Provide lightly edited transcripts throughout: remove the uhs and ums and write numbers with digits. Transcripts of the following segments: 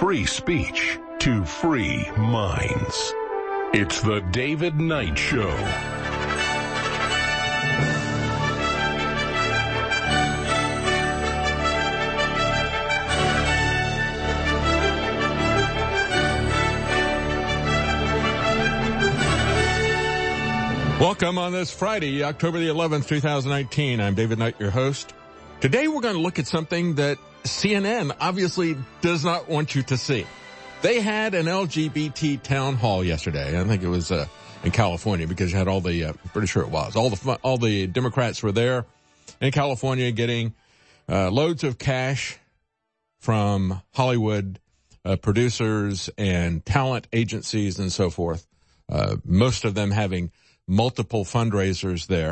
free speech to free minds. It's the David Knight Show. Welcome on this Friday, October the 11th, 2019. I'm David Knight, your host. Today we're going to look at something that CNN obviously does not want you to see. They had an LGBT town hall yesterday. I think it was in California because you had all the, pretty sure it was, all the Democrats were there in California getting loads of cash from Hollywood producers and talent agencies and so forth. Most of them having multiple fundraisers there.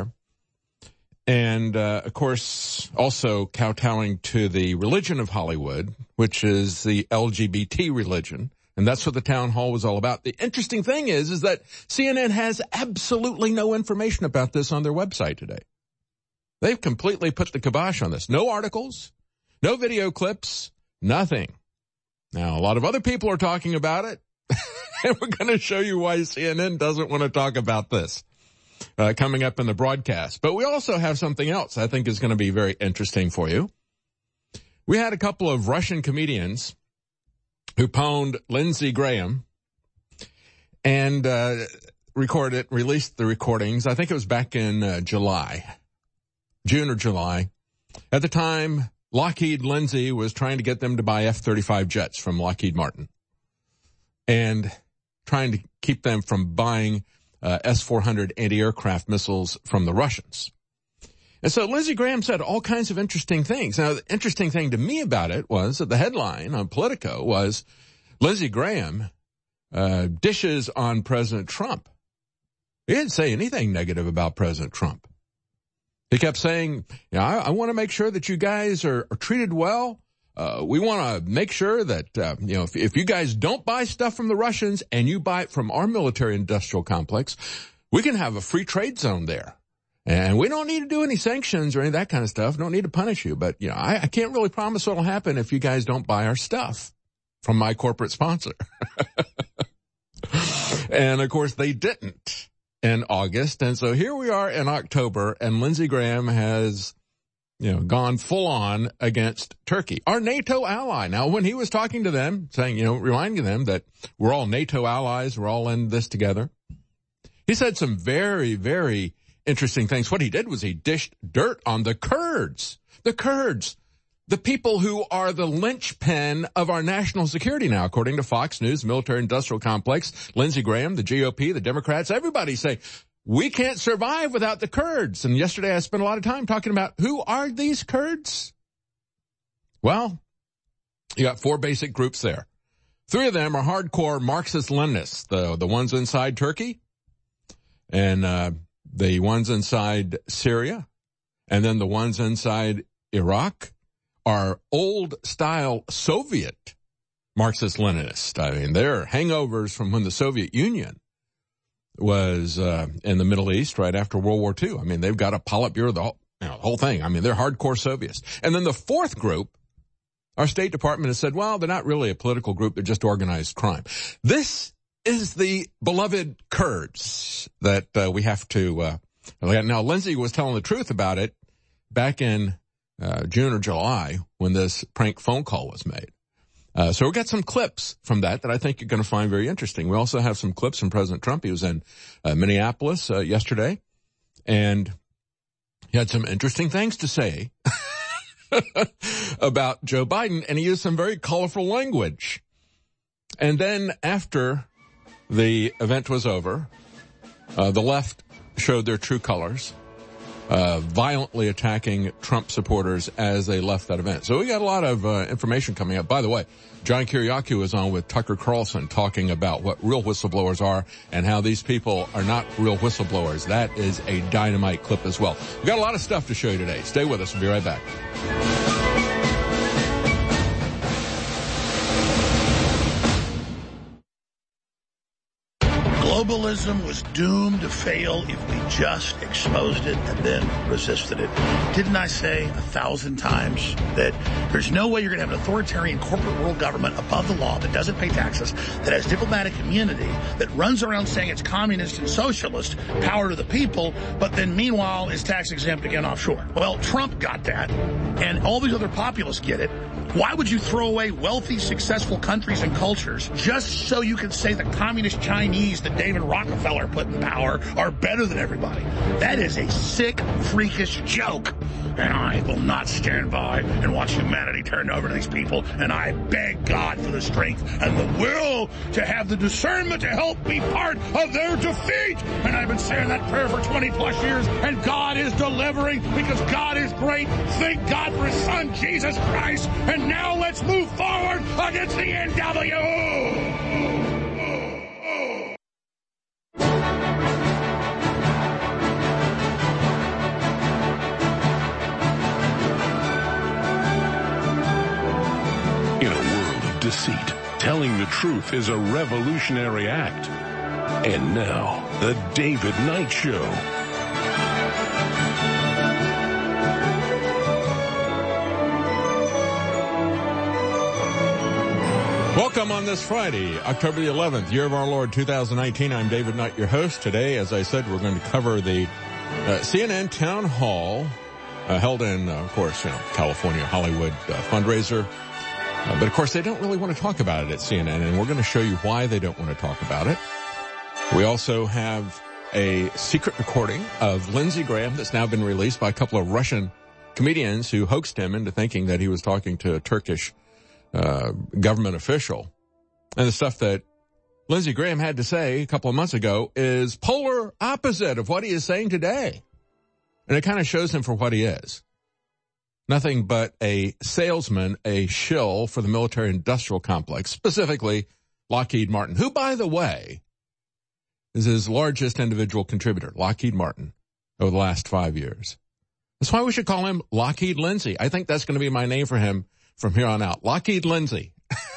And, of course, also kowtowing to the religion of Hollywood, which is the LGBT religion. And that's what the town hall was all about. The interesting thing is that CNN has absolutely no information about this on their website today. They've completely put the kibosh on this. No articles, no video clips, nothing. Now, a lot of other people are talking about it. And we're going to show you why CNN doesn't want to talk about this coming up in the broadcast. But we also have something else I think is going to be very interesting for you. We had a couple of Russian comedians who pwned Lindsey Graham and released the recordings. I think it was back in June or July. At the time, Lockheed Lindsey was trying to get them to buy F-35 jets from Lockheed Martin and trying to keep them from buying S-400 anti-aircraft missiles from the Russians. And so Lindsey Graham said all kinds of interesting things. Now, the interesting thing to me about it was that the headline on Politico was Lindsey Graham dishes on President Trump. He didn't say anything negative about President Trump. He kept saying, you know, I want to make sure that you guys are treated well. We want to make sure that, if you guys don't buy stuff from the Russians and you buy it from our military industrial complex, we can have a free trade zone there. And we don't need to do any sanctions or any of that kind of stuff. Don't need to punish you. But, I can't really promise what'll happen if you guys don't buy our stuff from my corporate sponsor. And, of course, they didn't in August. And so here we are in October, and Lindsey Graham has gone full on against Turkey, our NATO ally. Now, when he was talking to them, saying, reminding them that we're all NATO allies, we're all in this together, he said some very, very interesting things. What he did was he dished dirt on the Kurds, the people who are the linchpin of our national security now, according to Fox News, military industrial complex, Lindsey Graham, the GOP, the Democrats, everybody say, we can't survive without the Kurds. And yesterday I spent a lot of time talking about who are these Kurds? Well, you got four basic groups there. Three of them are hardcore Marxist-Leninists, the ones inside Turkey and the ones inside Syria, and then the ones inside Iraq are old-style Soviet Marxist-Leninists. I mean, they're hangovers from when the Soviet Union was in the Middle East right after World War II. I mean, they've got a Politburo, the whole thing. I mean, they're hardcore Soviets. And then the fourth group, our State Department has said, well, they're not really a political group, they're just organized crime. This is the beloved Kurds that we have to now, Lindsey was telling the truth about it back in June or July when this prank phone call was made. So we'll get some clips from that I think you're going to find very interesting. We also have some clips from President Trump. He was in Minneapolis yesterday, and he had some interesting things to say about Joe Biden, and he used some very colorful language. And then after the event was over, the left showed their true colors, violently attacking Trump supporters as they left that event. So we got a lot of information coming up. By the way, John Kiriakou is on with Tucker Carlson talking about what real whistleblowers are and how these people are not real whistleblowers. That is a dynamite clip as well. We've got a lot of stuff to show you today. Stay with us. We'll be right back. globalism was doomed to fail if we just exposed it and then resisted it. Didn't I say 1,000 times that there's no way you're going to have an authoritarian corporate world government above the law that doesn't pay taxes, that has diplomatic immunity, that runs around saying it's communist and socialist, power to the people, but then meanwhile is tax exempt again offshore? Well, Trump got that, and all these other populists get it. Why would you throw away wealthy, successful countries and cultures just so you can say the communist Chinese that David Rockefeller put in power are better than everybody? That is a sick, freakish joke. And I will not stand by and watch humanity turn over to these people. And I beg God for the strength and the will to have the discernment to help be part of their defeat. And I've been saying that prayer for 20 plus years, and God is delivering because God is great. Thank God for his son, Jesus Christ. And now let's move forward against the NWO. In a world of deceit, telling the truth is a revolutionary act. And now, the David Knight Show. Welcome on this Friday, October the 11th, year of our Lord 2019. I'm David Knight, your host. Today, as I said, we're going to cover the CNN town hall held in, of course, California, Hollywood fundraiser. But, of course, they don't really want to talk about it at CNN, and we're going to show you why they don't want to talk about it. We also have a secret recording of Lindsey Graham that's now been released by a couple of Russian comedians who hoaxed him into thinking that he was talking to a Turkish government official. And the stuff that Lindsey Graham had to say a couple of months ago is polar opposite of what he is saying today. And it kind of shows him for what he is. Nothing but a salesman, a shill for the military-industrial complex, specifically Lockheed Martin, who, by the way, is his largest individual contributor, Lockheed Martin, over the last 5 years. That's why we should call him Lockheed Lindsey. I think that's going to be my name for him from here on out. Lockheed Lindsey.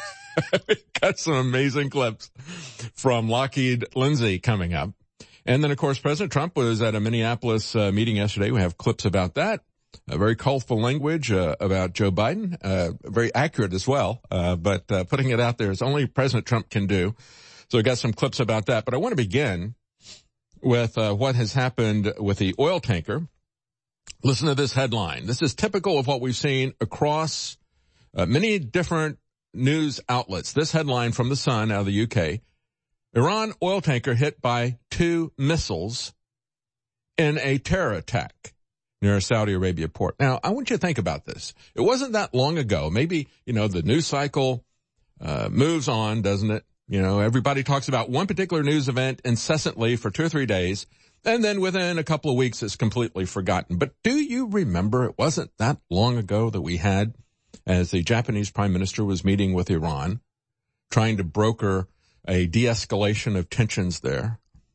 Got some amazing clips from Lockheed Lindsey coming up. And then, of course, President Trump was at a Minneapolis meeting yesterday. We have clips about that. Very colorful language about Joe Biden, very accurate as well, but putting it out there is only President Trump can do. So we got some clips about that. But I want to begin with what has happened with the oil tanker. Listen to this headline. This is typical of what we've seen across many different news outlets. This headline from The Sun out of the UK. Iran oil tanker hit by 2 missiles in a terror attack near a Saudi Arabia port. Now, I want you to think about this. It wasn't that long ago. Maybe, the news cycle moves on, doesn't it? Everybody talks about one particular news event incessantly for 2 or 3 days, and then within a couple of weeks, it's completely forgotten. But do you remember it wasn't that long ago that we had, as the Japanese prime minister was meeting with Iran, trying to broker a de-escalation of tensions there,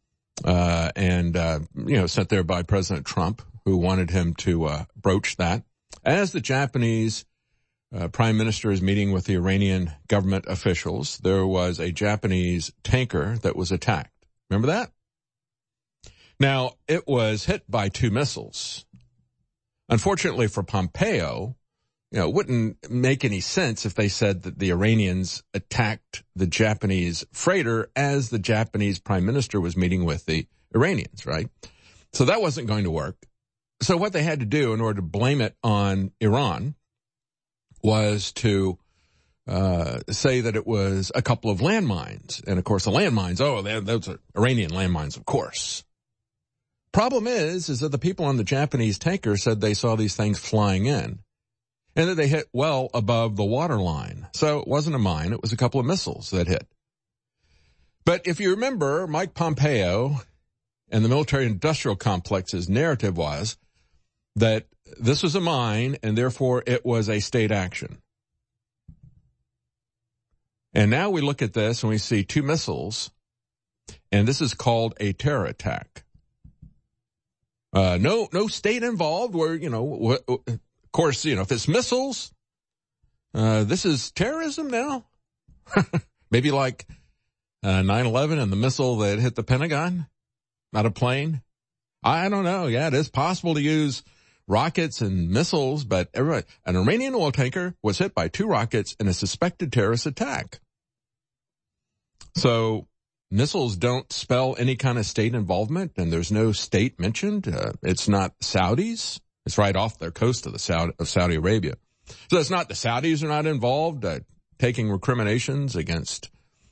sent there by President Trump, who wanted him to broach that. As the Japanese prime minister is meeting with the Iranian government officials, there was a Japanese tanker that was attacked. Remember that? Now, it was hit by 2 missiles. Unfortunately for Pompeo, it wouldn't make any sense if they said that the Iranians attacked the Japanese freighter as the Japanese prime minister was meeting with the Iranians, right? So that wasn't going to work. So what they had to do in order to blame it on Iran was to say that it was a couple of landmines. And, of course, the landmines, those are Iranian landmines, of course. Problem is that the people on the Japanese tanker said they saw these things flying in and that they hit well above the waterline. So it wasn't a mine. It was a couple of missiles that hit. But if you remember, Mike Pompeo and the military-industrial complex's narrative was that this was a mine and therefore it was a state action. And now we look at this and we see 2 missiles, and this is called a terror attack. No state involved where, of course, if it's missiles, this is terrorism now. Maybe like 9/11 and the missile that hit the Pentagon? Not a plane? I don't know. Yeah, it is possible to use rockets and missiles, but an Iranian oil tanker was hit by 2 rockets in a suspected terrorist attack. So missiles don't spell any kind of state involvement, and there's no state mentioned. It's not Saudis. It's right off their coast of Saudi Arabia. So it's not the Saudis are not involved, taking recriminations against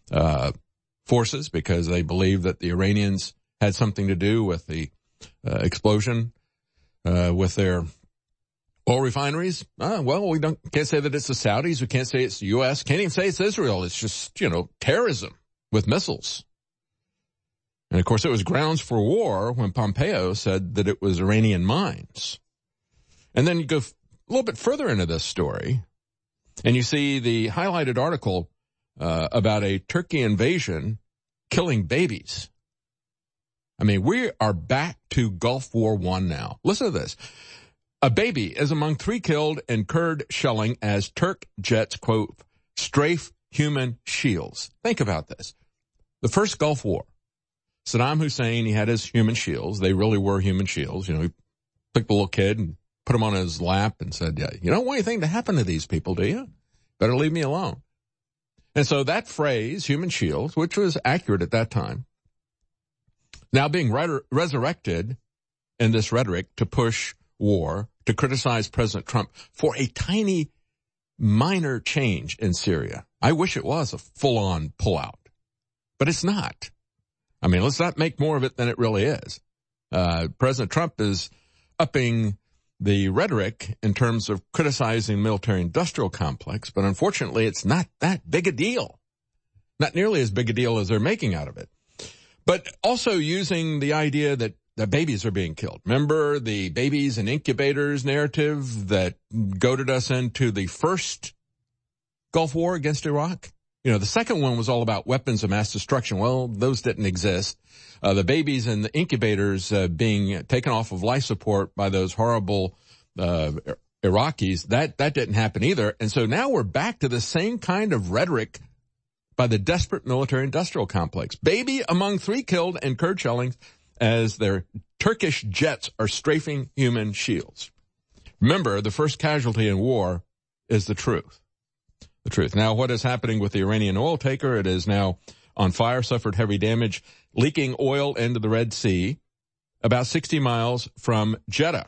forces because they believe that the Iranians had something to do with the explosion with their oil refineries. Well, we can't say that it's the Saudis. We can't say it's the U.S. Can't even say it's Israel. It's just, terrorism with missiles. And of course, it was grounds for war when Pompeo said that it was Iranian mines. And then you go a little bit further into this story, and you see the highlighted article about a Turkey invasion killing babies. I mean, we are back to Gulf War I now. Listen to this. A baby is among 3 killed in Kurd shelling as Turk jets, quote, strafe human shields. Think about this. The first Gulf War, Saddam Hussein, he had his human shields. They really were human shields. He took the little kid and put him on his lap and said, yeah, you don't want anything to happen to these people, do you? Better leave me alone. And so that phrase, human shields, which was accurate at that time, now being resurrected in this rhetoric to push war, to criticize President Trump for a tiny, minor change in Syria. I wish it was a full-on pullout, but it's not. I mean, let's not make more of it than it really is. President Trump is upping the rhetoric in terms of criticizing military-industrial complex, but unfortunately it's not that big a deal. Not nearly as big a deal as they're making out of it. But also using the idea that the babies are being killed. Remember the babies and incubators narrative that goaded us into the first Gulf War against Iraq? The second one was all about weapons of mass destruction. Well, those didn't exist. The babies and the incubators being taken off of life support by those horrible Iraqis, that didn't happen either. And so now we're back to the same kind of rhetoric by the desperate military-industrial complex. Baby among 3 killed in Kurd shellings as their Turkish jets are strafing human shields. Remember, the first casualty in war is the truth. The truth. Now, what is happening with the Iranian oil tanker? It is now on fire, suffered heavy damage, leaking oil into the Red Sea, about 60 miles from Jeddah.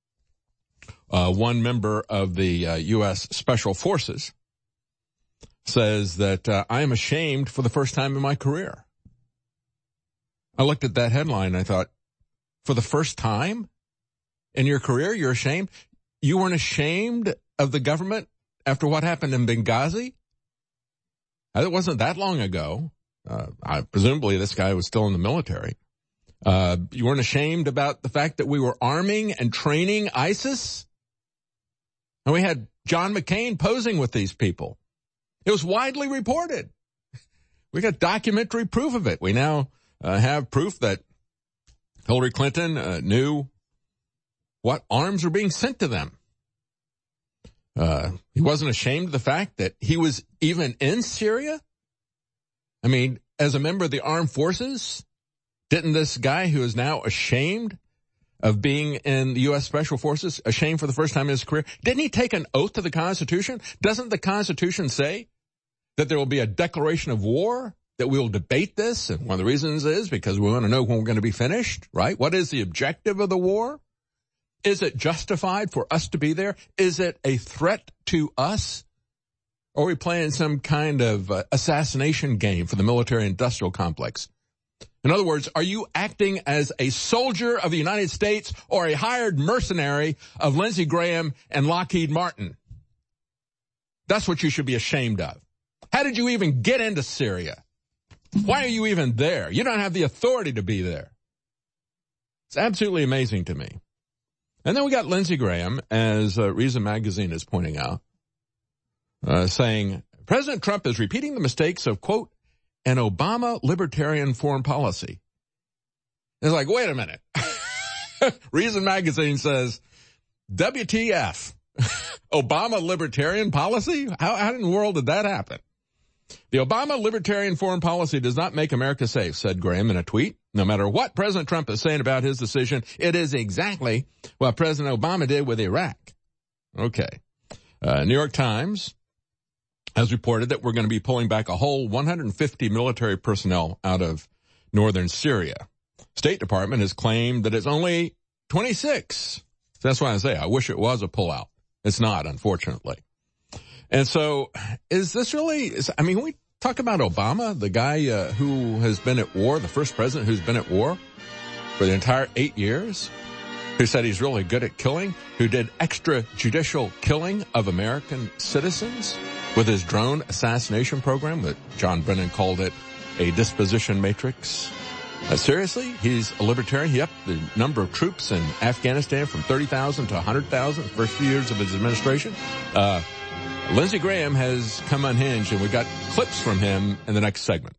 One member of the U.S. Special Forces says that I am ashamed for the first time in my career. I looked at that headline and I thought, for the first time in your career, you're ashamed? You weren't ashamed of the government after what happened in Benghazi? It wasn't that long ago. Presumably this guy was still in the military. You weren't ashamed about the fact that we were arming and training ISIS? And we had John McCain posing with these people. It was widely reported. We got documentary proof of it. We now have proof that Hillary Clinton knew what arms were being sent to them. He wasn't ashamed of the fact that he was even in Syria. I mean, as a member of the armed forces, didn't this guy who is now ashamed of being in the U.S. Special Forces, ashamed for the first time in his career, didn't he take an oath to the Constitution? Doesn't the Constitution say that there will be a declaration of war, that we will debate this? And one of the reasons is because we want to know when we're going to be finished, right? What is the objective of the war? Is it justified for us to be there? Is it a threat to us? Or are we playing some kind of assassination game for the military-industrial complex? In other words, are you acting as a soldier of the United States or a hired mercenary of Lindsey Graham and Lockheed Martin? That's what you should be ashamed of. How did you even get into Syria? Why are you even there? You don't have the authority to be there. It's absolutely amazing to me. And then we got Lindsey Graham, as Reason Magazine is pointing out, saying, President Trump is repeating the mistakes of, quote, an Obama libertarian foreign policy. It's like, wait a minute. Reason Magazine says, WTF, Obama libertarian policy? How in the world did that happen? The Obama libertarian foreign policy does not make America safe, said Graham in a tweet. No matter what President Trump is saying about his decision, it is exactly what President Obama did with Iraq. Okay. New York Times has reported that we're going to be pulling back a whole 150 military personnel out of northern Syria. State Department has claimed that it's only 26. That's why I say I wish it was a pullout. It's not, unfortunately. And so is this really, we talk about Obama, the guy who has been at war, the first president who's been at war for the entire 8 years, who said he's really good at killing, who did extrajudicial killing of American citizens with his drone assassination program that John Brennan called it a disposition matrix. Seriously, he's a libertarian. He upped the number of troops in Afghanistan from 30,000 to 100,000 the first few years of his administration. Lindsey Graham has come unhinged, and we got clips from him in the next segment.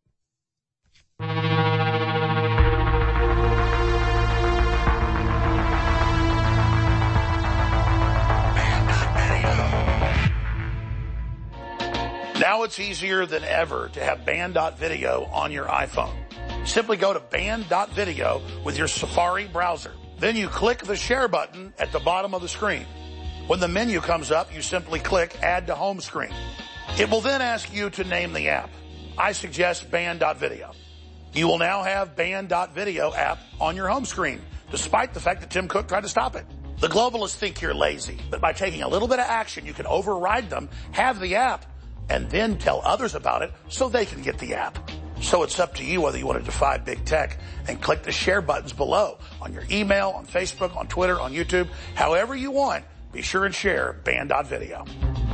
Now it's easier than ever to have band.video on your iPhone. Simply go to band.video with your Safari browser. Then you click the share button at the bottom of the screen. When the menu comes up, you simply click Add to Home Screen. It will then ask you to name the app. I suggest band.video. You will now have band.video app on your home screen, despite the fact that Tim Cook tried to stop it. The globalists think you're lazy, but by taking a little bit of action, you can override them, have the app, and then tell others about it so they can get the app. So it's up to you whether you want to defy big tech and click the share buttons below on your email, on Facebook, on Twitter, on YouTube, however you want. Be sure and share band.video.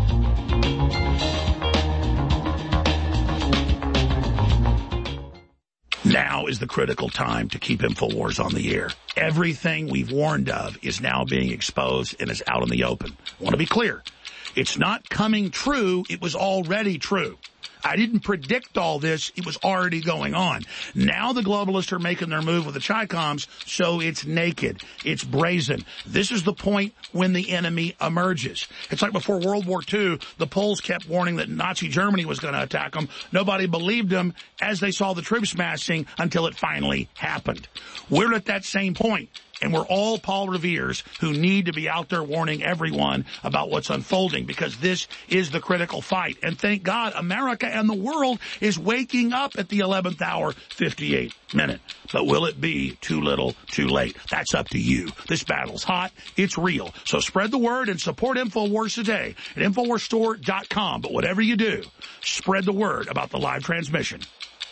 Now is the critical time to keep InfoWars on the air. Everything we've warned of is now being exposed and is out in the open. I want to be clear. It's not coming true. It was already true. I didn't predict all this. It was already going on. Now the globalists are making their move with the Chi-Coms, so it's naked. It's brazen. This is the point when the enemy emerges. It's like before World War II, the Poles kept warning that Nazi Germany was going to attack them. Nobody believed them as they saw the troops massing until it finally happened. We're at that same point. And we're all Paul Revere's who need to be out there warning everyone about what's unfolding, because this is the critical fight. And thank God America and the world is waking up at the 11th hour, 58 minute. But will it be too little, too late? That's up to you. This battle's hot. It's real. So spread the word and support InfoWars today at InfoWarsStore.com. But whatever you do, spread the word about the live transmission.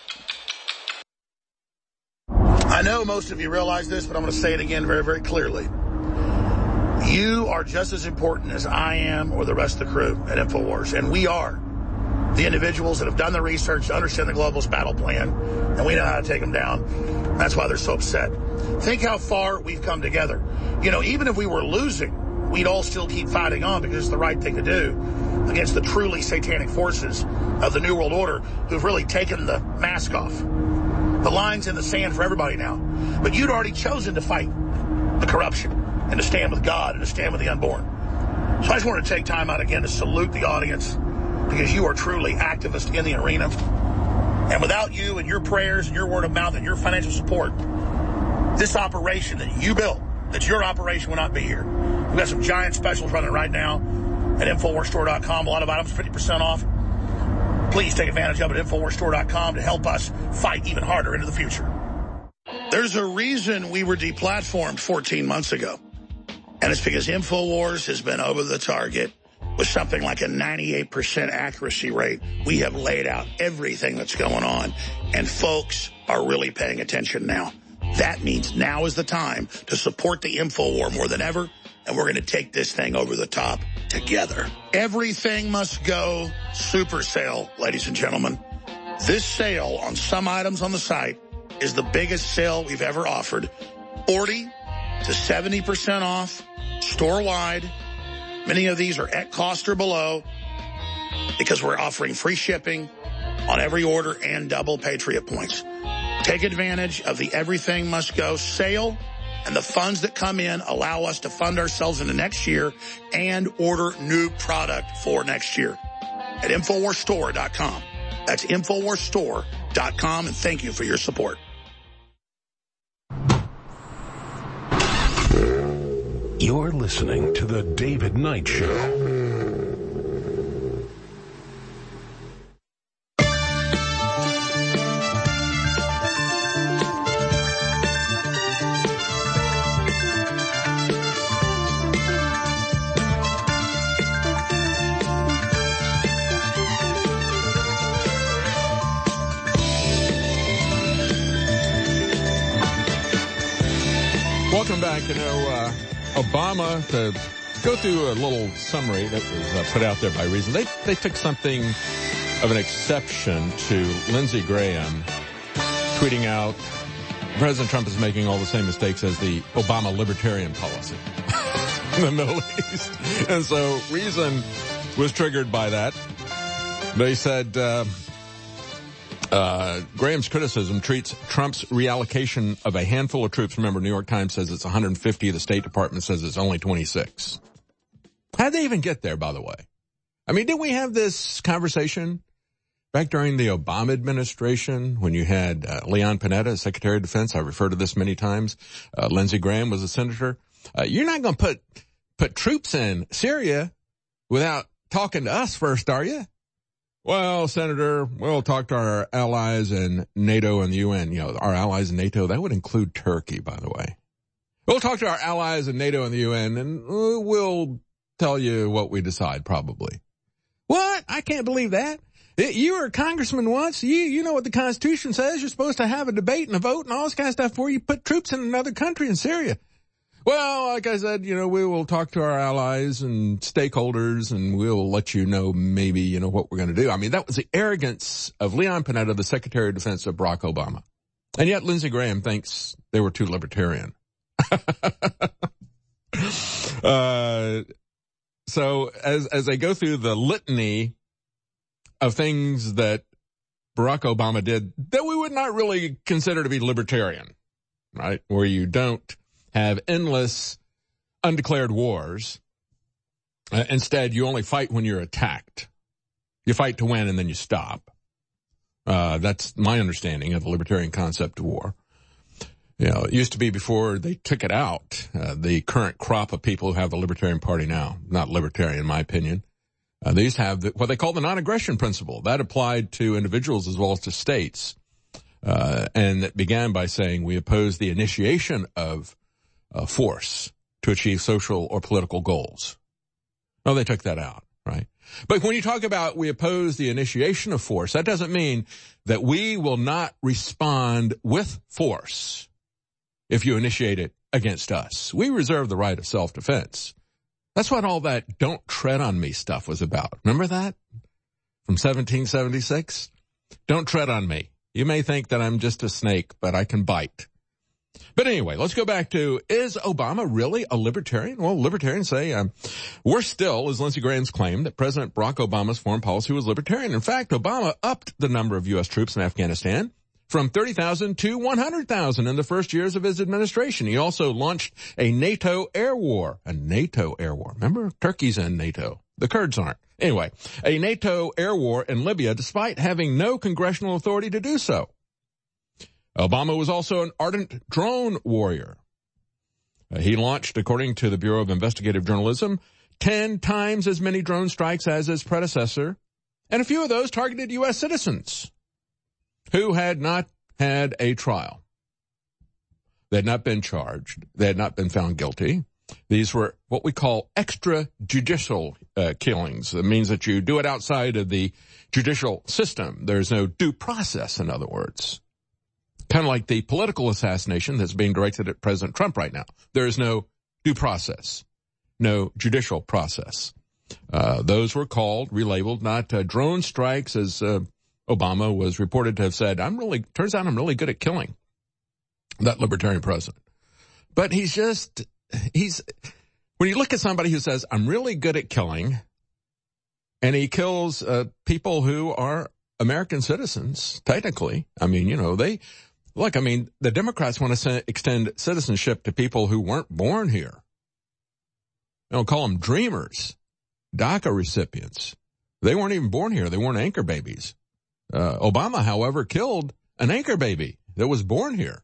I know most of you realize this, but I'm going to say it again very, very clearly. You are just as important as I am or the rest of the crew at InfoWars. And we are the individuals that have done the research to understand the globalist battle plan, and we know how to take them down. That's why they're so upset. Think how far we've come together. You know, even if we were losing, we'd all still keep fighting on because it's the right thing to do against the truly satanic forces of the New World Order who've really taken the mask off. The line's in the sand for everybody now. But you'd already chosen to fight the corruption and to stand with God and to stand with the unborn. So I just want to take time out again to salute the audience, because you are truly activists in the arena. And without you and your prayers and your word of mouth and your financial support, this operation that you built, that's your operation, will not be here. We've got some giant specials running right now at InfoWarsStore.com. A lot of items 50% off. Please take advantage of it at InfoWarsStore.com to help us fight even harder into the future. There's a reason we were deplatformed 14 months ago. And it's because InfoWars has been over the target with something like a 98% accuracy rate. We have laid out everything that's going on, and folks are really paying attention now. That means now is the time to support the InfoWar more than ever, and we're going to take this thing over the top together. Everything must go super sale, ladies and gentlemen. This sale on some items on the site is the biggest sale we've ever offered. 40 to 70% off, store-wide. Many of these are at cost or below because we're offering free shipping on every order and double Patriot points. Take advantage of the Everything Must Go sale, and the funds that come in allow us to fund ourselves into next year and order new product for next year at InfoWarsStore.com. That's InfoWarsStore.com, and thank you for your support. You're listening to The David Knight Show. Welcome back. Obama, to go through a little summary that was put out there by Reason. They took something of an exception to Lindsey Graham tweeting out, President Trump is making all the same mistakes as the Obama libertarian policy in the Middle East. And so Reason was triggered by that. They said, Graham's criticism treats Trump's reallocation of a handful of troops. Remember, New York Times says it's 150. The State Department says it's only 26. How'd they even get there, by the way? I mean, didn't we have this conversation back during the Obama administration when you had Leon Panetta as Secretary of Defense? I refer to this many times. Lindsey Graham was a senator. You're not going to put troops in Syria without talking to us first, are you? Well, Senator, we'll talk to our allies in NATO and the UN. You know, our allies in NATO, that would include Turkey, by the way. We'll talk to our allies in NATO and the UN, and we'll tell you what we decide, probably. What? I can't believe that. You were a congressman once. You know what the Constitution says. You're supposed to have a debate and a vote and all this kind of stuff before you put troops in another country in Syria. Well, like I said, we will talk to our allies and stakeholders, and we'll let you know maybe, what we're going to do. I mean, that was the arrogance of Leon Panetta, the Secretary of Defense of Barack Obama. And yet Lindsey Graham thinks they were too libertarian. So as they go through the litany of things that Barack Obama did that we would not really consider to be libertarian, right? Where you don't have endless undeclared wars. Instead, you only fight when you're attacked. You fight to win and then you stop. That's my understanding of the libertarian concept of war. It used to be before they took it out, the current crop of people who have the Libertarian Party now, not libertarian in my opinion, they used to have what they call the non-aggression principle. That applied to individuals as well as to states. And it began by saying we oppose the initiation of force to achieve social or political goals. No, they took that out, right? But when you talk about we oppose the initiation of force, that doesn't mean that we will not respond with force if you initiate it against us. We reserve the right of self-defense. That's what all that don't tread on me stuff was about. Remember that? From 1776? Don't tread on me. You may think that I'm just a snake, but I can bite. But anyway, let's go back to, is Obama really a libertarian? Well, libertarians say, worse still is Lindsey Graham's claim that President Barack Obama's foreign policy was libertarian. In fact, Obama upped the number of U.S. troops in Afghanistan from 30,000 to 100,000 in the first years of his administration. He also launched a NATO air war. A NATO air war. Remember, Turkey's in NATO. The Kurds aren't. Anyway, a NATO air war in Libya despite having no congressional authority to do so. Obama was also an ardent drone warrior. He launched, according to the Bureau of Investigative Journalism, 10 times as many drone strikes as his predecessor, and a few of those targeted U.S. citizens who had not had a trial. They had not been charged. They had not been found guilty. These were what we call extrajudicial killings. It means that you do it outside of the judicial system. There's no due process, in other words. Kind of like the political assassination that's being directed at President Trump right now. There is no due process, no judicial process. Those were called, relabeled, not drone strikes, as Obama was reported to have said. Turns out I'm really good at killing, that libertarian president. But when you look at somebody who says, I'm really good at killing, and he kills people who are American citizens, technically, the Democrats want to extend citizenship to people who weren't born here. They don't call them dreamers, DACA recipients. They weren't even born here. They weren't anchor babies. Obama, however, killed an anchor baby that was born here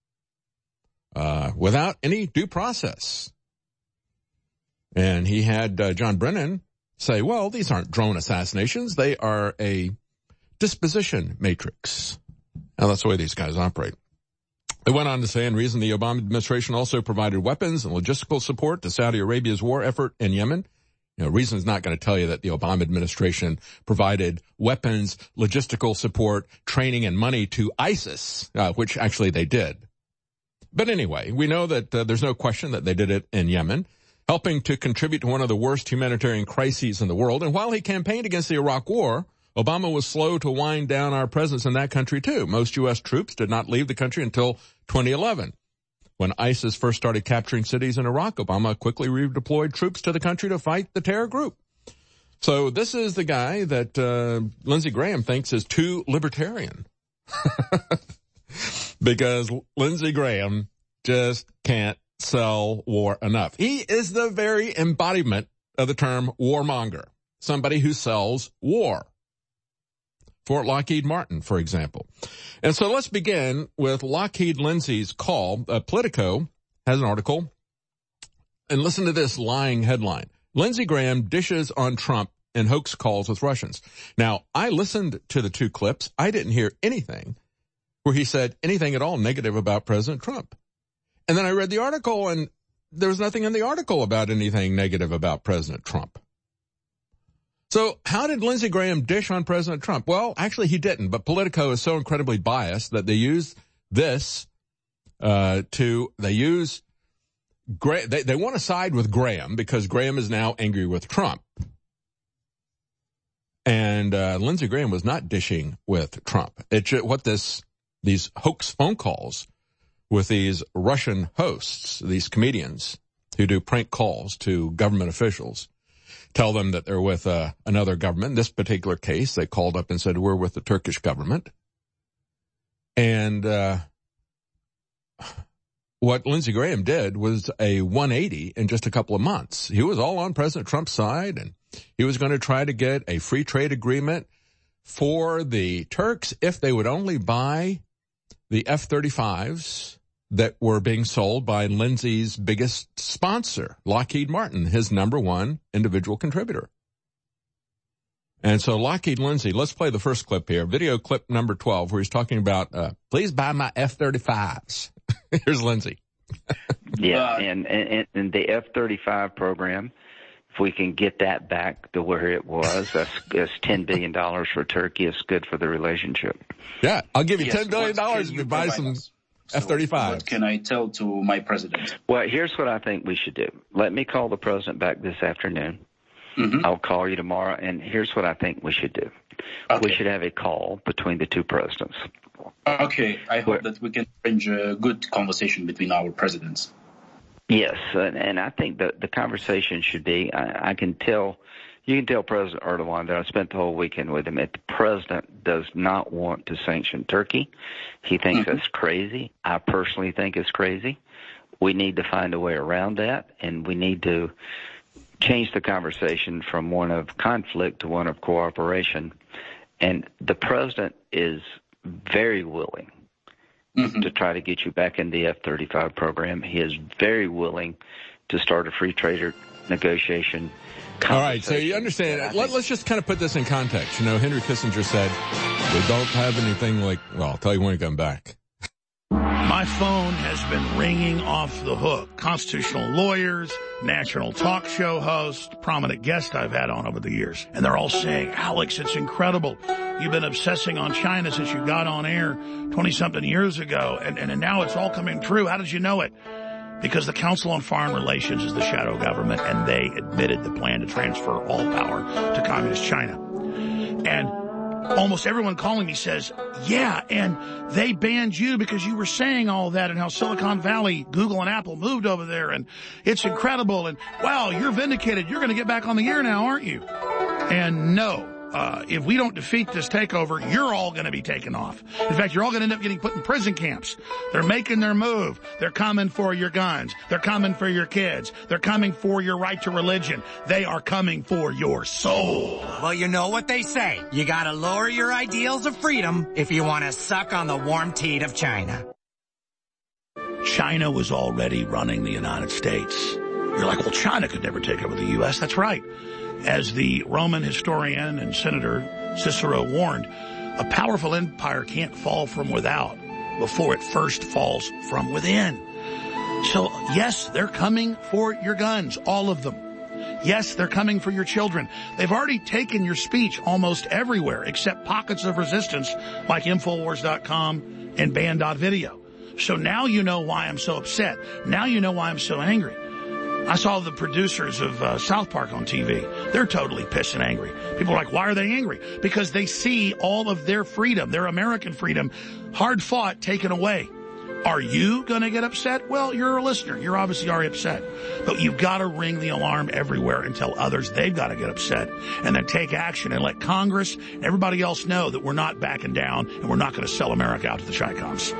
without any due process. And he had John Brennan say, well, these aren't drone assassinations. They are a disposition matrix. Now, that's the way these guys operate. They went on to say, in reason, the Obama administration also provided weapons and logistical support to Saudi Arabia's war effort in Yemen. You know, Reason's not going to tell you that the Obama administration provided weapons, logistical support, training, and money to ISIS, which actually they did. But anyway, we know that there's no question that they did it in Yemen, helping to contribute to one of the worst humanitarian crises in the world. And while he campaigned against the Iraq War, Obama was slow to wind down our presence in that country, too. Most U.S. troops did not leave the country until 2011. When ISIS first started capturing cities in Iraq, Obama quickly redeployed troops to the country to fight the terror group. So this is the guy that Lindsey Graham thinks is too libertarian. Because Lindsey Graham just can't sell war enough. He is the very embodiment of the term warmonger, somebody who sells war. For Lockheed Martin, for example. And so let's begin with Lockheed Lindsey's call. Politico has an article, and listen to this lying headline. Lindsey Graham dishes on Trump in hoax calls with Russians. Now, I listened to the two clips. I didn't hear anything where he said anything at all negative about President Trump. And then I read the article, and there was nothing in the article about anything negative about President Trump. So how did Lindsey Graham dish on President Trump? Well, actually he didn't, but Politico is so incredibly biased that they use this they want to side with Graham because Graham is now angry with Trump. And Lindsey Graham was not dishing with Trump. These hoax phone calls with these Russian hosts, these comedians who do prank calls to government officials, tell them that they're with another government. In this particular case, they called up and said, we're with the Turkish government. And what Lindsey Graham did was a 180 in just a couple of months. He was all on President Trump's side, and he was going to try to get a free trade agreement for the Turks if they would only buy the F-35s that were being sold by Lindsey's biggest sponsor, Lockheed Martin, his number one individual contributor. And so Lockheed Lindsey, let's play the first clip here, video clip number 12, where he's talking about, please buy my F-35s. Here's Lindsey. Yeah, and the F-35 program, if we can get that back to where it was, that's $10 billion for Turkey. It's good for the relationship. Yeah, I'll give you $10 billion if you buy some F-35. What can I tell to my president? Well, here's what I think we should do. Let me call the president back this afternoon. Mm-hmm. I'll call you tomorrow, and here's what I think we should do. Okay. We should have a call between the two presidents. Okay. I hope that we can arrange a good conversation between our presidents. Yes, and I think that the conversation should be, I can tell, you can tell President Erdogan that I spent the whole weekend with him, that the president does not want to sanction Turkey. He thinks that's crazy. I personally think it's crazy. We need to find a way around that, and we need to change the conversation from one of conflict to one of cooperation. And the president is very willing to try to get you back in the F-35 program. He is very willing to start a free trade negotiation. All right, so you understand. Let's just kind of put this in context. You know, Henry Kissinger said, we don't have anything like, well, I'll tell you when you come back. My phone has been ringing off the hook. Constitutional lawyers, national talk show hosts, prominent guests I've had on over the years. And they're all saying, Alex, it's incredible. You've been obsessing on China since you got on air 20-something years ago. And now it's all coming true. How did you know it? Because the Council on Foreign Relations is the shadow government, and they admitted the plan to transfer all power to Communist China. And almost everyone calling me says, yeah, and they banned you because you were saying all that and how Silicon Valley, Google and Apple moved over there, and it's incredible, and wow, you're vindicated. You're going to get back on the air now, aren't you? And no, if we don't defeat this takeover, you're all going to be taken off. In fact, you're all going to end up getting put in prison camps. They're making their move. They're coming for your guns. They're coming for your kids. They're coming for your right to religion. They are coming for your soul. Well, you know what they say. You got to lower your ideals of freedom if you want to suck on the warm teat of China. China was already running the United States. You're like, well, China could never take over the U.S. That's right. As the Roman historian and senator Cicero warned, a powerful empire can't fall from without before it first falls from within. So, yes, they're coming for your guns, all of them. Yes, they're coming for your children. They've already taken your speech almost everywhere except pockets of resistance like Infowars.com and Band.video. So now you know why I'm so upset. Now you know why I'm so angry. I saw the producers of South Park on TV. They're totally pissed and angry. People are like, why are they angry? Because they see all of their freedom, their American freedom, hard fought, taken away. Are you going to get upset? Well, you're a listener. You're obviously already upset. But you've got to ring the alarm everywhere and tell others they've got to get upset and then take action and let Congress and everybody else know that we're not backing down and we're not going to sell America out to the Chi-Coms.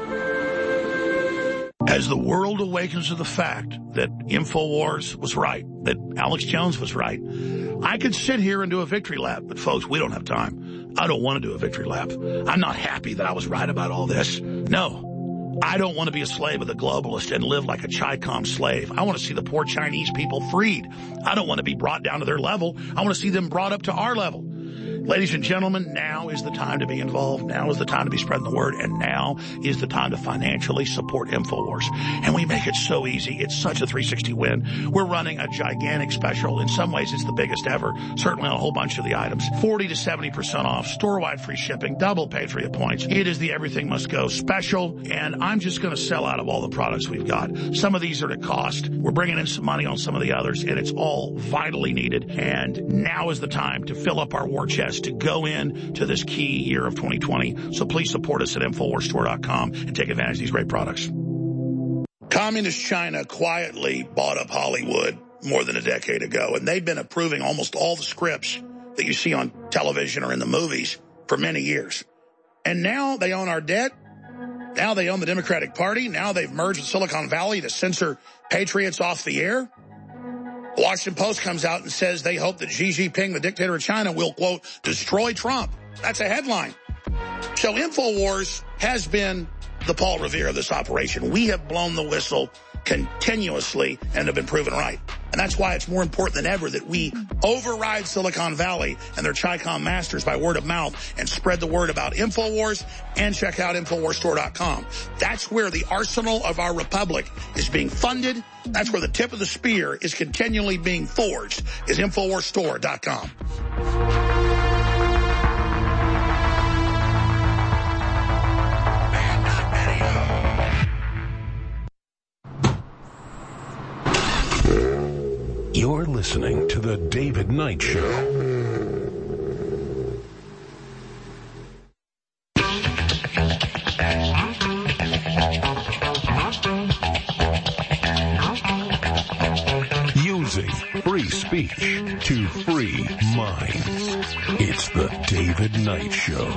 As the world awakens to the fact that InfoWars was right, that Alex Jones was right, I could sit here and do a victory lap, but folks, we don't have time. I don't want to do a victory lap. I'm not happy that I was right about all this. No, I don't want to be a slave of the globalist and live like a Chi-Com slave. I want to see the poor Chinese people freed. I don't want to be brought down to their level. I want to see them brought up to our level. Ladies and gentlemen, now is the time to be involved. Now is the time to be spreading the word. And now is the time to financially support InfoWars. And we make it so easy. It's such a 360 win. We're running a gigantic special. In some ways, it's the biggest ever. Certainly on a whole bunch of the items. 40 to 70% off. Store-wide free shipping. Double Patriot points. It is the Everything Must Go special. And I'm just going to sell out of all the products we've got. Some of these are at cost. We're bringing in some money on some of the others. And it's all vitally needed. And now is the time to fill up our war chest, to go in to this key year of 2020. So please support us at InfoWarsStore.com and take advantage of these great products. Communist China quietly bought up Hollywood more than a decade ago, and they've been approving almost all the scripts that you see on television or in the movies for many years. And now they own our debt. Now they own the Democratic Party. Now they've merged with Silicon Valley to censor patriots off the air. The Washington Post comes out and says they hope that Xi Jinping, the dictator of China, will, quote, destroy Trump. That's a headline. So InfoWars has been the Paul Revere of this operation. We have blown the whistle continuously and have been proven right. And that's why it's more important than ever that we override Silicon Valley and their Chi-Com masters by word of mouth and spread the word about InfoWars and check out InfoWarsStore.com. That's where the arsenal of our republic is being funded. That's where the tip of the spear is continually being forged, is InfoWarsStore.com. You're listening to The David Knight Show. Using free speech to free minds. It's The David Knight Show.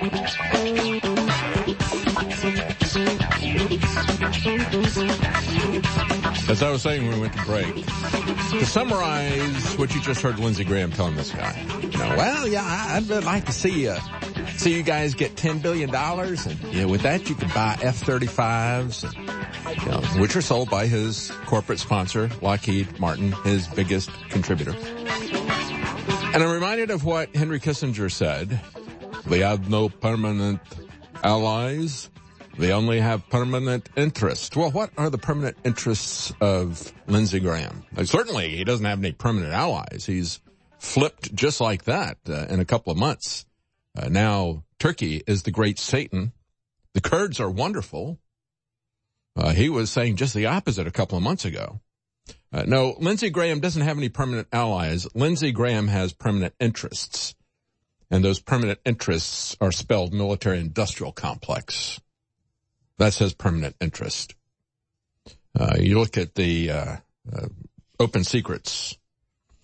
As I was saying when we went to break, to summarize what you just heard Lindsey Graham telling this guy, well, yeah, I'd like to see you guys get $10 billion, and with that you could buy F-35s, which are sold by his corporate sponsor, Lockheed Martin, his biggest contributor. And I'm reminded of what Henry Kissinger said: "We have no permanent allies. They only have permanent interests." Well, what are the permanent interests of Lindsey Graham? Certainly, he doesn't have any permanent allies. He's flipped just like that in a couple of months. Now, Turkey is the great Satan. The Kurds are wonderful. He was saying just the opposite a couple of months ago. No, Lindsey Graham doesn't have any permanent allies. Lindsey Graham has permanent interests. And those permanent interests are spelled military-industrial complex. That's his permanent interest. You look at the open secrets.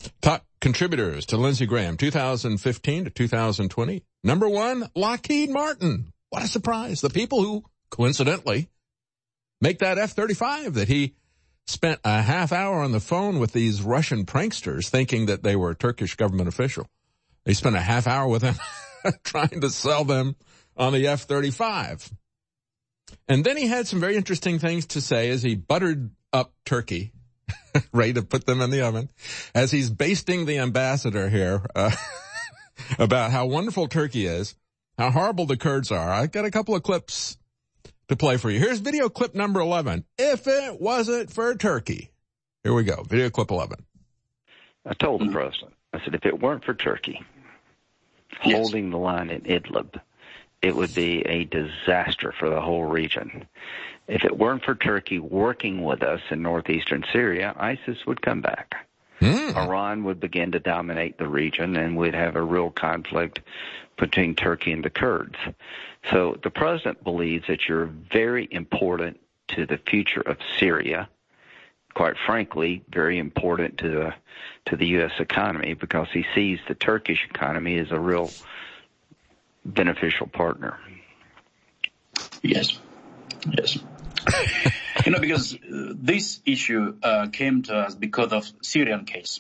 Top contributors to Lindsey Graham, 2015 to 2020. Number 1, Lockheed Martin. What a surprise. The people who, coincidentally, make that F-35 that he spent a half hour on the phone with these Russian pranksters thinking that they were a Turkish government official. They spent a half hour with them trying to sell them on the F-35. And then he had some very interesting things to say as he buttered up Turkey, ready to put them in the oven, as he's basting the ambassador here about how wonderful Turkey is, how horrible the Kurds are. I've got a couple of clips to play for you. Here's video clip number 11. If it wasn't for Turkey. Here we go. Video clip 11. I told the president, I said, if it weren't for Turkey holding the line in Idlib, it would be a disaster for the whole region. If it weren't for Turkey working with us in northeastern Syria, ISIS would come back. Iran would begin to dominate the region, and we'd have a real conflict between Turkey and the Kurds. So the president believes that you're very important to the future of Syria, quite frankly, very important to the U.S. economy, because he sees the Turkish economy as a real beneficial partner. Yes. Because this issue came to us because of Syrian case.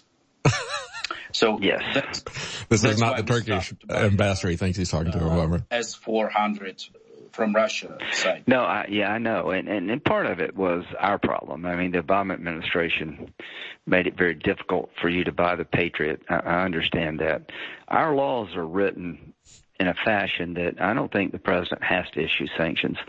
So yes, this is not the Turkish ambassador he thinks he's talking to, or whoever. S-400 from Russia side. No, I know, and part of it was our problem. I mean, the Obama administration made it very difficult for you to buy the Patriot. I understand that. Our laws are written in a fashion that I don't think the president has to issue sanctions.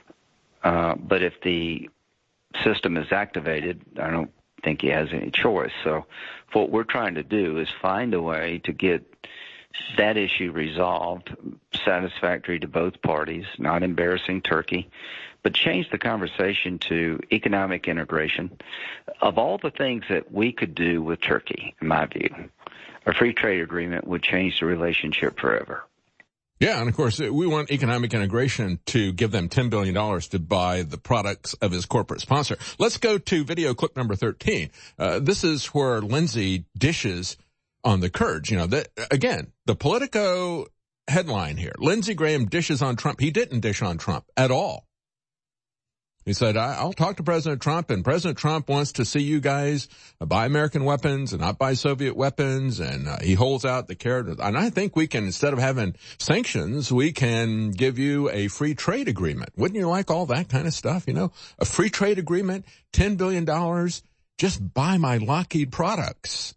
But if the system is activated, I don't think he has any choice. So what we're trying to do is find a way to get that issue resolved, satisfactory to both parties, not embarrassing Turkey, but change the conversation to economic integration. Of all the things that we could do with Turkey, in my view, a free trade agreement would change the relationship forever. Yeah, and of course, we want economic integration to give them $10 billion to buy the products of his corporate sponsor. Let's go to video clip number 13. This is where Lindsey dishes on the Kurds. Again, the Politico headline here. Lindsey Graham dishes on Trump. He didn't dish on Trump at all. He said, I'll talk to President Trump, and President Trump wants to see you guys buy American weapons and not buy Soviet weapons, and he holds out the carrot. And I think we can, instead of having sanctions, we can give you a free trade agreement. Wouldn't you like all that kind of stuff, A free trade agreement, $10 billion, just buy my Lockheed products.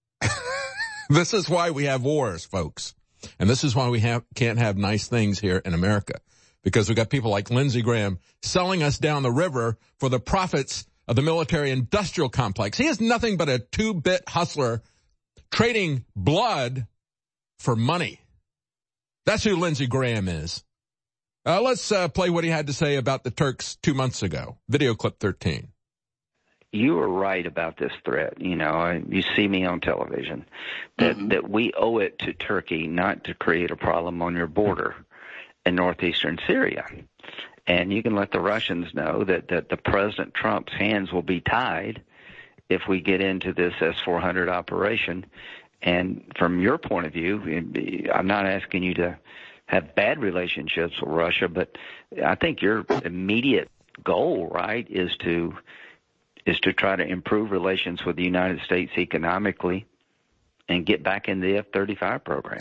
This is why we have wars, folks. And this is why we can't have nice things here in America. Because we've got people like Lindsey Graham selling us down the river for the profits of the military-industrial complex. He is nothing but a two-bit hustler trading blood for money. That's who Lindsey Graham is. Let's play what he had to say about the Turks 2 months ago. Video clip 13. You were right about this threat. You see me on television, that we owe it to Turkey not to create a problem on your border in northeastern Syria. And you can let the Russians know that the President Trump's hands will be tied if we get into this S-400 operation. And from your point of view, I'm not asking you to have bad relationships with Russia, but I think your immediate goal, right, is to try to improve relations with the United States economically and get back in the F-35 program.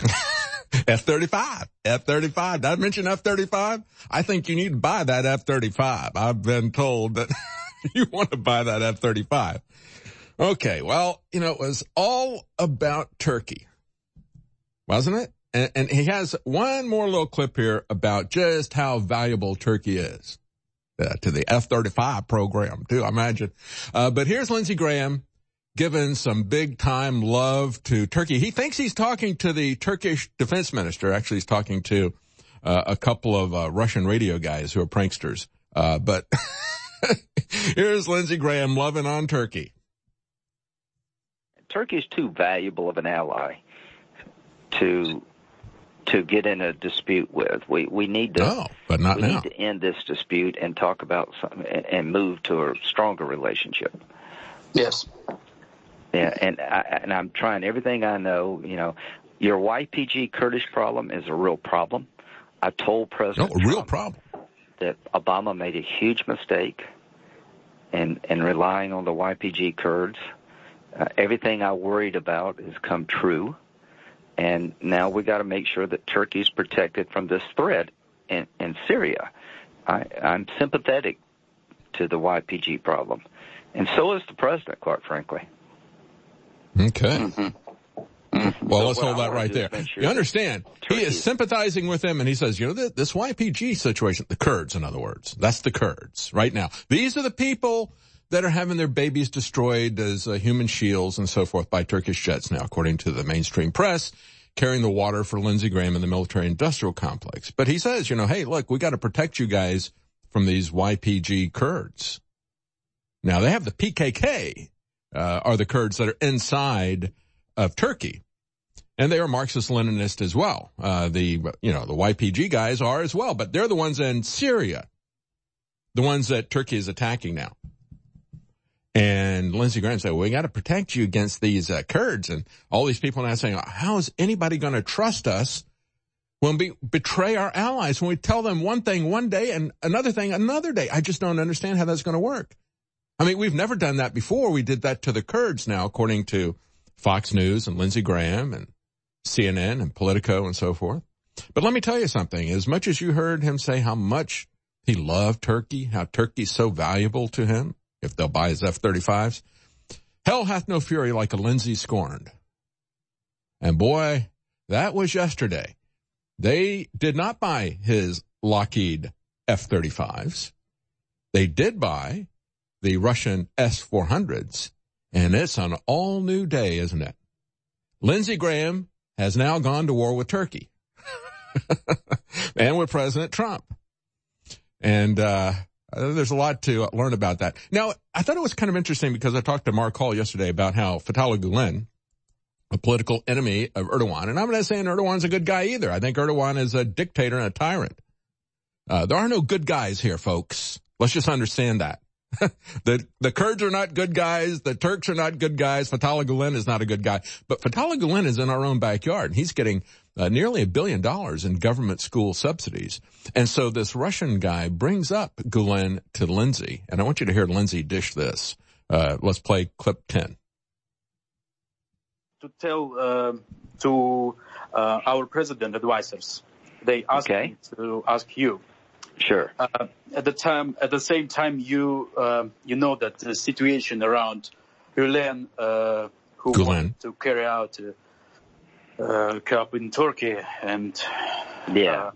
F-35. Did I mention F-35? I think you need to buy that F-35. I've been told that you want to buy that F-35. Okay, well, it was all about Turkey, wasn't it? And he has one more little clip here about just how valuable Turkey is to the F-35 program, too, I imagine. But here's Lindsey Graham given some big-time love to Turkey. He thinks he's talking to the Turkish defense minister. Actually, he's talking to a couple of Russian radio guys who are pranksters. But here's Lindsey Graham loving on Turkey. Turkey is too valuable of an ally to get in a dispute with. We need to. But not now. We need to end this dispute and talk about something and move to a stronger relationship. Yes. Yeah, and I'm trying everything I know. You know, your YPG Kurdish problem is a real problem. I told President Trump that Obama made a huge mistake in relying on the YPG Kurds. Everything I worried about has come true, and now we got to make sure that Turkey's protected from this threat in Syria. I'm sympathetic to the YPG problem, and so is the president, quite frankly. Okay. Well, let's hold that right there. Sure you understand, he is sympathizing with them, and he says, you know, this YPG situation, the Kurds, in other words, that's the Kurds right now. These are the people that are having their babies destroyed as human shields and so forth by Turkish jets now, according to the mainstream press, carrying the water for Lindsey Graham and the military-industrial complex. But he says, you know, hey, look, we got to protect you guys from these YPG Kurds. Now, they have the PKK, are the Kurds that are inside of Turkey. And they are Marxist-Leninist as well. The YPG guys are as well, but they're the ones in Syria, the ones that Turkey is attacking now. And Lindsey Graham said, well, we got to protect you against these Kurds. And all these people now saying, how is anybody going to trust us when we betray our allies, when we tell them one thing one day and another thing another day? I just don't understand how that's going to work. I mean, we've never done that before. We did that to the Kurds now, according to Fox News and Lindsey Graham and CNN and Politico and so forth. But let me tell you something. As much as you heard him say how much he loved Turkey, how Turkey's so valuable to him, if they'll buy his F-35s, hell hath no fury like a Lindsey scorned. And boy, that was yesterday. They did not buy his Lockheed F-35s. They did buy the Russian S-400s, and it's an all-new day, isn't it? Lindsey Graham has now gone to war with Turkey and with President Trump. And there's a lot to learn about that. Now, I thought it was kind of interesting because I talked to Mark Hall yesterday about how Fethullah Gulen, a political enemy of Erdogan, and I'm not saying Erdogan's a good guy either. I think Erdogan is a dictator and a tyrant. There are no good guys here, folks. Let's just understand that. The Kurds are not good guys. The Turks are not good guys. Fethullah Gulen is not a good guy. But Fethullah Gulen is in our own backyard. He's getting nearly $1 billion in government school subsidies. And so this Russian guy brings up Gulen to Lindsey. And I want you to hear Lindsey dish this. Let's play clip 10. To tell to our president advisors, they asked me to ask you. Sure. At the same time, you know that the situation around Gulen, who wanted to carry out coup in Turkey, and Gulen,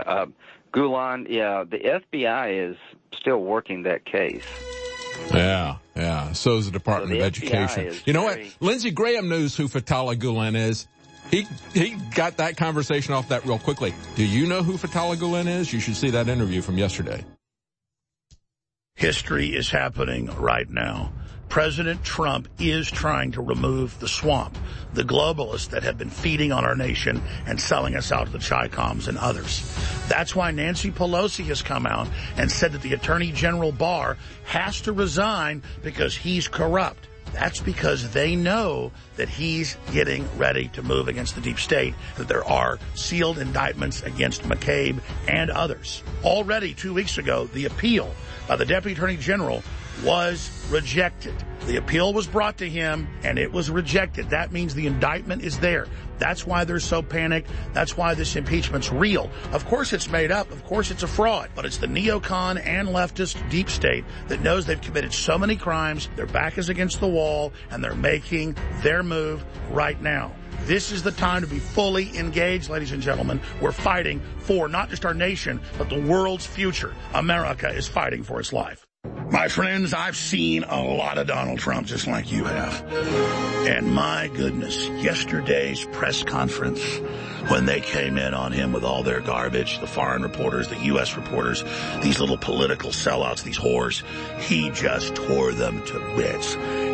the FBI is still working that case. Yeah. So is the Department of Education. You know what? Lindsey Graham knows who Fethullah Gulen is. He got that conversation off that real quickly. Do you know who Fethullah Gulen is? You should see that interview from yesterday. History is happening right now. President Trump is trying to remove the swamp, the globalists that have been feeding on our nation and selling us out to the Chi-Coms and others. That's why Nancy Pelosi has come out and said that the Attorney General Barr has to resign because he's corrupt. That's because they know that he's getting ready to move against the deep state, that there are sealed indictments against McCabe and others. Already 2 weeks ago, the appeal by the Deputy Attorney General was rejected. The appeal was brought to him, and it was rejected. That means the indictment is there. That's why they're so panicked. That's why this impeachment's real. Of course it's made up. Of course it's a fraud. But it's the neocon and leftist deep state that knows they've committed so many crimes, their back is against the wall, and they're making their move right now. This is the time to be fully engaged, ladies and gentlemen. We're fighting for not just our nation, but the world's future. America is fighting for its life. My friends, I've seen a lot of Donald Trump just like you have. And my goodness, yesterday's press conference, when they came in on him with all their garbage, the foreign reporters, the U.S. reporters, these little political sellouts, these whores, he just tore them to bits.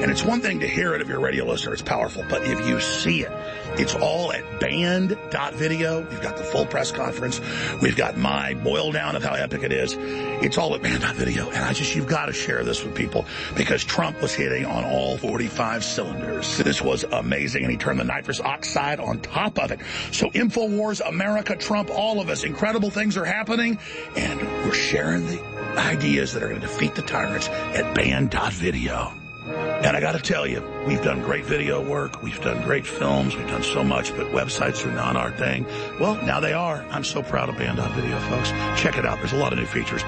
And it's one thing to hear it if you're a radio listener, it's powerful, but if you see it, it's all at band.video. We've got the full press conference. We've got my boil down of how epic it is. It's all at band.video. And you've got to share this with people because Trump was hitting on all 45 cylinders. This was amazing. And he turned the nitrous oxide on top of it. So InfoWars, America, Trump, all of us, incredible things are happening. And we're sharing the ideas that are going to defeat the tyrants at band.video. And I got to tell you, we've done great video work. We've done great films. We've done so much, but websites are not our thing. Well, now they are. I'm so proud of Band.video, folks. Check it out. There's a lot of new features,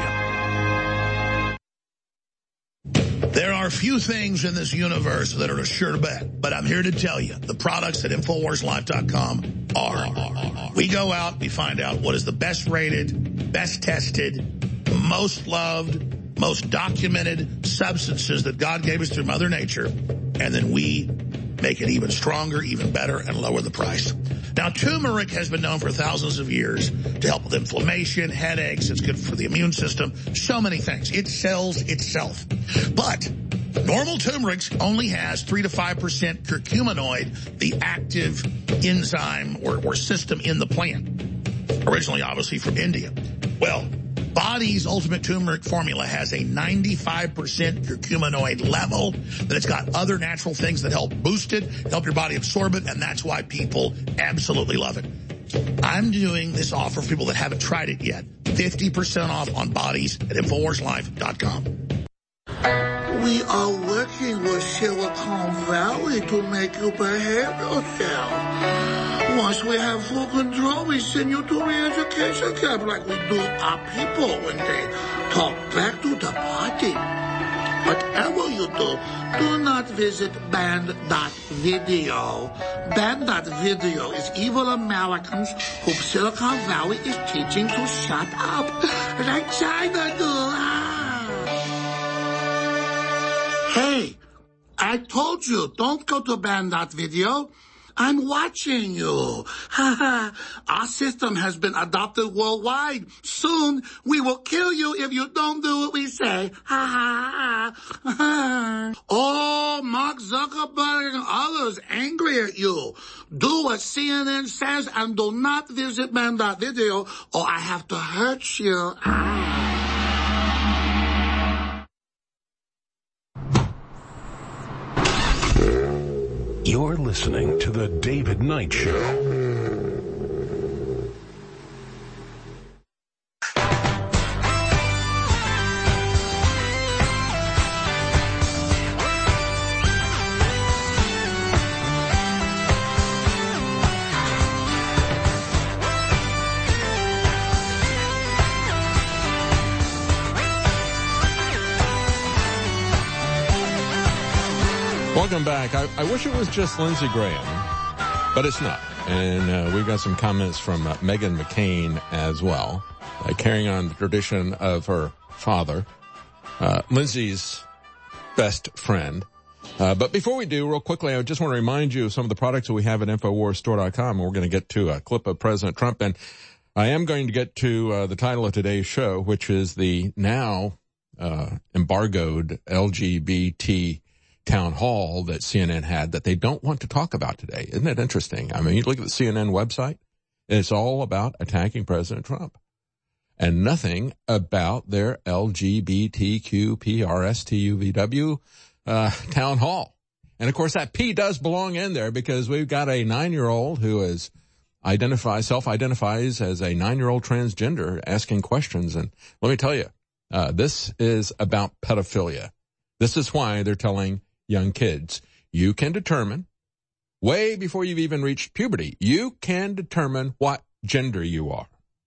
Band.video. There are few things in this universe that are a sure bet, but I'm here to tell you, the products at InfoWarsLife.com are. We go out, we find out what is the best rated, best tested, most loved, most documented substances that God gave us through Mother Nature, and then we make it even stronger, even better, and lower the price. Now, turmeric has been known for thousands of years to help with inflammation, headaches. It's good for the immune system, so many things. It sells itself. But normal turmeric only has 3 to 5% curcuminoid, the active enzyme or system in the plant, originally obviously from India. Well, Body's Ultimate Turmeric Formula has a 95% curcuminoid level, that it's got other natural things that help boost it, help your body absorb it, and that's why people absolutely love it. I'm doing this offer for people that haven't tried it yet. 50% off on Bodies at InfoWarsLife.com. We are working with Silicon Valley to make you behave yourself. Once we have full control, we send you to re-education camp like we do our people when they talk back to the party. Whatever you do not visit Band.video. Band.video is evil Americans whom Silicon Valley is teaching to shut up, like China do. Hey, I told you, don't go to Band.video. I'm watching you. Our system has been adopted worldwide. Soon, we will kill you if you don't do what we say. Oh, Mark Zuckerberg and others angry at you. Do what CNN says and do not visit Band.video or I have to hurt you. You're listening to The David Knight Show. Welcome back. I wish it was just Lindsey Graham, but it's not. And we've got some comments from Meghan McCain as well, carrying on the tradition of her father, Lindsey's best friend. But before we do, real quickly, I just want to remind you of some of the products that we have at InfoWarsStore.com. We're going to get to a clip of President Trump, and I am going to get to the title of today's show, which is the now embargoed LGBT town hall that CNN had that they don't want to talk about today. Isn't that interesting? I mean, you look at the CNN website, it's all about attacking President Trump and nothing about their LGBTQPRSTUVW town hall. And of course that P does belong in there because we've got a 9-year-old who is self-identifies as a 9-year-old transgender asking questions. And let me tell you, this is about pedophilia. This is why they're telling young kids, you can determine, way before you've even reached puberty, you can determine what gender you are.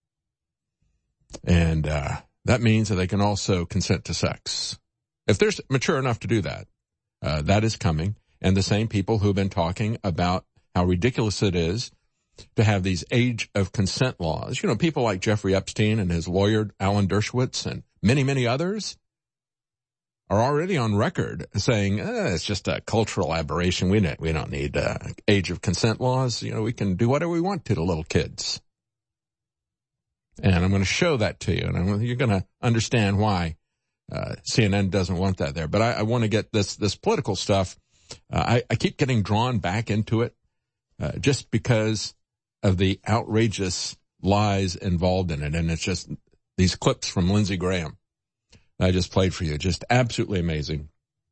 And that means that they can also consent to sex. If they're mature enough to do that, that is coming. And the same people who've been talking about how ridiculous it is to have these age of consent laws. You know, people like Jeffrey Epstein and his lawyer, Alan Dershowitz, and many, many others are already on record saying, it's just a cultural aberration. We don't need age of consent laws. You know, we can do whatever we want to the little kids. And I'm going to show that to you, and you're going to understand why CNN doesn't want that there. But I want to get this political stuff. I keep getting drawn back into it just because of the outrageous lies involved in it. And it's just these clips from Lindsey Graham I just played for you. Just absolutely amazing.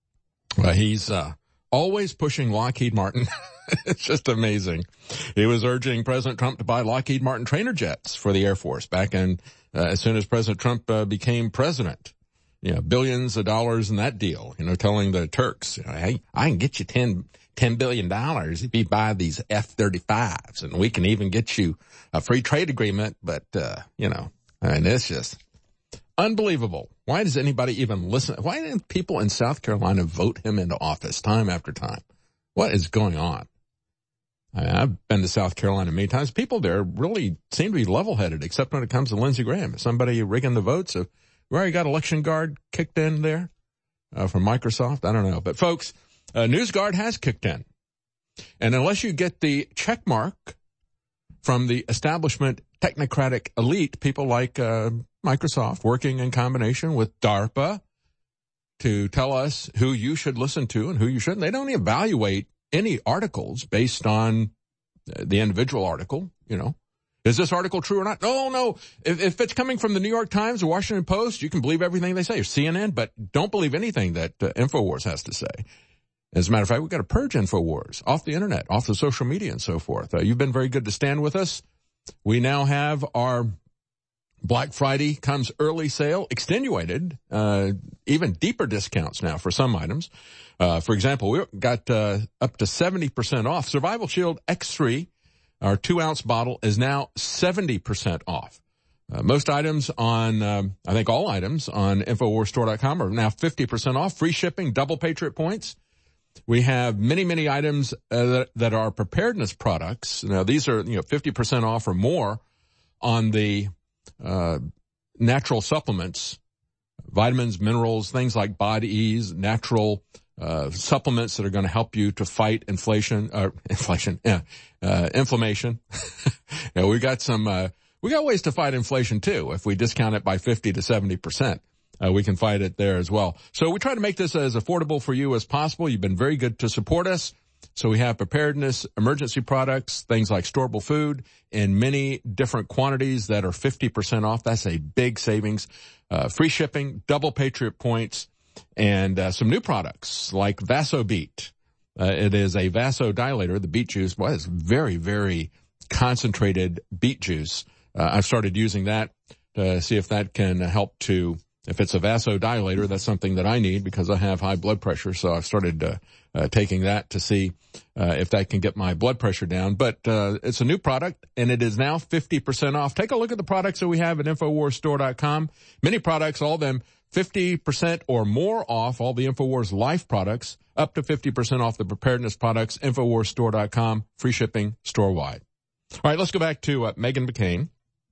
He's always pushing Lockheed Martin. It's just amazing. He was urging President Trump to buy Lockheed Martin trainer jets for the Air Force back in as soon as President Trump became president. Billions of dollars in that deal, telling the Turks, hey, I can get you $10 billion if you buy these F-35s, and we can even get you a free trade agreement. But, it's just unbelievable. Why does anybody even listen? Why didn't people in South Carolina vote him into office time after time? What is going on? I've been to South Carolina many times. People there really seem to be level-headed, except when it comes to Lindsey Graham. Is somebody rigging the votes? We already got Election Guard kicked in there from Microsoft. I don't know. But, folks, NewsGuard has kicked in. And unless you get the check mark from the establishment technocratic elite, people like Microsoft working in combination with DARPA to tell us who you should listen to and who you shouldn't. They don't evaluate any articles based on the individual article, Is this article true or not? No. If it's coming from the New York Times or Washington Post, you can believe everything they say, or CNN, but don't believe anything that InfoWars has to say. As a matter of fact, we've got to purge InfoWars off the internet, off the social media and so forth. You've been very good to stand with us. We now have our Black Friday comes early sale extenuated, even deeper discounts now for some items. For example, we got up to 70% off. Survival Shield X3, our 2-ounce bottle, is now 70% off. Most items on, I think all items on InfoWarsStore.com are now 50% off. Free shipping, double Patriot points. We have many, many items that are preparedness products. Now, these are 50% off or more on the natural supplements, vitamins, minerals, things like Bod Ease, natural supplements that are going to help you to fight inflammation. We got ways to fight inflation too. If we discount it by 50 to 70%, we can fight it there as well. So we try to make this as affordable for you as possible. You've been very good to support us. So we have preparedness, emergency products, things like storable food in many different quantities that are 50% off. That's a big savings. Free shipping, double Patriot points, and some new products like VasoBeat. It is a vasodilator. The beet juice was very, very concentrated beet juice. I've started using that to see if that can help to, if it's a vasodilator, that's something that I need because I have high blood pressure. So I've started taking that to see if that can get my blood pressure down. But it's a new product, and it is now 50% off. Take a look at the products that we have at InfoWarsStore.com. Many products, all of them 50% or more off, all the InfoWars Life products, up to 50% off the preparedness products, InfoWarsStore.com, free shipping, store-wide. All right, let's go back to Meghan McCain.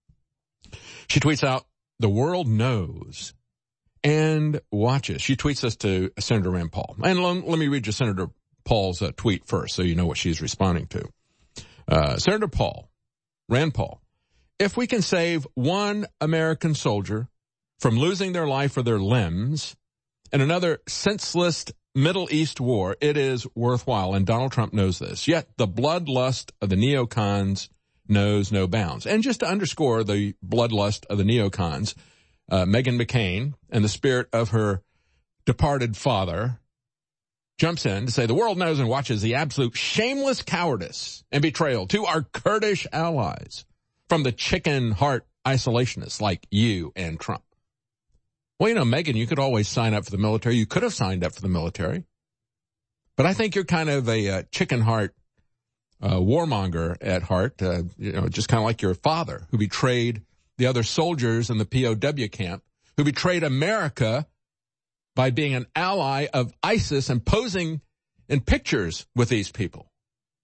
She tweets out, "The world knows and watches." She tweets this to Senator Rand Paul. And let me read you Senator Paul's tweet first so you know what she's responding to. Senator Rand Paul, "If we can save one American soldier from losing their life or their limbs in another senseless Middle East war, it is worthwhile." And Donald Trump knows this. Yet the bloodlust of the neocons knows no bounds. And just to underscore the bloodlust of the neocons, Meghan McCain, in the spirit of her departed father, jumps in to say the world knows and watches the absolute shameless cowardice and betrayal to our Kurdish allies from the chicken heart isolationists like you and Trump. Well, Meghan, you could always sign up for the military. You could have signed up for the military. But I think you're kind of a chicken heart warmonger at heart, just kind of like your father who betrayed the other soldiers in the POW camp, who betrayed America by being an ally of ISIS and posing in pictures with these people.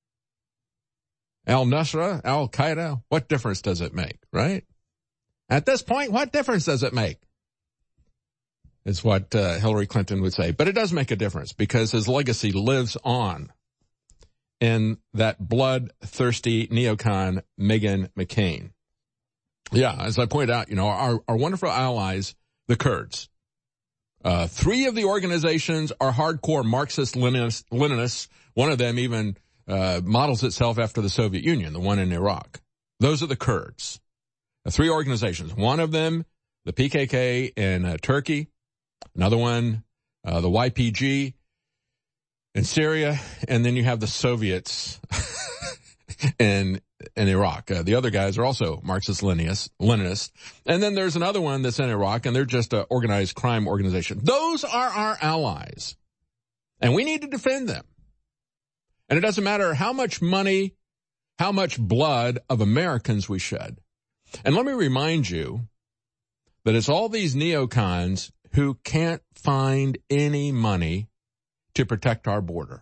Al-Nusra, Al-Qaeda, what difference does it make, right? At this point, what difference does it make? It's what Hillary Clinton would say. But it does make a difference because his legacy lives on in that bloodthirsty neocon, Meghan McCain. Yeah, as I pointed out, our wonderful allies, the Kurds, 3 of the organizations are hardcore Marxist-Leninists. One of them even models itself after the Soviet Union, the one in Iraq. Those are the Kurds. 3 organizations. One of them, the PKK in Turkey. Another one, the YPG in Syria. And then you have the Soviets in Iraq. The other guys are also Marxist-Leninists. And then there's another one that's in Iraq, and they're just an organized crime organization. Those are our allies. And we need to defend them. And it doesn't matter how much money, how much blood of Americans we shed. And let me remind you that it's all these neocons who can't find any money to protect our border.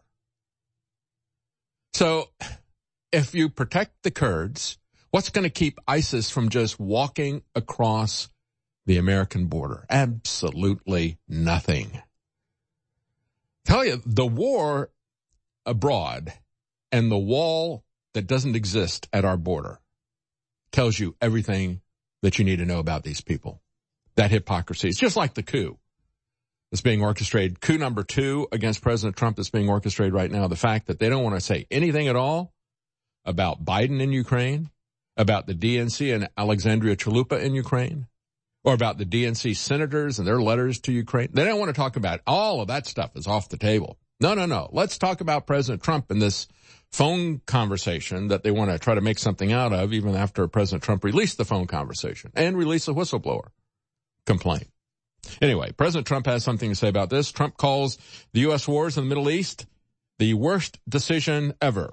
So if you protect the Kurds, what's going to keep ISIS from just walking across the American border? Absolutely nothing. Tell you, the war abroad and the wall that doesn't exist at our border tells you everything that you need to know about these people. That hypocrisy. It's just like the coup that's being orchestrated. Coup number 2 against President Trump that's being orchestrated right now. The fact that they don't want to say anything at all about Biden in Ukraine, about the DNC and Alexandria Chalupa in Ukraine, or about the DNC senators and their letters to Ukraine. They don't want to talk about it. All of that stuff is off the table. No. Let's talk about President Trump and this phone conversation that they want to try to make something out of, even after President Trump released the phone conversation and released a whistleblower complaint. Anyway, President Trump has something to say about this. Trump calls the U.S. wars in the Middle East the worst decision ever.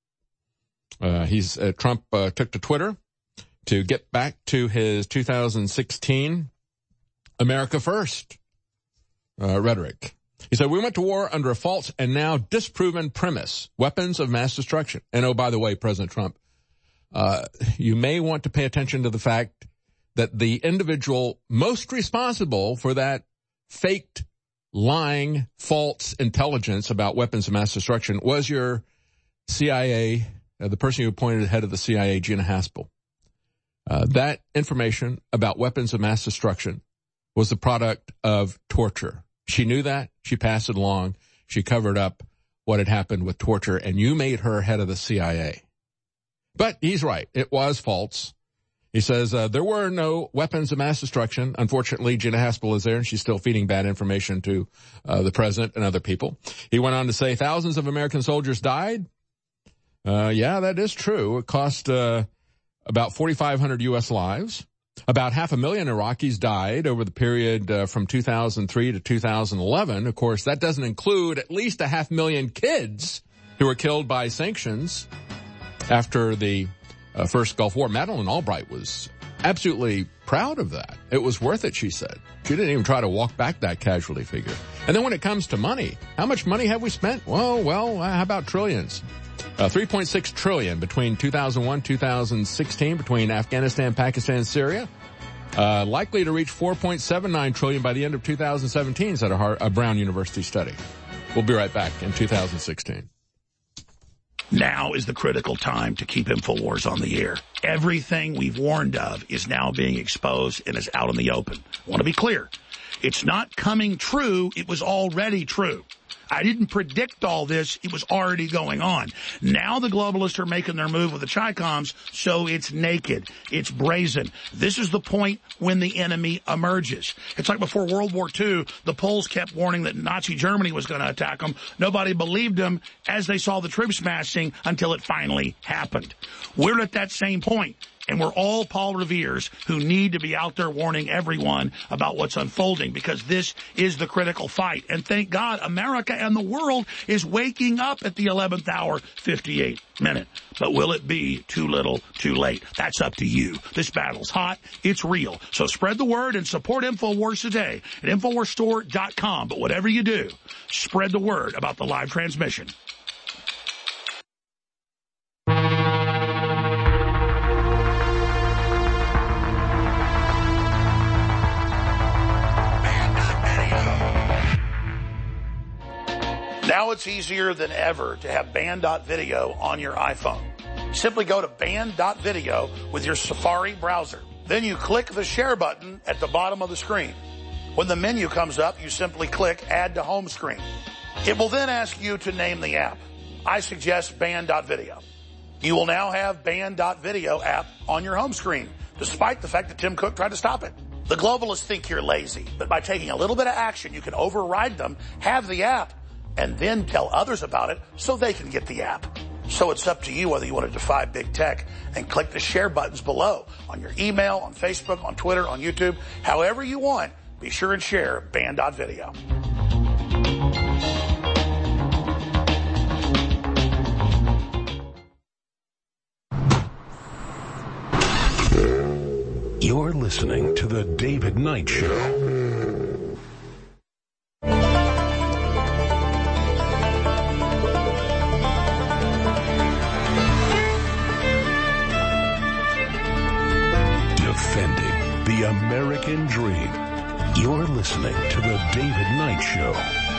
Trump took to Twitter to get back to his 2016 America First rhetoric. He said, we went to war under a false and now disproven premise, weapons of mass destruction. And oh, by the way, President Trump, you may want to pay attention to the fact that the individual most responsible for that faked, lying, false intelligence about weapons of mass destruction was your CIA, the person who appointed the head of the CIA, Gina Haspel. That information about weapons of mass destruction was the product of torture. She knew that. She passed it along. She covered up what had happened with torture, and you made her head of the CIA. But he's right. It was false. He says there were no weapons of mass destruction. Unfortunately, Gina Haspel is there, and she's still feeding bad information to the president and other people. He went on to say thousands of American soldiers died. Yeah, that is true. It cost about 4,500 U.S. lives. About 500,000 Iraqis died over the period from 2003 to 2011. Of course, that doesn't include at least 500,000 kids who were killed by sanctions after the first Gulf War. Madeleine Albright was absolutely proud of that. It was worth it, she said. She didn't even try to walk back that casualty figure. And then when it comes to money, how much money have we spent? Well, how about trillions? 3.6 trillion between 2001, 2016, between Afghanistan, Pakistan, and Syria. Likely to reach 4.79 trillion by the end of 2017, said a Brown University study. We'll be right back in 2016. Now is the critical time to keep InfoWars on the air. Everything we've warned of is now being exposed and is out in the open. I want to be clear. It's not coming true. It was already true. I didn't predict all this. It was already going on. Now the globalists are making their move with the Chi-Coms, so it's naked. It's brazen. This is the point when the enemy emerges. It's like before World War II, the Poles kept warning that Nazi Germany was going to attack them. Nobody believed them as they saw the troops massing until it finally happened. We're at that same point. And we're all Paul Revere's who need to be out there warning everyone about what's unfolding, because this is the critical fight. And thank God America and the world is waking up at the 11th hour, 58 minute. But will it be too little, too late? That's up to you. This battle's hot. It's real. So spread the word and support InfoWars today at InfoWarsStore.com. But whatever you do, spread the word about the live transmission. Now it's easier than ever to have Band.video on your iPhone. Simply go to Band.video with your Safari browser. Then you click the share button at the bottom of the screen. When the menu comes up, you simply click Add to Home Screen. It will then ask you to name the app. I suggest Band.video. You will now have Band.video app on your home screen, despite the fact that Tim Cook tried to stop it. The globalists think you're lazy, but by taking a little bit of action, you can override them, have the app, and then tell others about it so they can get the app. So it's up to you whether you want to defy big tech and click the share buttons below on your email, on Facebook, on Twitter, on YouTube, however you want. Be sure and share Band.video. You're listening to The David Knight Show. Defending the American dream. You're listening to The David Knight Show.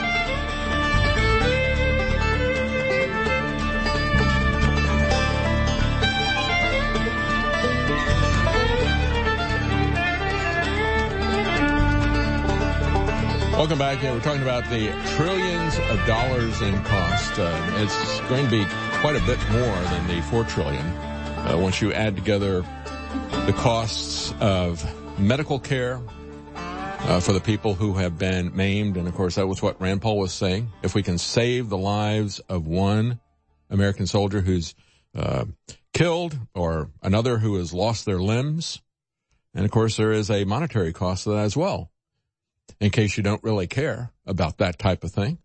Welcome back. We're talking about the trillions of dollars in cost. It's going to be quite a bit more than the $4 trillion once you add together the costs of medical care for the people who have been maimed. And, of course, that was what Rand Paul was saying. If we can save the lives of one American soldier who's killed or another who has lost their limbs, and, of course, there is a monetary cost to that as well, in case you don't really care about that type of thing.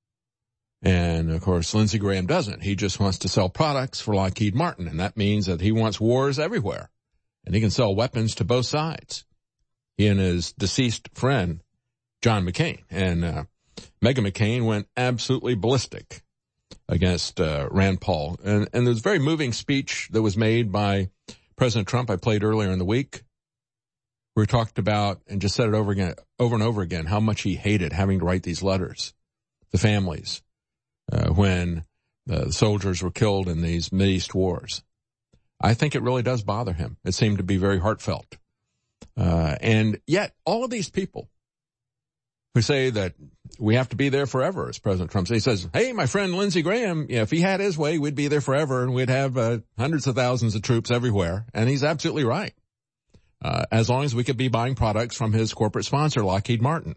And, of course, Lindsey Graham doesn't. He just wants to sell products for Lockheed Martin, and that means that he wants wars everywhere. And he can sell weapons to both sides. He and his deceased friend, John McCain. And Meghan McCain went absolutely ballistic against Rand Paul. And there's a very moving speech that was made by President Trump I played earlier in the week. We talked about, and just said it over and over again, how much he hated having to write these letters to families when the soldiers were killed in these Mideast wars. I think it really does bother him. It seemed to be very heartfelt. And yet, all of these people who say that we have to be there forever, as President Trump says, he says, hey, my friend Lindsey Graham, if he had his way, we'd be there forever, and we'd have hundreds of thousands of troops everywhere. And he's absolutely right. As long as we could be buying products from his corporate sponsor, Lockheed Martin.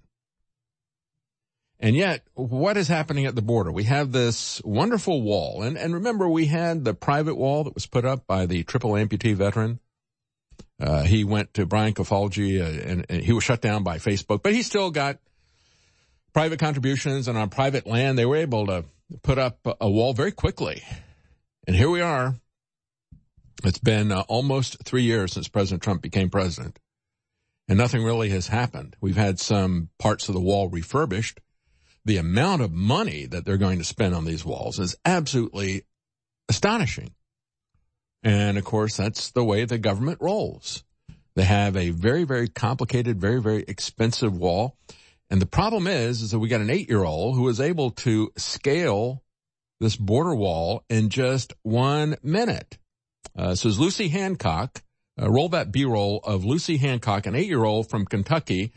And yet, what is happening at the border? We have this wonderful wall. And remember, we had the private wall that was put up by the triple amputee veteran. He went to Brian Kafalji, and he was shut down by Facebook, but he still got private contributions, and on private land, they were able to put up a wall very quickly. And here we are. It's been almost 3 years since President Trump became president, and nothing really has happened. We've had some parts of the wall refurbished. The amount of money that they're going to spend on these walls is absolutely astonishing. And, of course, that's the way the government rolls. They have a very, very complicated, very, very expensive wall. And the problem is that we got an 8-year-old who was able to scale this border wall in just 1 minute. So is Lucy Hancock. Roll that B-roll of Lucy Hancock, an 8-year-old from Kentucky,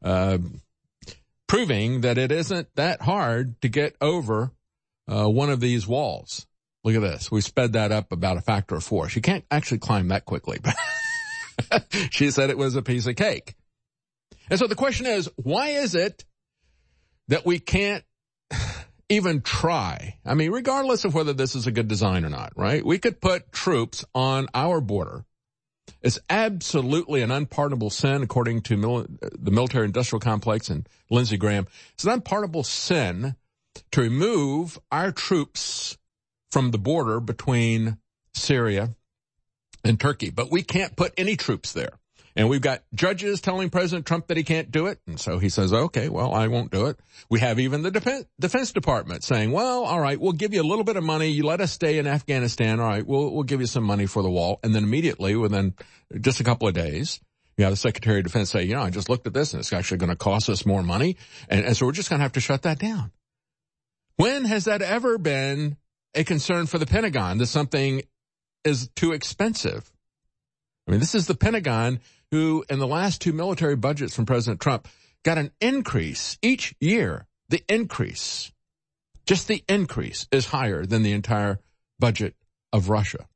proving that it isn't that hard to get over one of these walls. Look at this. We sped that up about a factor of 4. She can't actually climb that quickly, but she said it was a piece of cake. And so the question is, why is it that we can't even try? I mean, regardless of whether this is a good design or not, right? We could put troops on our border. It's absolutely an unpardonable sin, according to the military-industrial complex and Lindsey Graham. It's an unpardonable sin to remove our troops from the border between Syria and Turkey. But we can't put any troops there. And we've got judges telling President Trump that he can't do it. And so he says, okay, well, I won't do it. We have even the Defense Department saying, well, all right, we'll give you a little bit of money. You let us stay in Afghanistan. All right, we'll give you some money for the wall. And then immediately, within just a couple of days, you have the Secretary of Defense say, I just looked at this and it's actually going to cost us more money. And so we're just going to have to shut that down. When has that ever been a concern for the Pentagon that something is too expensive? I mean, this is the Pentagon who, in the last 2 military budgets from President Trump, got an increase each year. The increase, just the increase, is higher than the entire budget of Russia.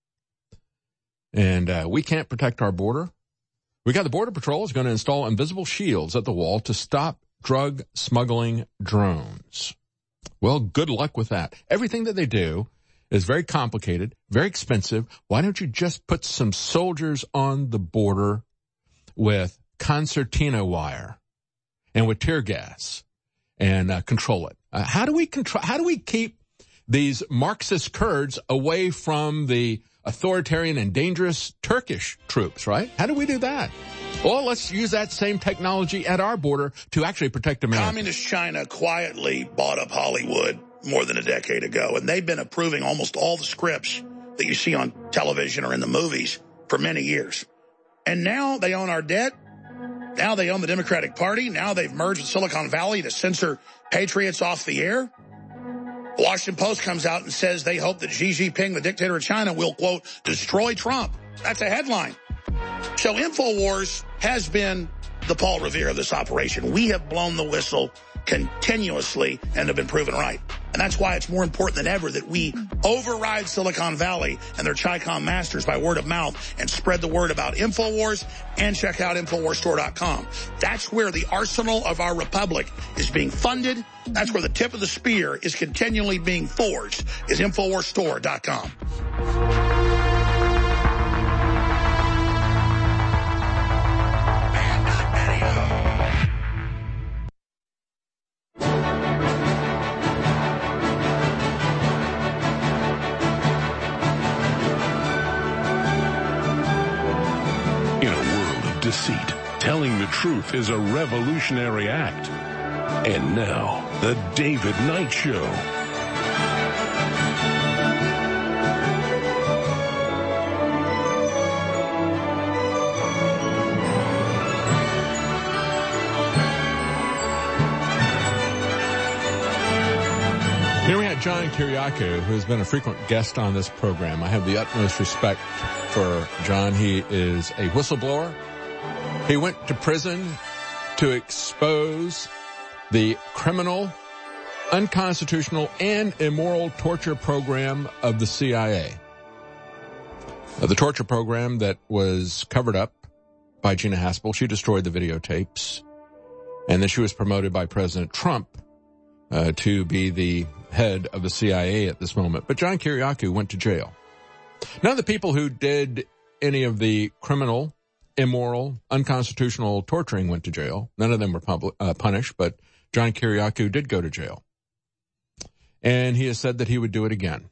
And we can't protect our border. We got the Border Patrol is going to install invisible shields at the wall to stop drug smuggling drones. Well, good luck with that. Everything that they do is very complicated, very expensive. Why don't you just put some soldiers on the border with concertina wire and with tear gas and control it? How do we keep these Marxist Kurds away from the authoritarian and dangerous Turkish troops, right? How do we do that? Well, let's use that same technology at our border to actually protect America. Communist China quietly bought up Hollywood more than a decade ago, and they've been approving almost all the scripts that you see on television or in the movies for many years. And now they own our debt. Now they own the Democratic Party. Now they've merged with Silicon Valley to censor patriots off the air. The Washington Post comes out and says they hope that Xi Jinping, the dictator of China, will, quote, destroy Trump. That's a headline. So InfoWars has been the Paul Revere of this operation. We have blown the whistle continuously and have been proven right. And that's why it's more important than ever that we override Silicon Valley and their Chi-Com masters by word of mouth and spread the word about InfoWars and check out InfoWarsStore.com. That's where the arsenal of our republic is being funded. That's where the tip of the spear is continually being forged, is InfoWarsStore.com. Deceit. Telling the truth is a revolutionary act. And now, the David Knight Show. Here we have John Kiriakou, who has been a frequent guest on this program. I have the utmost respect for John. He is a whistleblower. He went to prison to expose the criminal, unconstitutional, and immoral torture program of the CIA. The torture program that was covered up by Gina Haspel. She destroyed the videotapes. And then she was promoted by President Trump to be the head of the CIA at this moment. But John Kiriakou went to jail. None of the people who did any of the criminal, immoral, unconstitutional torturing went to jail. None of them were punished, but John Kiriakou did go to jail. And he has said that he would do it again.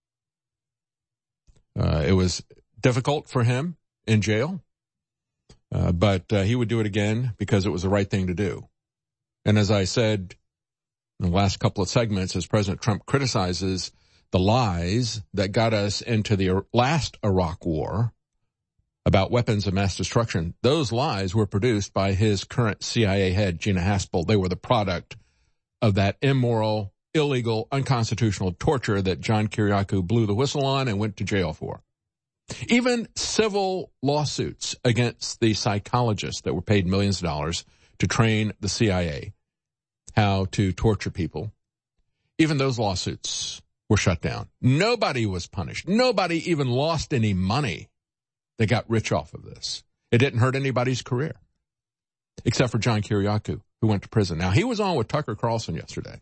It was difficult for him in jail, but he would do it again because it was the right thing to do. And as I said in the last couple of segments, as President Trump criticizes the lies that got us into the last Iraq war about weapons of mass destruction, those lies were produced by his current CIA head, Gina Haspel. They were the product of that immoral, illegal, unconstitutional torture that John Kiriakou blew the whistle on and went to jail for. Even civil lawsuits against the psychologists that were paid millions of dollars to train the CIA how to torture people, even those lawsuits were shut down. Nobody was punished. Nobody even lost any money. They got rich off of this. It didn't hurt anybody's career, except for John Kiriakou, who went to prison. Now, he was on with Tucker Carlson yesterday,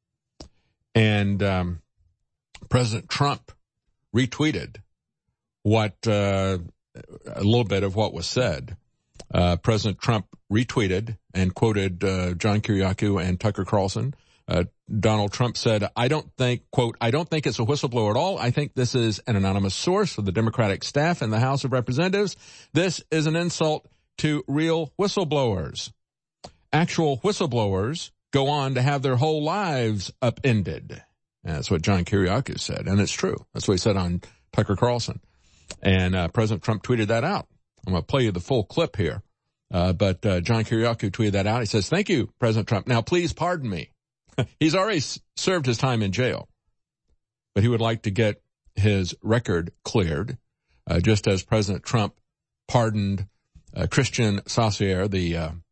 and President Trump retweeted what a little bit of what was said. President Trump retweeted and quoted John Kiriakou and Tucker Carlson. Donald Trump said, I don't think, quote, I don't think it's a whistleblower at all. I think this is an anonymous source of the Democratic staff in the House of Representatives. This is an insult to real whistleblowers. Actual whistleblowers go on to have their whole lives upended. And that's what John Kiriakou said, and it's true. That's what he said on Tucker Carlson. And President Trump tweeted that out. I'm going to play you the full clip here. But John Kiriakou tweeted that out. He says, thank you, President Trump. Now, please pardon me. He's already served his time in jail, but he would like to get his record cleared, just as President Trump pardoned Christian Saucier, the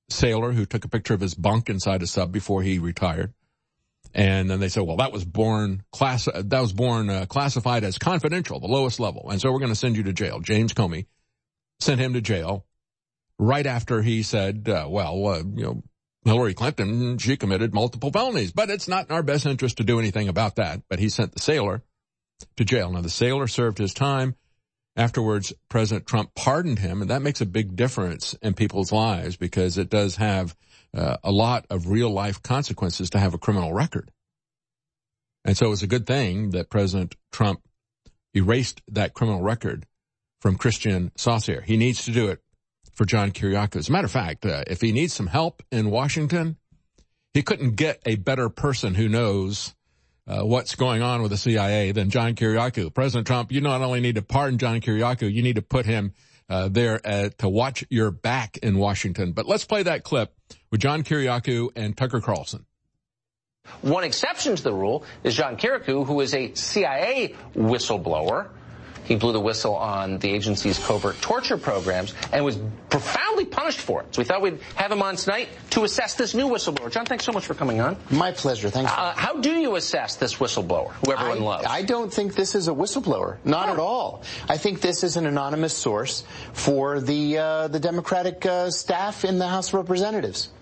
sailor who took a picture of his bunk inside a sub before he retired. And then they said, well, that was classified as confidential, the lowest level. And so we're going to send you to jail. James Comey sent him to jail right after he said, Hillary Clinton, she committed multiple felonies, but it's not in our best interest to do anything about that. But he sent the sailor to jail. Now, the sailor served his time. Afterwards, President Trump pardoned him, and that makes a big difference in people's lives because it does have a lot of real-life consequences to have a criminal record. And so it's a good thing that President Trump erased that criminal record from Christian Saucier. He needs to do it for John Kiriakou. As a matter of fact, if he needs some help in Washington, he couldn't get a better person who knows what's going on with the CIA than John Kiriakou. President Trump, you not only need to pardon John Kiriakou, you need to put him there to watch your back in Washington. But let's play that clip with John Kiriakou and Tucker Carlson. One exception to the rule is John Kiriakou, who is a CIA whistleblower. He blew the whistle on the agency's covert torture programs and was profoundly punished for it. So we thought we'd have him on tonight to assess this new whistleblower. John, thanks so much for coming on. My pleasure. Thanks. How do you assess this whistleblower, who everyone loves? I don't think this is a whistleblower. Not at all. I think this is an anonymous source for the Democratic staff in the House of Representatives.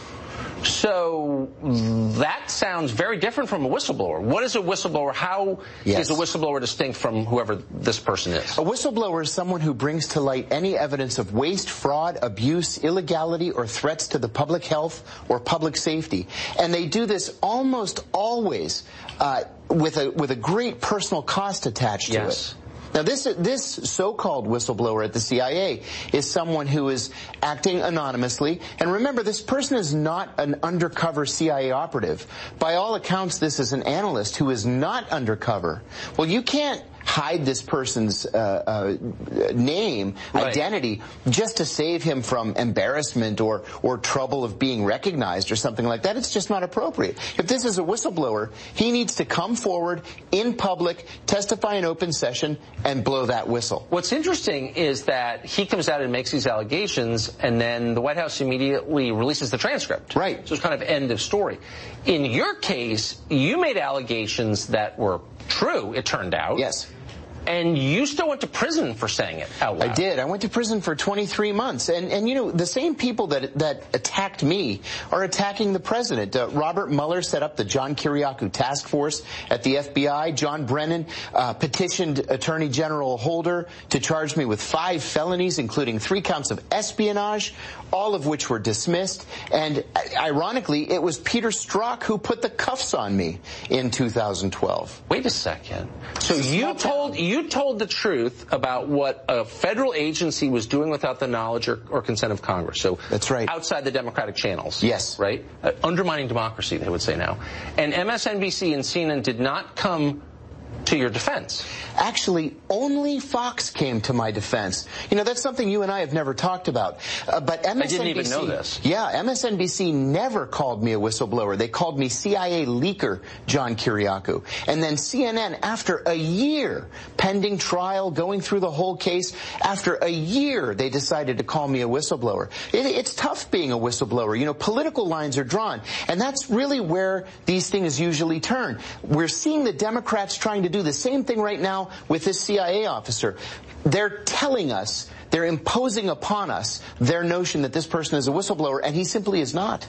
So that sounds very different from a whistleblower. What is a whistleblower? How is a whistleblower distinct from whoever this person is? A whistleblower is someone who brings to light any evidence of waste, fraud, abuse, illegality, or threats to the public health or public safety. And they do this almost always with a great personal cost attached to it. Now, this so-called whistleblower at the CIA is someone who is acting anonymously. And remember, this person is not an undercover CIA operative. By all accounts, this is an analyst who is not undercover. Well, you can't hide this person's name, identity, just to save him from embarrassment or trouble of being recognized or something like that. It's just not appropriate. If this is a whistleblower, he needs to come forward in public, testify in open session, and blow that whistle. What's interesting is that he comes out and makes these allegations, and then the White House immediately releases the transcript. Right. So it's kind of end of story. In your case, you made allegations that were true, it turned out. Yes. And you still went to prison for saying it out loud. I did. I went to prison for 23 months. And you know, the same people that attacked me are attacking the president. Robert Mueller set up the John Kiriakou task force at the FBI. John Brennan petitioned Attorney General Holder to charge me with 5 felonies, including 3 counts of espionage, all of which were dismissed. And ironically, it was Peter Strzok who put the cuffs on me in 2012. Wait a second. So you told the truth about what a federal agency was doing without the knowledge or consent of Congress. So that's right. Outside the democratic channels. Yes. Right? Undermining democracy, they would say now. And MSNBC and CNN did not come to your defense. Actually, only Fox came to my defense. You know, that's something you and I have never talked about. But MSNBC... I didn't even know this. Yeah, MSNBC never called me a whistleblower. They called me CIA leaker John Kiriakou. And then CNN, after a year, pending trial, going through the whole case, after a year, they decided to call me a whistleblower. It's tough being a whistleblower. You know, political lines are drawn. And that's really where these things usually turn. We're seeing the Democrats trying to do the same thing right now with this CIA officer. They're telling us, they're imposing upon us their notion that this person is a whistleblower, and he simply is not.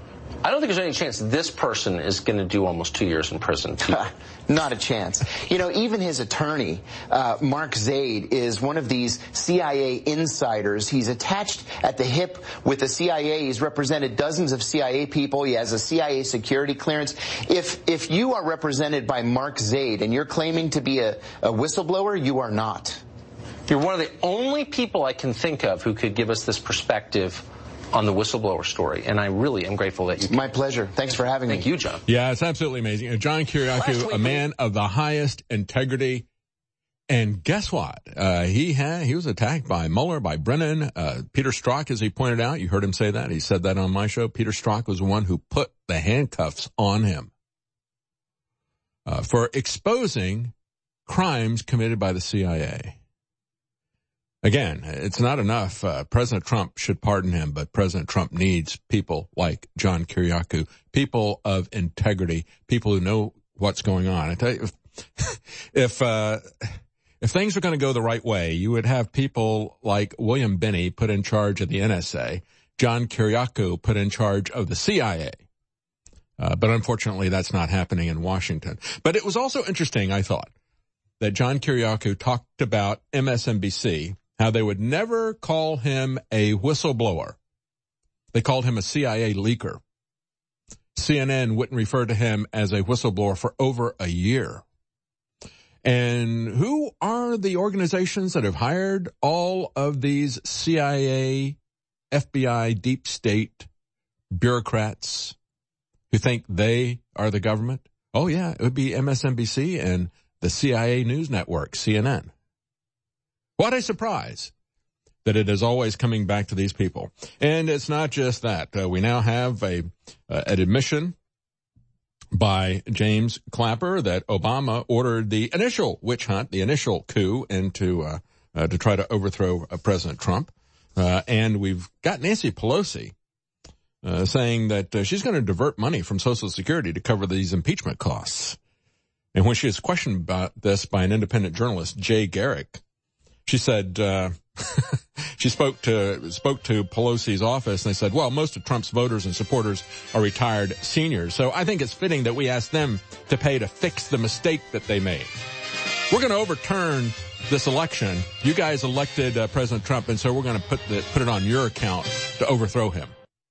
I don't think there's any chance this person is going to do almost 2 years in prison. Not a chance. You know, even his attorney, Mark Zaid, is one of these CIA insiders. He's attached at the hip with the CIA. He's represented dozens of CIA people. He has a CIA security clearance. If you are represented by Mark Zaid and you're claiming to be a whistleblower, you are not. You're one of the only people I can think of who could give us this perspective on the whistleblower story, and I really am grateful that you came. My pleasure. Thanks for having me. Thank you, John. Yeah, it's absolutely amazing. John Kiriakou, a man of the highest integrity, and guess what? He was attacked by Mueller, by Brennan, Peter Strzok, as he pointed out. You heard him say that. He said that on my show. Peter Strzok was the one who put the handcuffs on him for exposing crimes committed by the CIA. Again, it's not enough. President Trump should pardon him, but President Trump needs people like John Kiriakou, people of integrity, people who know what's going on. I tell you, if things are going to go the right way, you would have people like William Binney put in charge of the NSA, John Kiriakou put in charge of the CIA. But unfortunately, that's not happening in Washington. But it was also interesting, I thought, that John Kiriakou talked about MSNBC, how they would never call him a whistleblower. They called him a CIA leaker. CNN wouldn't refer to him as a whistleblower for over a year. And who are the organizations that have hired all of these CIA, FBI, deep state bureaucrats who think they are the government? Oh, yeah, it would be MSNBC and the CIA news network, CNN. What a surprise that it is always coming back to these people. And it's not just that. We now have an admission by James Clapper that Obama ordered the initial witch hunt, the initial coup into to try to overthrow President Trump. And we've got Nancy Pelosi saying that she's going to divert money from Social Security to cover these impeachment costs. And when she was questioned about this by an independent journalist, Jay Garrick, she said she spoke to Pelosi's office, and they said, well, most of Trump's voters and supporters are retired seniors. So I think it's fitting that we ask them to pay to fix the mistake that they made. We're going to overturn this election. You guys elected President Trump, and so we're going to put it on your account to overthrow him.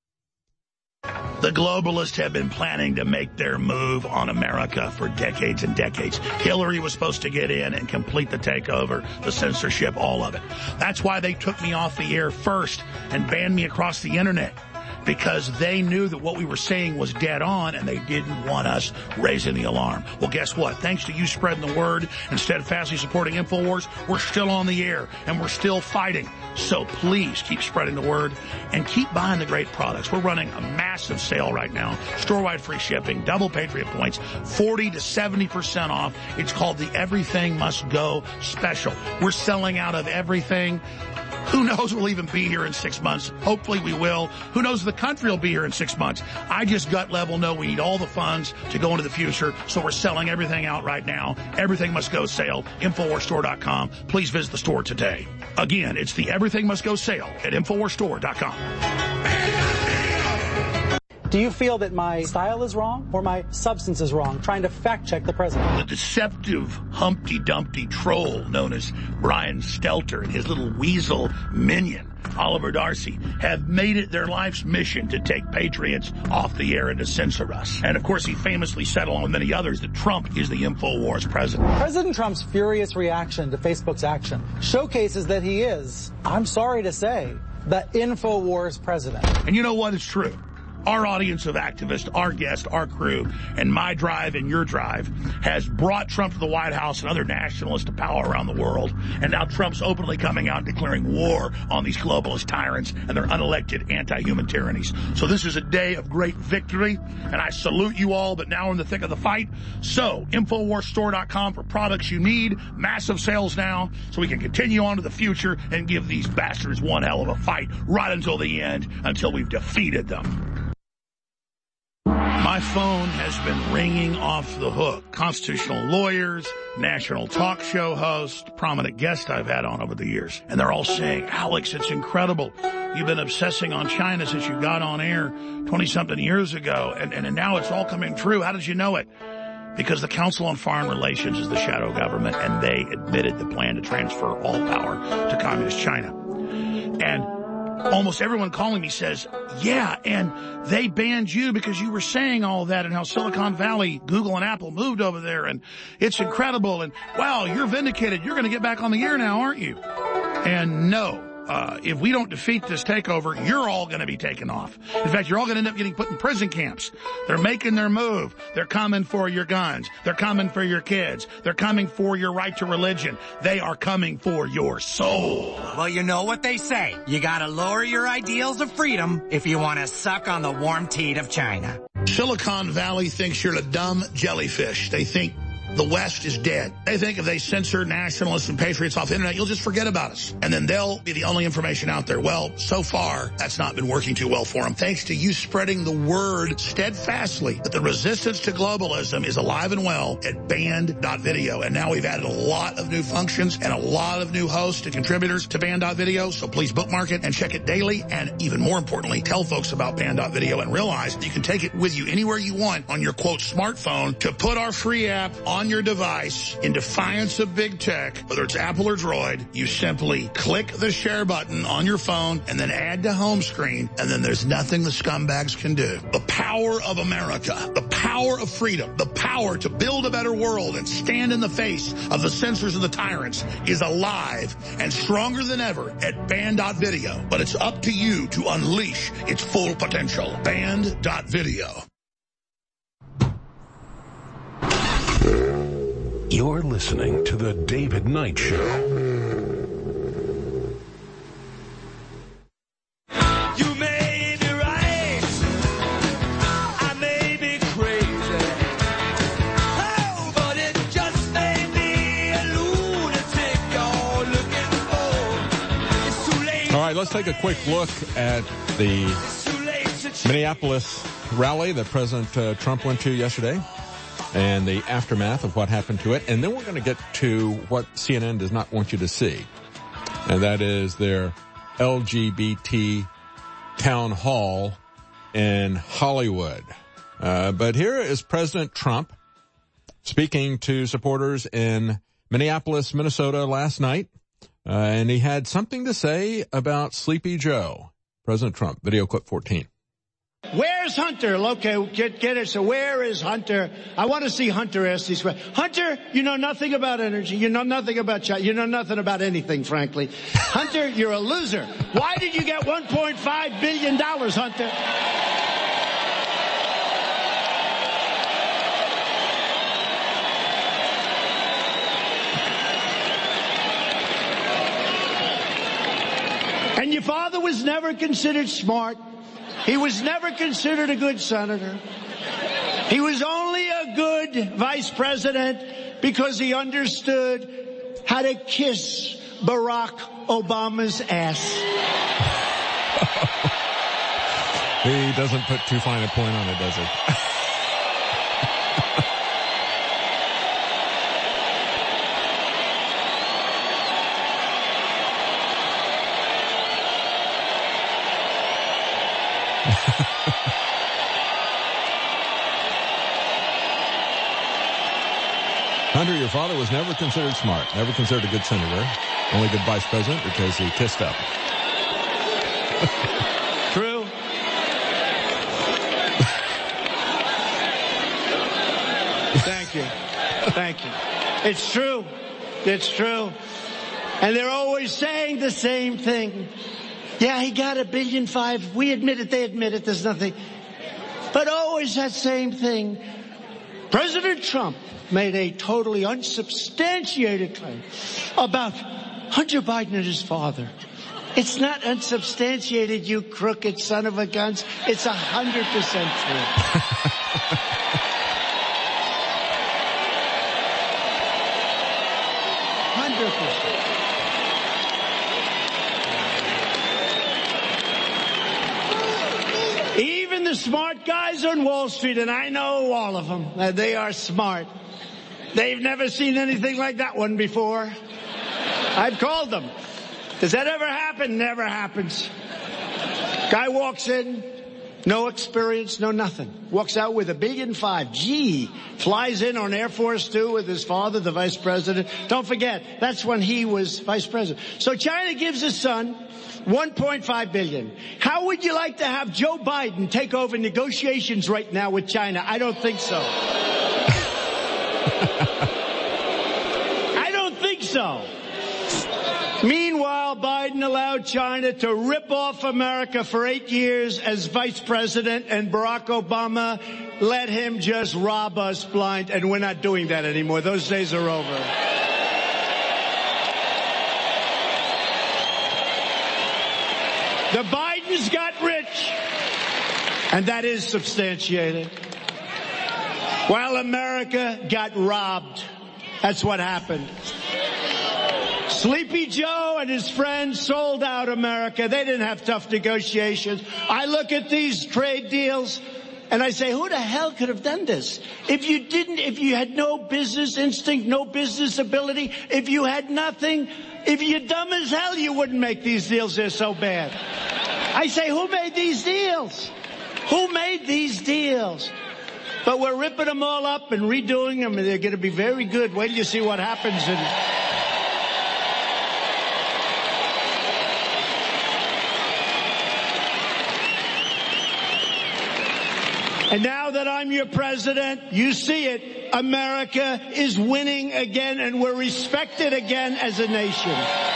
The globalists have been planning to make their move on America for decades and decades. Hillary was supposed to get in and complete the takeover, the censorship, all of it. That's why they took me off the air first and banned me across the internet, because they knew that what we were saying was dead on and they didn't want us raising the alarm. Well, guess what? Thanks to you spreading the word and steadfastly supporting InfoWars, we're still on the air and we're still fighting. So please keep spreading the word and keep buying the great products. We're running a massive sale right now. Store-wide free shipping, double Patriot points, 40 to 70% off. It's called the Everything Must Go Special. We're selling out of everything. Who knows we'll even be here in 6 months. Hopefully we will. Who knows the country will be here in 6 months. I just gut level know we need all the funds to go into the future, so we're selling everything out right now. Everything Must Go sale, InfoWarsStore.com. Please visit the store today. Again, it's the Everything Must Go sale at InfoWarsStore.com. Do you feel that my style is wrong or my substance is wrong, trying to fact-check the president? The deceptive Humpty Dumpty troll known as Brian Stelter and his little weasel minion, Oliver Darcy, have made it their life's mission to take patriots off the air and to censor us. And, of course, he famously said, along with many others, that Trump is the InfoWars president. President Trump's furious reaction to Facebook's action showcases that he is, I'm sorry to say, the InfoWars president. And you know what? It's true. Our audience of activists, our guest, our crew, and my drive and your drive has brought Trump to the White House and other nationalists to power around the world. And now Trump's openly coming out and declaring war on these globalist tyrants and their unelected anti-human tyrannies. So this is a day of great victory, and I salute you all, but now we're in the thick of the fight. So, InfoWarsStore.com for products you need. Massive sales now, so we can continue on to the future and give these bastards one hell of a fight right until the end, until we've defeated them. My phone has been ringing off the hook. Constitutional lawyers, national talk show hosts, prominent guests I've had on over the years. And they're all saying, Alex, it's incredible. You've been obsessing on China since you got on air 20-something years ago. And now it's all coming true. How did you know it? Because the Council on Foreign Relations is the shadow government, and they admitted the plan to transfer all power to Communist China. And almost everyone calling me says, yeah, and they banned you because you were saying all that and how Silicon Valley, Google and Apple moved over there, and it's incredible, and wow, you're vindicated. You're going to get back on the air now, aren't you? And no. If we don't defeat this takeover, you're all going to be taken off. In fact, you're all going to end up getting put in prison camps. They're making their move. They're coming for your guns. They're coming for your kids. They're coming for your right to religion. They are coming for your soul. Well, you know what they say. You got to lower your ideals of freedom if you want to suck on the warm teat of China. Silicon Valley thinks you're a dumb jellyfish. They think the West is dead. They think if they censor nationalists and patriots off the internet, you'll just forget about us. And then they'll be the only information out there. Well, so far, that's not been working too well for them. Thanks to you spreading the word steadfastly that the resistance to globalism is alive and well at band.video. And now we've added a lot of new functions and a lot of new hosts and contributors to band.video. So please bookmark it and check it daily. And even more importantly, tell folks about band.video and realize that you can take it with you anywhere you want on your, quote, smartphone to put our free app on your device in defiance of big tech, whether it's Apple or Droid. You simply click the share button on your phone and then add to home screen, and then there's nothing the scumbags can do. The power of America, the power of freedom, the power to build a better world and stand in the face of the censors and the tyrants is alive and stronger than ever at band.video. But it's up to you to unleash its full potential. Band.video. You're listening to The David Knight Show. You may be right, I may be crazy, oh, but it just may be a lunatic you're looking for. It's too late. All right, let's take a quick look at the Minneapolis rally that President Trump went to yesterday and the aftermath of what happened to it. And then we're going to get to what CNN does not want you to see, and that is their LGBT town hall in Hollywood. But here is President Trump speaking to supporters in Minneapolis, Minnesota last night, and he had something to say about Sleepy Joe. President Trump, video clip 14. Where's Hunter? Okay, get it. So where is Hunter? I want to see Hunter ask these questions. Hunter, you know nothing about energy. You know nothing about China. You know nothing about anything, frankly. Hunter, you're a loser. Why did you get $1.5 billion, Hunter? And your father was never considered smart. He was never considered a good senator. He was only a good vice president because he understood how to kiss Barack Obama's ass. He doesn't put too fine a point on it, does he? Hunter, your father was never considered smart, never considered a good senator, only good vice president because he kissed up. True. Thank you. Thank you. It's true. It's true. And they're always saying the same thing. Yeah, he got $1.5 billion. We admit it. They admit it. There's nothing. But always that same thing. President Trump made a totally unsubstantiated claim about Hunter Biden and his father. It's not unsubstantiated, you crooked son of a guns. It's 100% true. 100%. Even the smart guys on Wall Street, and I know all of them, they are smart. They've never seen anything like that one before. I've called them. Does that ever happen? Never happens. Guy walks in, no experience, no nothing. Walks out with $1.5 billion. Gee, flies in on Air Force Two with his father, the vice president. Don't forget, that's when he was vice president. So China gives his son $1.5 billion. How would you like to have Joe Biden take over negotiations right now with China? I don't think so. I don't think so. Meanwhile, Biden allowed China to rip off America for 8 years as vice president, and Barack Obama let him just rob us blind, and we're not doing that anymore. Those days are over. The Bidens got rich, and that is substantiated. Well, America got robbed. That's what happened. Sleepy Joe and his friends sold out America. They didn't have tough negotiations. I look at these trade deals and I say, who the hell could have done this? If you had no business instinct, no business ability, if you had nothing, if you're dumb as hell, you wouldn't make these deals. They're so bad. I say, who made these deals? Who made these deals? But we're ripping them all up and redoing them, and they're going to be very good. Wait till you see what happens. And now that I'm your president, you see it. America is winning again, and we're respected again as a nation.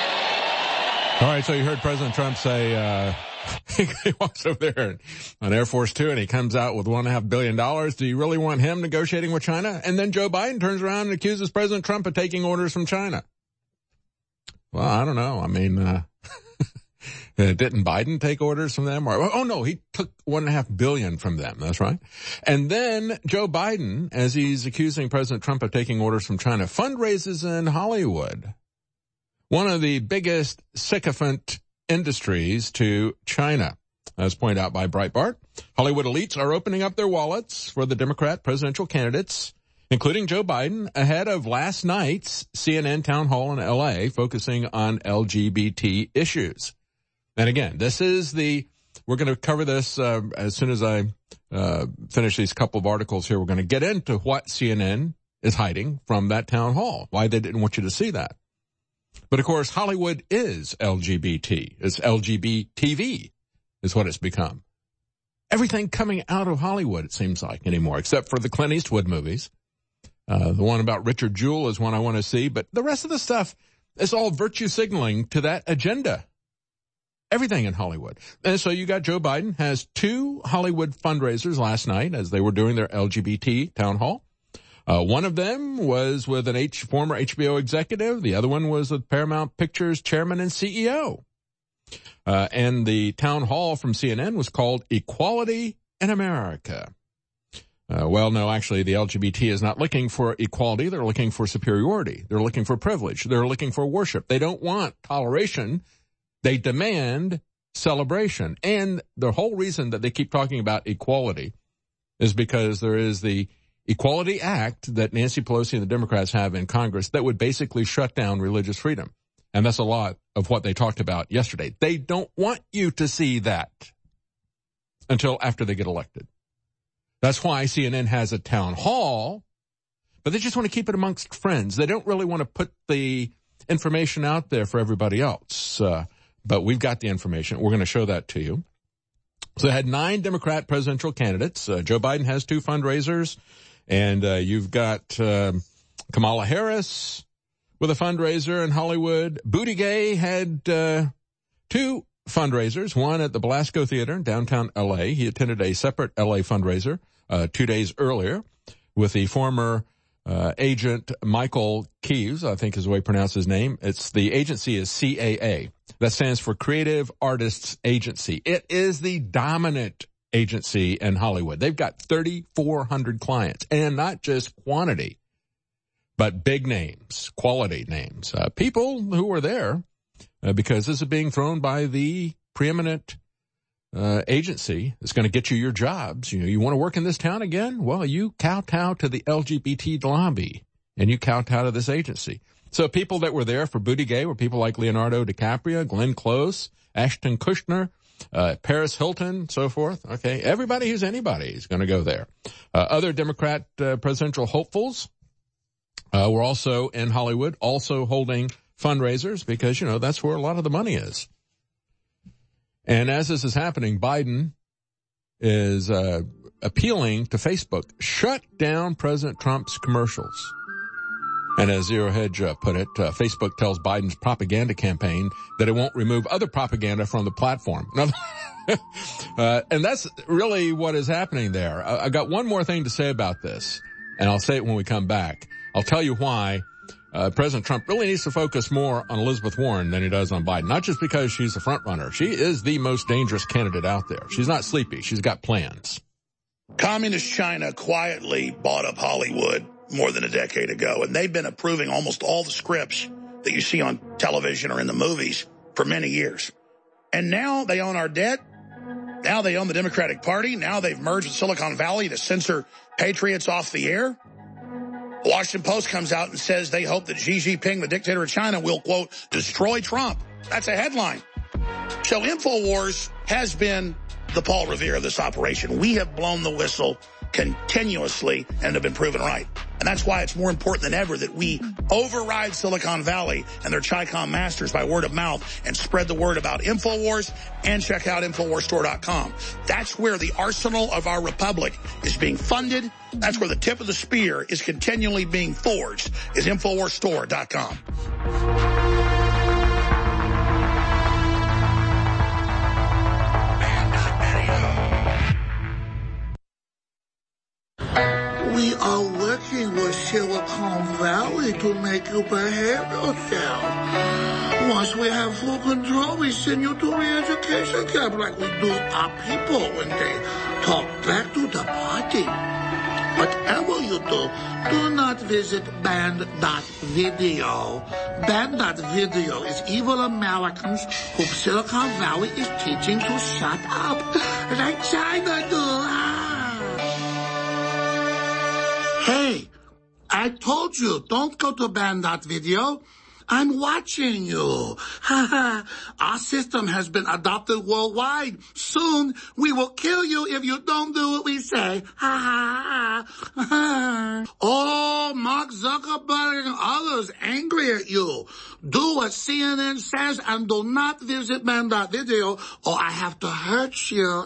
All right, so you heard President Trump say, he walks over there on Air Force Two and he comes out with $1.5 billion. Do you really want him negotiating with China? And then Joe Biden turns around and accuses President Trump of taking orders from China. Well, I don't know. I mean, didn't Biden take orders from them? Oh no, he took $1.5 billion from them. That's right. And then Joe Biden, as he's accusing President Trump of taking orders from China, fundraises in Hollywood, one of the biggest sycophant industries to China. As pointed out by Breitbart, Hollywood elites are opening up their wallets for the Democrat presidential candidates, including Joe Biden, ahead of last night's CNN town hall in L.A. focusing on LGBT issues. And again, we're going to cover this as soon as I finish these couple of articles here. We're going to get into what CNN is hiding from that town hall, why they didn't want you to see that. But of course, Hollywood is LGBT. It's LGBTV is what it's become. Everything coming out of Hollywood, it seems like, anymore, except for the Clint Eastwood movies. The one about Richard Jewell is one I want to see, but the rest of the stuff is all virtue signaling to that agenda. Everything in Hollywood. And so you got Joe Biden has 2 Hollywood fundraisers last night as they were doing their LGBT town hall. One of them was with an former HBO executive. The other one was with Paramount Pictures chairman and CEO. And the town hall from CNN was called Equality in America. Well, no, actually, the LGBT is not looking for equality. They're looking for superiority. They're looking for privilege. They're looking for worship. They don't want toleration. They demand celebration. And the whole reason that they keep talking about equality is because there is the Equality Act that Nancy Pelosi and the Democrats have in Congress that would basically shut down religious freedom. And that's a lot of what they talked about yesterday. They don't want you to see that until after they get elected. That's why CNN has a town hall, but they just want to keep it amongst friends. They don't really want to put the information out there for everybody else. But we've got the information. We're going to show that to you. So they had 9 Democrat presidential candidates. Joe Biden has 2 fundraisers. And you've got Kamala Harris with a fundraiser in Hollywood. Buttigieg had 2 fundraisers, one at the Belasco Theater in downtown L.A. He attended a separate L.A. fundraiser 2 days earlier with the former agent Michael Kieves, I think is the way you pronounce his name. The agency is CAA. That stands for Creative Artists Agency. It is the dominant agency in Hollywood. They've got 3,400 clients, and not just quantity, but big names, quality names, people who were there because this is being thrown by the preeminent agency that's going to get you your jobs. You want to work in this town again? Well, you kowtow to the LGBT lobby, and you kowtow to this agency. So people that were there for Buttigieg were people like Leonardo DiCaprio, Glenn Close, Ashton Kutcher, Paris Hilton, so forth. Okay, everybody who's anybody is going to go there. Other Democrat presidential hopefuls were also in Hollywood, also holding fundraisers because, that's where a lot of the money is. And as this is happening, Biden is appealing to Facebook, shut down President Trump's commercials. And as Zero Hedge put it, Facebook tells Biden's propaganda campaign that it won't remove other propaganda from the platform. And that's really what is happening there. I got one more thing to say about this, and I'll say it when we come back. I'll tell you why President Trump really needs to focus more on Elizabeth Warren than he does on Biden. Not just because she's the front runner. She is the most dangerous candidate out there. She's not sleepy. She's got plans. Communist China quietly bought up Hollywood more than a decade ago, and they've been approving almost all the scripts that you see on television or in the movies for many years. And now they own our debt. Now they own the Democratic Party. Now they've merged with Silicon Valley to censor patriots off the air. The Washington Post comes out and says they hope that Xi Jinping, the dictator of China, will, quote, destroy Trump. That's a headline. So InfoWars has been the Paul Revere of this operation. We have blown the whistle continuously and have been proven right. And that's why it's more important than ever that we override Silicon Valley and their Chi-Com masters by word of mouth and spread the word about InfoWars and check out InfoWarsStore.com. That's where the arsenal of our republic is being funded. That's where the tip of the spear is continually being forged, is InfoWarsStore.com. We are working with Silicon Valley to make you behave yourself. Once we have full control, we send you to re-education camp like we do our people when they talk back to the party. Whatever you do not visit Band.video. Band.video is evil Americans whom Silicon Valley is teaching to shut up, like China do. Hey, I told you, don't go to Band.video. I'm watching you. Our system has been adopted worldwide. Soon, we will kill you if you don't do what we say. Oh, Mark Zuckerberg and others angry at you. Do what CNN says and do not visit Band.video or I have to hurt you.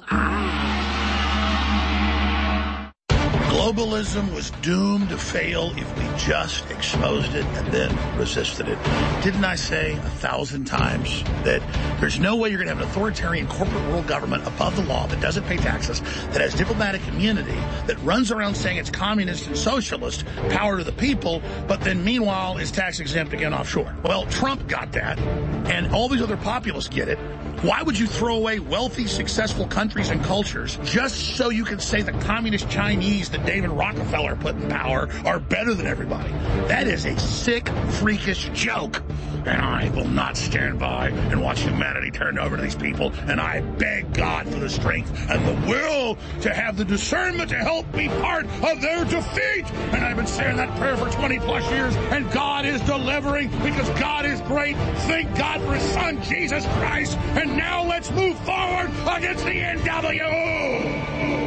Globalism was doomed to fail if we just exposed it and then resisted it. Didn't I say 1,000 times that there's no way you're going to have an authoritarian corporate world government above the law that doesn't pay taxes, that has diplomatic immunity, that runs around saying it's communist and socialist, power to the people, but then meanwhile is tax exempt again offshore? Well, Trump got that, and all these other populists get it. Why would you throw away wealthy, successful countries and cultures just so you can say the communist Chinese that David Rockefeller put in power are better than everybody? That is a sick, freakish joke. And I will not stand by and watch humanity turned over to these people. And I beg God for the strength and the will to have the discernment to help be part of their defeat. And I've been saying that prayer for 20 plus years, and God is delivering because God is great. Thank God for his son, Jesus Christ. And now let's move forward against the NWO.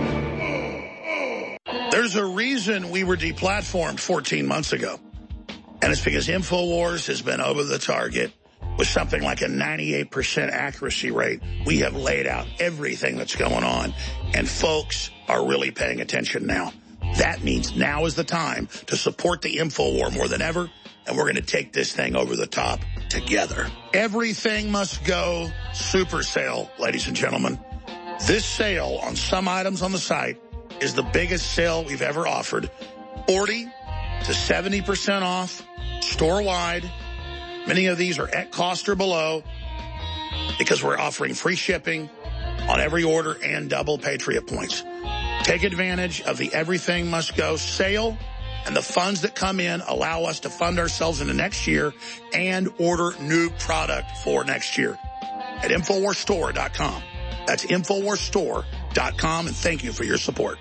There's a reason we were deplatformed 14 months ago. And it's because InfoWars has been over the target with something like a 98% accuracy rate. We have laid out everything that's going on, and folks are really paying attention now. That means now is the time to support the InfoWar more than ever, and we're going to take this thing over the top together. Everything must go super sale, ladies and gentlemen. This sale on some items on the site is the biggest sale we've ever offered. 40 to 70% off, store-wide. Many of these are at cost or below because we're offering free shipping on every order and double Patriot points. Take advantage of the Everything Must Go sale, and the funds that come in allow us to fund ourselves into next year and order new product for next year at InfoWarsStore.com. That's InfoWarsStore.com, and thank you for your support.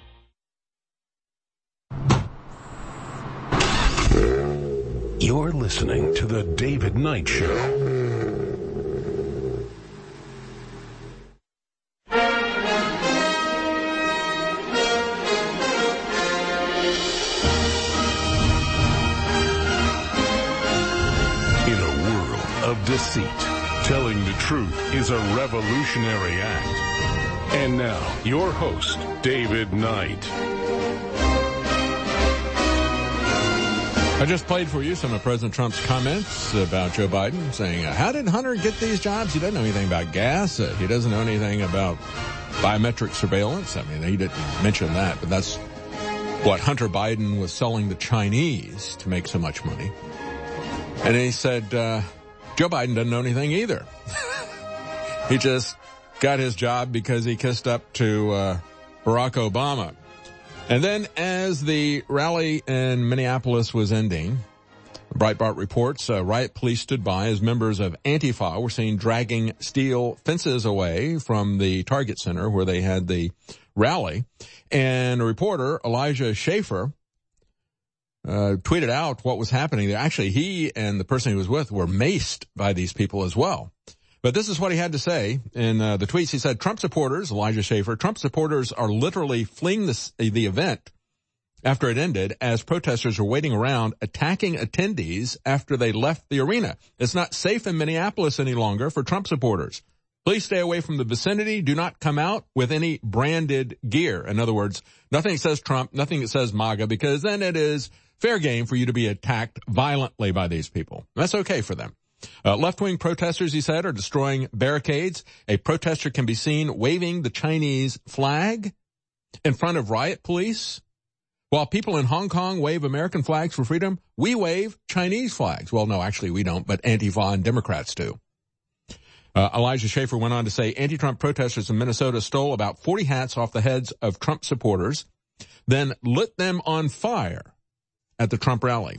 You're listening to The David Knight Show. In a world of deceit, telling the truth is a revolutionary act. And now, your host, David Knight. I just played for you some of President Trump's comments about Joe Biden, saying, how did Hunter get these jobs? He doesn't know anything about gas. He doesn't know anything about biometric surveillance. I mean, he didn't mention that, but that's what Hunter Biden was selling the Chinese to make so much money. And he said, Joe Biden doesn't know anything either. He just got his job because he kissed up to Barack Obama. And then as the rally in Minneapolis was ending, Breitbart reports riot police stood by as members of Antifa were seen dragging steel fences away from the Target Center where they had the rally. And a reporter, Elijah Schaffer, tweeted out what was happening there. Actually, he and the person he was with were maced by these people as well. But this is what he had to say in the tweets. He said, Trump supporters, Elijah Schaffer, Trump supporters are literally fleeing the event after it ended as protesters are waiting around attacking attendees after they left the arena. It's not safe in Minneapolis any longer for Trump supporters. Please stay away from the vicinity. Do not come out with any branded gear. In other words, nothing that says Trump, nothing that says MAGA, because then it is fair game for you to be attacked violently by these people. That's okay for them. Left-wing protesters, he said, are destroying barricades. A protester can be seen waving the Chinese flag in front of riot police. While people in Hong Kong wave American flags for freedom, we wave Chinese flags. Well, no, actually we don't, but Antifa and Democrats do. Elijah Schaffer went on to say anti-Trump protesters in Minnesota stole about 40 hats off the heads of Trump supporters, then lit them on fire at the Trump rally.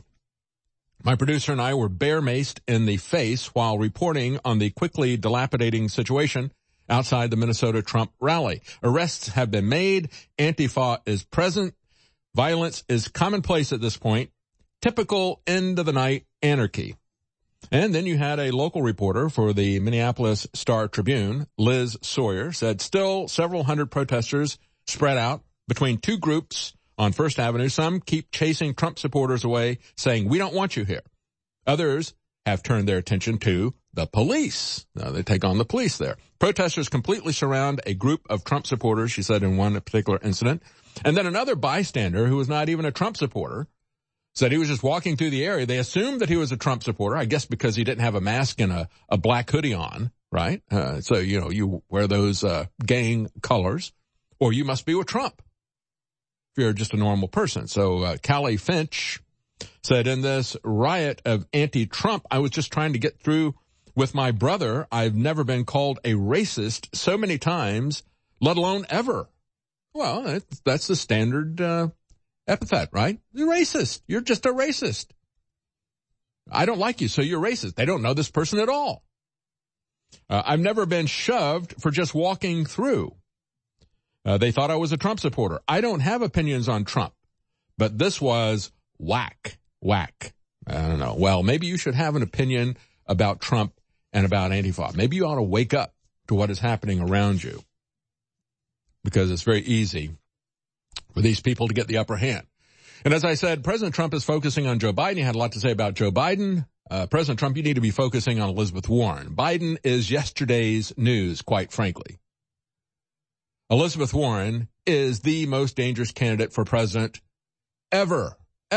My producer and I were bear-maced in the face while reporting on the quickly dilapidating situation outside the Minnesota Trump rally. Arrests have been made. Antifa is present. Violence is commonplace at this point. Typical end-of-the-night anarchy. And then you had a local reporter for the Minneapolis Star-Tribune, Liz Sawyer, said still several hundred protesters spread out between two groups on First Avenue. Some keep chasing Trump supporters away, saying, we don't want you here. Others have turned their attention to the police. Now they take on the police there. Protesters completely surround a group of Trump supporters, she said in one particular incident. And then another bystander who was not even a Trump supporter said he was just walking through the area. They assumed that he was a Trump supporter, I guess because he didn't have a mask and a black hoodie on, right? So, you wear those gang colors, or you must be with Trump if you're just a normal person. So Callie Finch said, in this riot of anti-Trump, I was just trying to get through with my brother. I've never been called a racist so many times, let alone ever. Well, that's the standard epithet, right? You're racist. You're just a racist. I don't like you, so you're racist. They don't know this person at all. I've never been shoved for just walking through. They thought I was a Trump supporter. I don't have opinions on Trump, but this was whack. I don't know. Well, maybe you should have an opinion about Trump and about Antifa. Maybe you ought to wake up to what is happening around you, because it's very easy for these people to get the upper hand. And as I said, President Trump is focusing on Joe Biden. He had a lot to say about Joe Biden. President Trump, you need to be focusing on Elizabeth Warren. Biden is yesterday's news, quite frankly. Elizabeth Warren is the most dangerous candidate for president ever.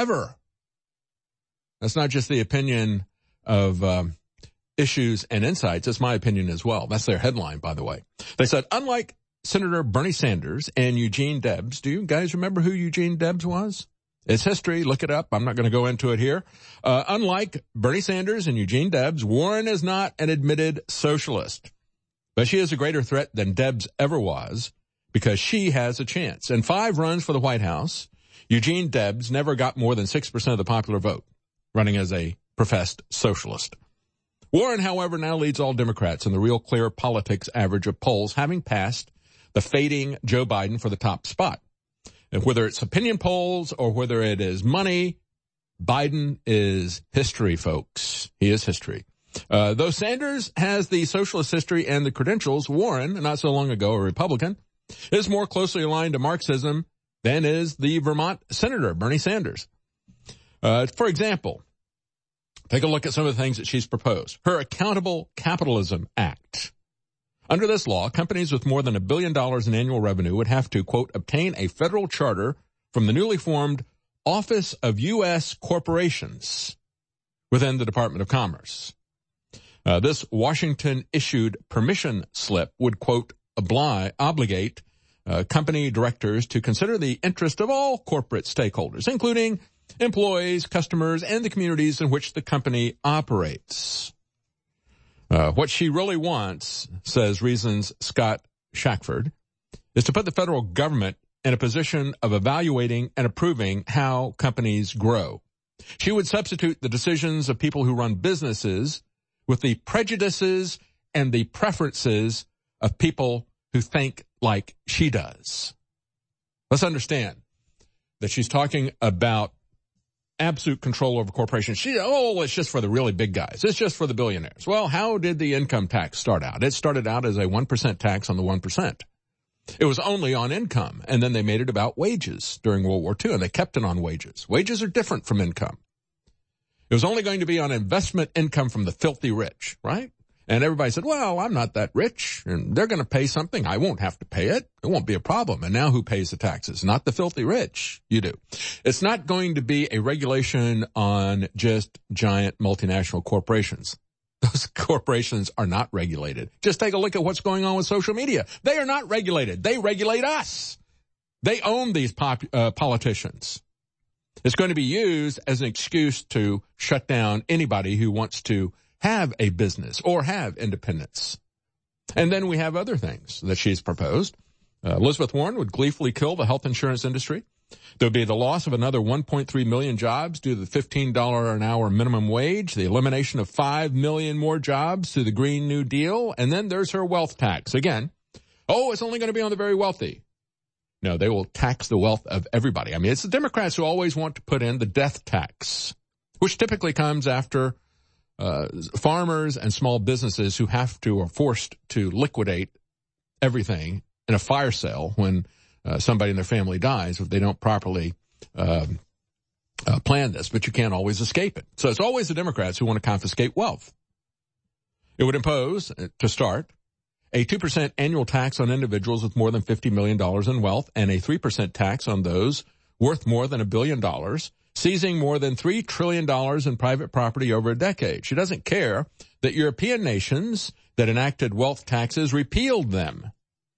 That's not just the opinion of Issues and Insights. It's my opinion as well. That's their headline, by the way. They said, unlike Senator Bernie Sanders and Eugene Debs, do you guys remember who Eugene Debs was? It's history. Look it up. I'm not going to go into it here. Unlike Bernie Sanders and Eugene Debs, Warren is not an admitted socialist, but she is a greater threat than Debs ever was, because she has a chance. In 5 runs for the White House, Eugene Debs never got more than 6% of the popular vote, running as a professed socialist. Warren, however, now leads all Democrats in the Real Clear Politics average of polls, having passed the fading Joe Biden for the top spot. And whether it's opinion polls or whether it is money, Biden is history, folks. He is history. Though Sanders has the socialist history and the credentials, Warren, not so long ago a Republican, is more closely aligned to Marxism than is the Vermont Senator, Bernie Sanders. For example, take a look at some of the things that she's proposed. Her Accountable Capitalism Act. Under this law, companies with more than $1 billion in annual revenue would have to, quote, obtain a federal charter from the newly formed Office of U.S. Corporations within the Department of Commerce. This Washington-issued permission slip would, quote, obligate company directors to consider the interest of all corporate stakeholders, including employees, customers, and the communities in which the company operates. What she really wants, says Reason's Scott Shackford, is to put the federal government in a position of evaluating and approving how companies grow. She would substitute the decisions of people who run businesses with the prejudices and the preferences of people who think like she does. Let's understand that she's talking about absolute control over corporations. It's just for the really big guys. It's just for the billionaires. Well, how did the income tax start out? It started out as a 1% tax on the 1%. It was only on income, and then they made it about wages during World War II, and they kept it on wages. Wages are different from income. It was only going to be on investment income from the filthy rich, right? And everybody said, well, I'm not that rich, and they're going to pay something. I won't have to pay it. It won't be a problem. And now who pays the taxes? Not the filthy rich. You do. It's not going to be a regulation on just giant multinational corporations. Those corporations are not regulated. Just take a look at what's going on with social media. They are not regulated. They regulate us. They own these politicians. It's going to be used as an excuse to shut down anybody who wants to have a business or have independence. And then we have other things that she's proposed. Elizabeth Warren would gleefully kill the health insurance industry. There would be the loss of another 1.3 million jobs due to the $15 an hour minimum wage, the elimination of 5 million more jobs through the Green New Deal, and then there's her wealth tax. Again, it's only going to be on the very wealthy. No, they will tax the wealth of everybody. I mean, it's the Democrats who always want to put in the death tax, which typically comes after farmers and small businesses who are forced to liquidate everything in a fire sale when somebody in their family dies if they don't properly plan this, but you can't always escape it. So it's always the Democrats who want to confiscate wealth. It would impose, to start, a 2% annual tax on individuals with more than $50 million in wealth and a 3% tax on those worth more than $1 billion, seizing more than $3 trillion in private property over a decade. She doesn't care that European nations that enacted wealth taxes repealed them.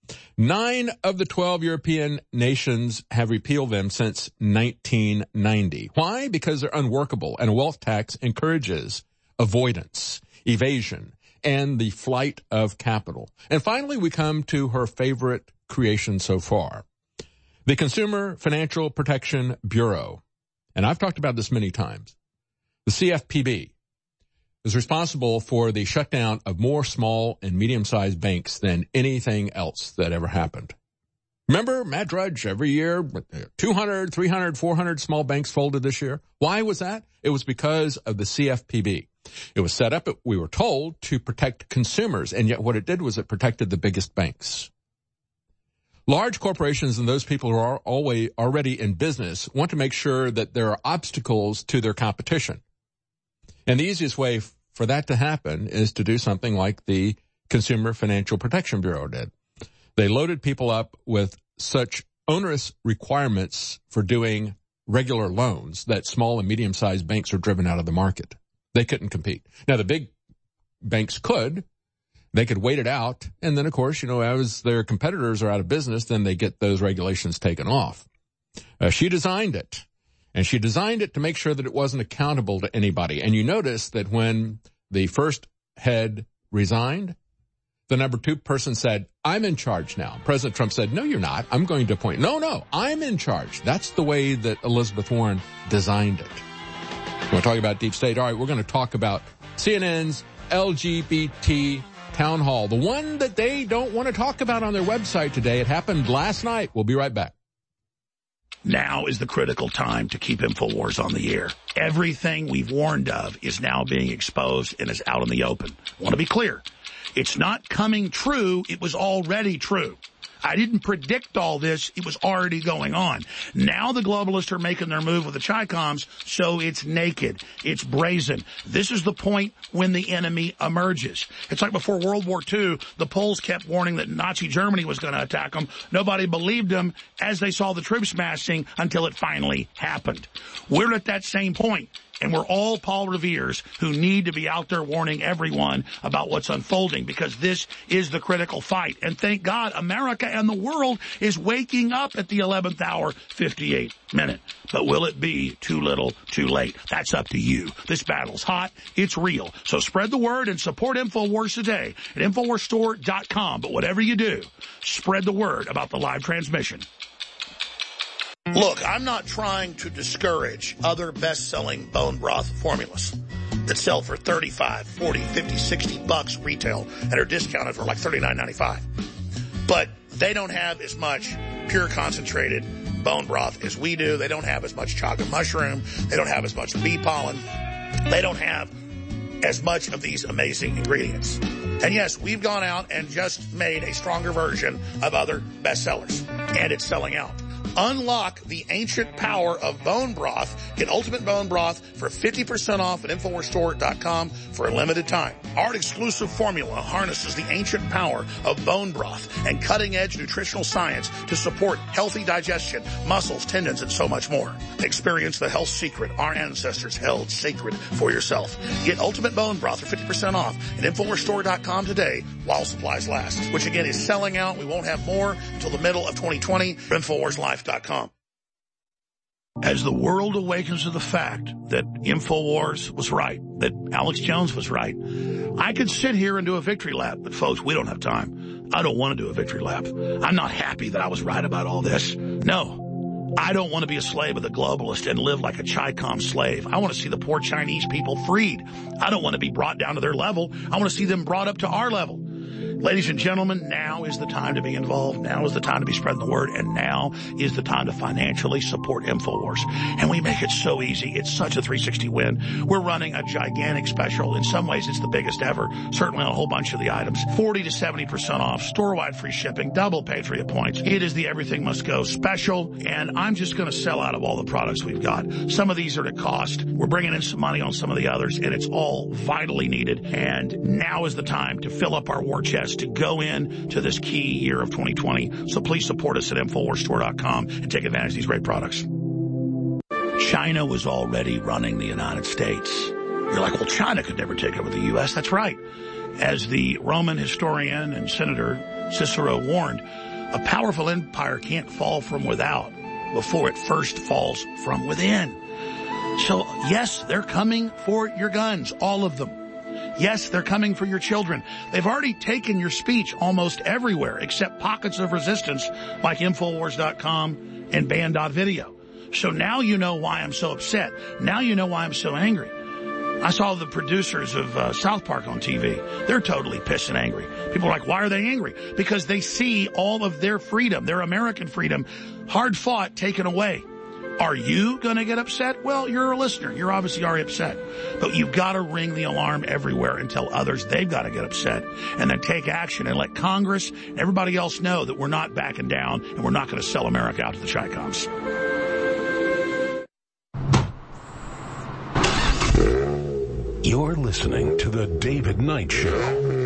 9 of the 12 European nations have repealed them since 1990. Why? Because they're unworkable, and a wealth tax encourages avoidance, evasion, and the flight of capital. And finally, we come to her favorite creation so far, the Consumer Financial Protection Bureau. And I've talked about this many times. The CFPB is responsible for the shutdown of more small and medium-sized banks than anything else that ever happened. Remember Matt Drudge every year, 200, 300, 400 small banks folded this year? Why was that? It was because of the CFPB. It was set up, we were told, to protect consumers, and yet what it did was it protected the biggest banks. Large corporations and those people who are already in business want to make sure that there are obstacles to their competition. And the easiest way for that to happen is to do something like the Consumer Financial Protection Bureau did. They loaded people up with such onerous requirements for doing regular loans that small and medium-sized banks are driven out of the market. They couldn't compete. Now, the big banks could. They could wait it out. And then, of course, as their competitors are out of business, then they get those regulations taken off. She designed it. And she designed it to make sure that it wasn't accountable to anybody. And you notice that when the first head resigned, the number 2 person said, I'm in charge now. President Trump said, no, you're not. I'm going to appoint. No, I'm in charge. That's the way that Elizabeth Warren designed it. You want to talk about deep state? All right, we're going to talk about CNN's LGBT town hall, the one that they don't want to talk about on their website today. It happened last night. We'll be right back. Now is the critical time to keep InfoWars on the air. Everything we've warned of is now being exposed and is out in the open. I want to be clear. It's not coming true. It was already true. I didn't predict all this. It was already going on. Now the globalists are making their move with the Chi-Coms, so it's naked. It's brazen. This is the point when the enemy emerges. It's like before World War II, the Poles kept warning that Nazi Germany was going to attack them. Nobody believed them as they saw the troops massing until it finally happened. We're at that same point. And we're all Paul Revere's who need to be out there warning everyone about what's unfolding, because this is the critical fight. And thank God America and the world is waking up at the 11th hour, 58 minute. But will it be too little, too late? That's up to you. This battle's hot. It's real. So spread the word and support InfoWars today at InfoWarsStore.com. But whatever you do, spread the word about the live transmission. Look, I'm not trying to discourage other best-selling bone broth formulas that sell for $35, $40, $50, $60 retail and are discounted for like $39.95. But they don't have as much pure concentrated bone broth as we do. They don't have as much chaga mushroom. They don't have as much bee pollen. They don't have as much of these amazing ingredients. And yes, we've gone out and just made a stronger version of other bestsellers, and it's selling out. Unlock the ancient power of bone broth. Get Ultimate Bone Broth for 50% off at InfoWarsStore.com for a limited time. Our exclusive formula harnesses the ancient power of bone broth and cutting-edge nutritional science to support healthy digestion, muscles, tendons, and so much more. Experience the health secret our ancestors held sacred for yourself. Get Ultimate Bone Broth for 50% off at InfoWarsStore.com today while supplies last, which again is selling out. We won't have more until the middle of 2020. InfoWarsLife.com. As the world awakens to the fact that InfoWars was right, that Alex Jones was right, I could sit here and do a victory lap, but folks, we don't have time. I don't want to do a victory lap. I'm not happy that I was right about all this. No, I don't want to be a slave of the globalist and live like a Chi-Com slave. I want to see the poor Chinese people freed. I don't want to be brought down to their level. I want to see them brought up to our level. Ladies and gentlemen, now is the time to be involved. Now is the time to be spreading the word. And now is the time to financially support InfoWars. And we make it so easy. It's such a 360 win. We're running a gigantic special. In some ways, it's the biggest ever. Certainly on a whole bunch of the items. 40 to 70% off. Store-wide free shipping. Double Patriot points. It is the Everything Must Go special. And I'm just going to sell out of all the products we've got. Some of these are at cost. We're bringing in some money on some of the others. And it's all vitally needed. And now is the time to fill up our war chest, to go in to this key year of 2020. So please support us at InfoWarsStore.com and take advantage of these great products. China was already running the United States. You're like, well, China could never take over the U.S. That's right. As the Roman historian and senator Cicero warned, a powerful empire can't fall from without before it first falls from within. So, yes, they're coming for your guns, all of them. Yes, they're coming for your children. They've already taken your speech almost everywhere except pockets of resistance like Infowars.com and Band.video. So now you know why I'm so upset. Now you know why I'm so angry. I saw the producers of South Park on TV. They're totally pissed and angry. People are like, why are they angry? Because they see all of their freedom, their American freedom, hard fought, taken away. Are you going to get upset? Well, you're a listener. You're obviously already upset. But you've got to ring the alarm everywhere and tell others they've got to get upset and then take action and let Congress and everybody else know that we're not backing down and we're not going to sell America out to the Chi-Coms. You're listening to The David Knight Show.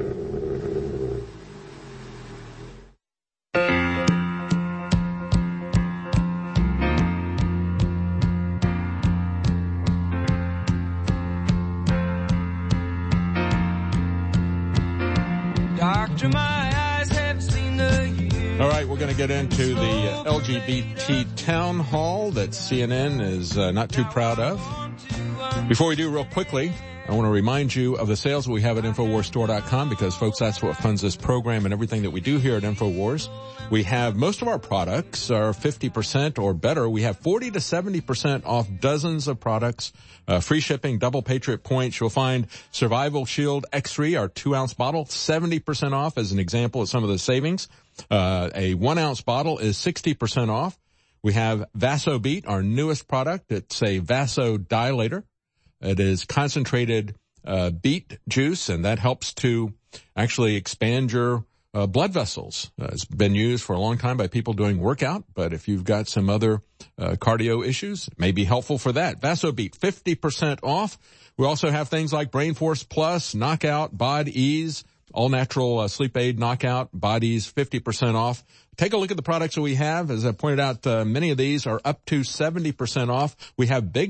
All right, we're going to get into the LGBT town hall that CNN is not too proud of. Before we do, real quickly, I want to remind you of the sales we have at InfoWarsStore.com because, folks, that's what funds this program and everything that we do here at InfoWars. We have most of our products are 50% or better. We have 40 to 70% off dozens of products, free shipping, double Patriot points. You'll find Survival Shield X3, our 2-ounce bottle, 70% off as an example of some of the savings. A 1-ounce bottle is 60% off. We have VasoBeat, our newest product. It's a vasodilator. It is concentrated beet juice, and that helps to actually expand your blood vessels. It's been used for a long time by people doing workout, but if you've got some other cardio issues, it may be helpful for that. VasoBeat, 50% off. We also have things like Brain Force Plus, Knockout, Bod Ease, all natural sleep aid knockout, bodies, 50% off. Take a look at the products that we have. As I pointed out, many of these are up to 70% off. We have big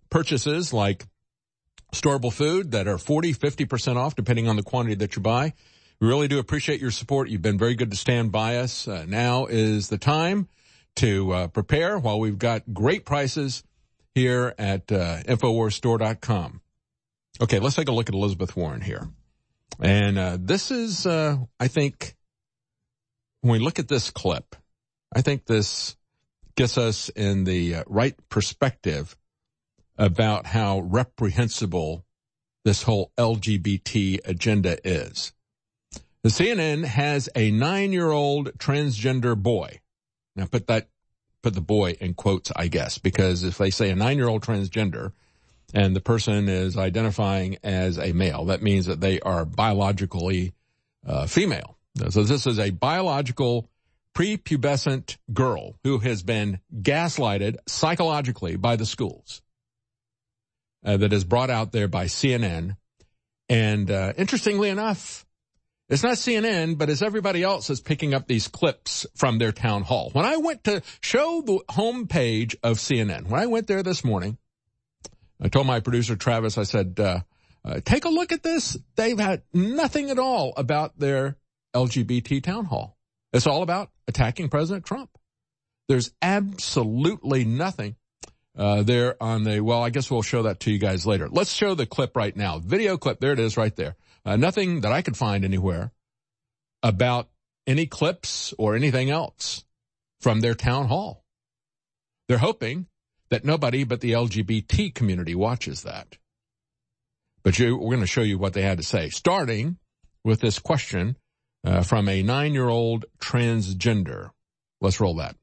purchases like storable food that are 40, 50% off depending on the quantity that you buy. We really do appreciate your support. You've been very good to stand by us. Now is the time to prepare while we've got great prices here at InfoWarsStore.com. Okay, let's take a look at Elizabeth Warren here. And this is, I think, when we look at this clip, I think this gets us in the right perspective about how reprehensible this whole LGBT agenda is. The CNN has a 9-year-old transgender boy. Now put the boy in quotes, I guess, because if they say a 9-year-old transgender and the person is identifying as a male, that means that they are biologically female. So this is a biological prepubescent girl who has been gaslighted psychologically by the schools. That is brought out there by CNN. And interestingly enough, it's not CNN, but it's everybody else that's picking up these clips from their town hall. When I went to show the homepage of CNN, when I went there this morning, I told my producer, Travis, I said, take a look at this. They've had nothing at all about their LGBT town hall. It's all about attacking President Trump. There's absolutely nothing there on the, well, I guess we'll show that to you guys later. Let's show the clip right now. Video clip. There it is right there. Nothing that I could find anywhere about any clips or anything else from their town hall. They're hoping that nobody but the LGBT community watches that. But we're going to show you what they had to say, starting with this question from a 9-year-old transgender. Let's roll that.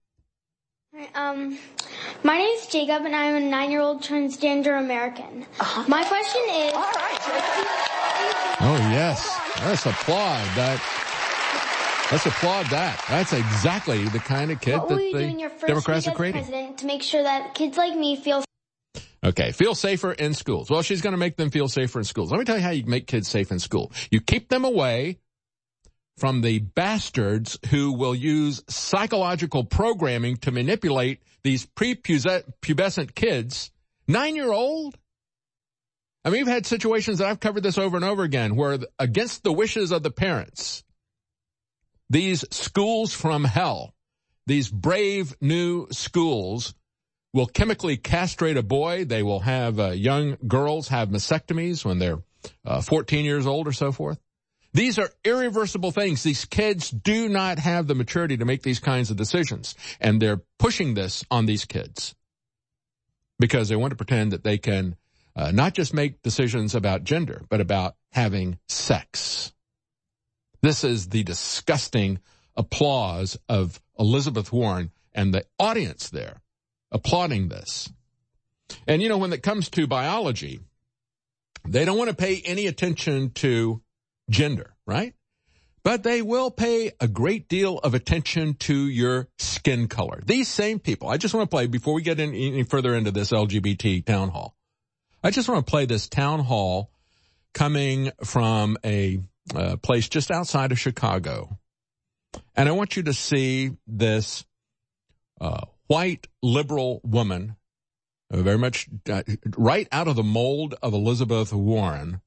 My name is Jacob, and I'm a 9-year-old transgender American. My question is... All right. Oh, yes. Let's applaud that. Let's applaud that. That's exactly the kind of kid that the Democrats are creating. President, to make sure that kids like me feel... Okay, feel safer in schools. Well, she's going to make them feel safer in schools. Let me tell you how you make kids safe in school. You keep them away from the bastards who will use psychological programming to manipulate these prepubescent kids. 9-year-old? I mean, we've had situations that I've covered this over and over again where against the wishes of the parents, these schools from hell, these brave new schools will chemically castrate a boy. They will have young girls have mastectomies when they're 14 years old or so forth. These are irreversible things. These kids do not have the maturity to make these kinds of decisions. And they're pushing this on these kids because they want to pretend that they can not just make decisions about gender, but about having sex. This is the disgusting applause of Elizabeth Warren and the audience there applauding this. And, you know, when it comes to biology, they don't want to pay any attention to gender, right? But they will pay a great deal of attention to your skin color. These same people, I just want to play, before we get any further into this LGBT town hall, I just want to play this town hall coming from a place just outside of Chicago. And I want you to see this white liberal woman, very much right out of the mold of Elizabeth Warren,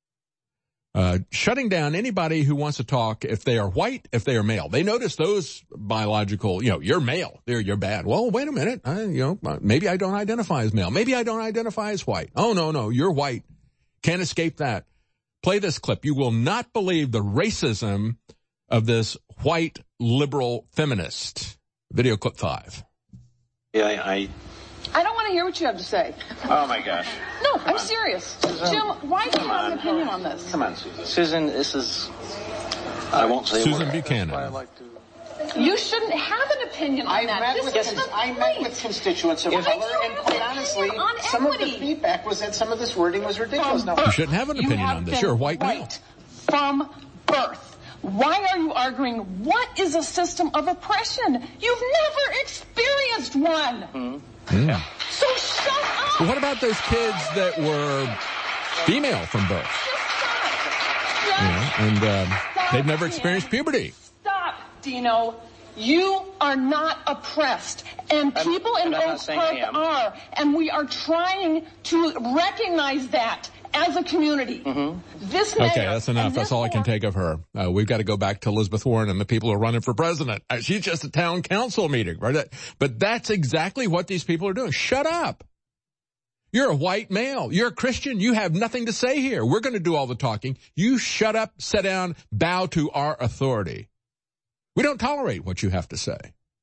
shutting down anybody who wants to talk if they are white, if they are male. They notice those biological, you're male, you're bad. Well, wait a minute, maybe I don't identify as male. Maybe I don't identify as white. Oh, no, you're white. Can't escape that. Play this clip. You will not believe the racism of this white liberal feminist. Video clip 5. Yeah, I don't want to hear what you have to say. Oh, my gosh. No, I'm serious. Susan, Jim, why do you have an opinion on this? Come on, Susan. Susan, this is... I won't say Susan Buchanan. You shouldn't have an opinion on that. I met with constituents of color, and quite honestly, some of the feedback was that some of this wording was ridiculous. You shouldn't have an opinion on this. You're a white male. From birth. Why are you arguing what is a system of oppression? You've never experienced one. Mm. So shut up. Well, what about those kids that were female from birth? Stop. They've never experienced puberty. Stop, Dino. You are not oppressed, and people in Oak Park are, and we are trying to recognize that as a community. This mayor, okay, that's enough. That's all I can take of her. We've got to go back to Elizabeth Warren and the people who are running for president. She's just a town council meeting, right? But that's exactly what these people are doing. Shut up. You're a white male. You're a Christian. You have nothing to say here. We're going to do all the talking. You shut up, sit down, bow to our authority. We don't tolerate what you have to say.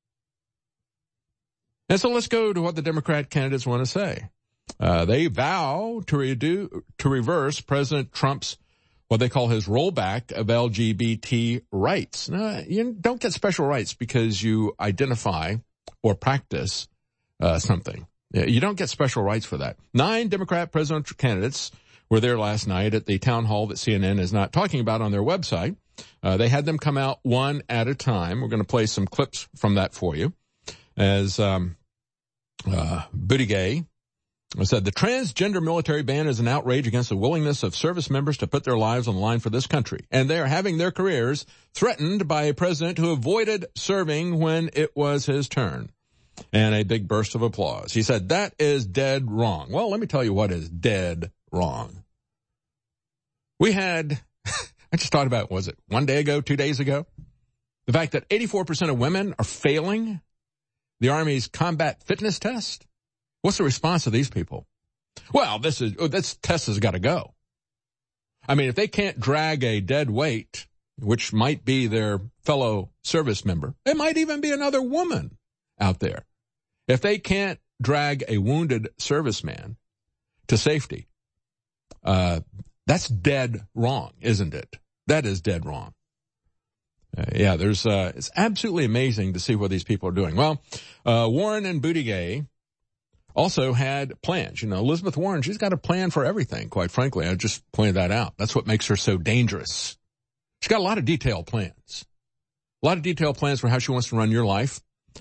And so let's go to what the Democrat candidates want to say. They vow to reverse President Trump's, what they call his rollback of LGBT rights. Now, you don't get special rights because you identify or practice something. You don't get special rights for that. 9 Democrat presidential candidates were there last night at the town hall that CNN is not talking about on their website. They had them come out one at a time. We're going to play some clips from that for you. As Buttigieg said, the transgender military ban is an outrage against the willingness of service members to put their lives on the line for this country. And they are having their careers threatened by a president who avoided serving when it was his turn. And a big burst of applause. He said, that is dead wrong. Well, let me tell you what is dead wrong. We had, I just thought about, was it 1 day ago, 2 days ago? The fact that 84% of women are failing the Army's combat fitness test. What's the response of these people? Well, this test has got to go. I mean, if they can't drag a dead weight, which might be their fellow service member, it might even be another woman out there. If they can't drag a wounded serviceman to safety, that's dead wrong, isn't it? That is dead wrong. It's absolutely amazing to see what these people are doing. Well, Warren and Buttigieg also had plans. You know, Elizabeth Warren, she's got a plan for everything, quite frankly. I just pointed that out. That's what makes her so dangerous. She's got a lot of detailed plans. A lot of detailed plans for how she wants to run your life.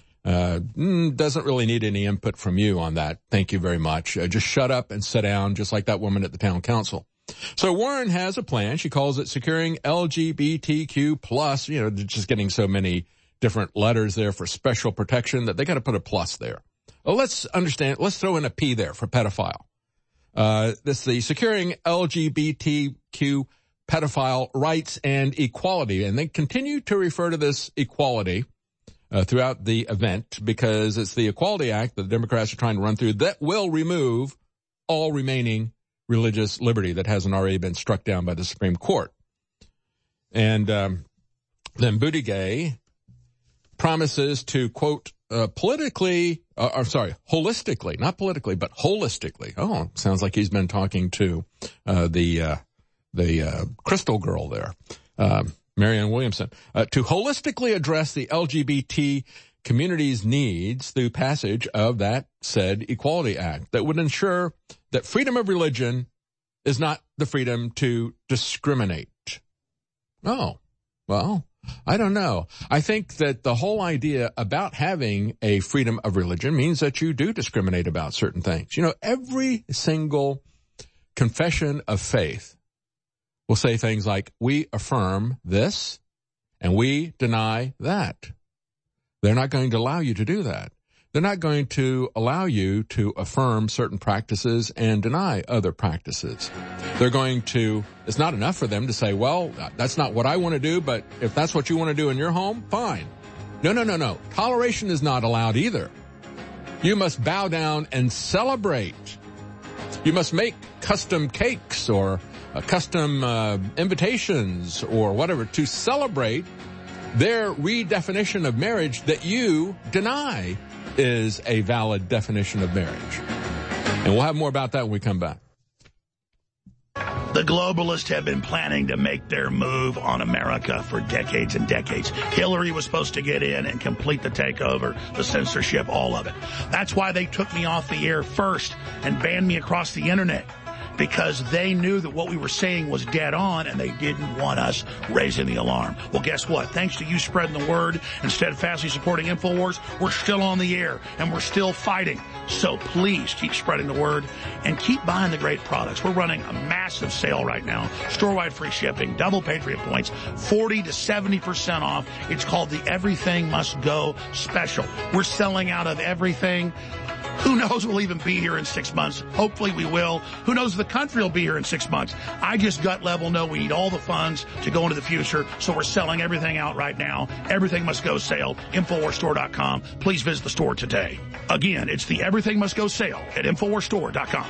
Doesn't really need any input from you on that. Thank you very much. Just shut up and sit down, just like that woman at the town council. So Warren has a plan. She calls it securing LGBTQ plus, just getting so many different letters there for special protection that they got to put a plus there. Well, let's throw in a P there for pedophile. This is the securing LGBTQ pedophile rights and equality. And they continue to refer to this equality throughout the event because it's the Equality Act that the Democrats are trying to run through that will remove all remaining religious liberty that hasn't already been struck down by the Supreme Court. And then Buttigieg promises to, quote, holistically, not politically, but holistically. Oh, sounds like he's been talking to the crystal girl there, Marianne Williamson, to holistically address the LGBT community's needs through passage of that said Equality Act that would ensure that freedom of religion is not the freedom to discriminate. Oh, well, I don't know. I think that the whole idea about having a freedom of religion means that you do discriminate about certain things. Every single confession of faith will say things like, we affirm this and we deny that. They're not going to allow you to do that. They're not going to allow you to affirm certain practices and deny other practices. It's not enough for them to say, well, that's not what I want to do, but if that's what you want to do in your home, fine. No. Toleration is not allowed either. You must bow down and celebrate. You must make custom cakes or custom invitations or whatever to celebrate their redefinition of marriage that you deny is a valid definition of marriage. And we'll have more about that when we come back. The globalists have been planning to make their move on America for decades and decades. Hillary was supposed to get in and complete the takeover, the censorship, all of it. That's why they took me off the air first and banned me across the internet. because they knew that what we were saying was dead on and they didn't want us raising the alarm. Well, guess what? Thanks to you spreading the word and steadfastly supporting InfoWars, we're still on the air and we're still fighting. So please keep spreading the word and keep buying the great products. We're running a massive sale right now. Store-wide free shipping, double Patriot points, 40 to 70% off. It's called the Everything Must Go Special. We're selling out of everything. Who knows we'll even be here in 6 months. Hopefully we will. Who knows the country will be here in 6 months. I just gut level know we need all the funds to go into the future, so we're selling everything out right now. Everything Must Go sale, InfoWarsStore.com. Please visit the store today. Again, it's the Everything Must Go sale at InfoWarsStore.com.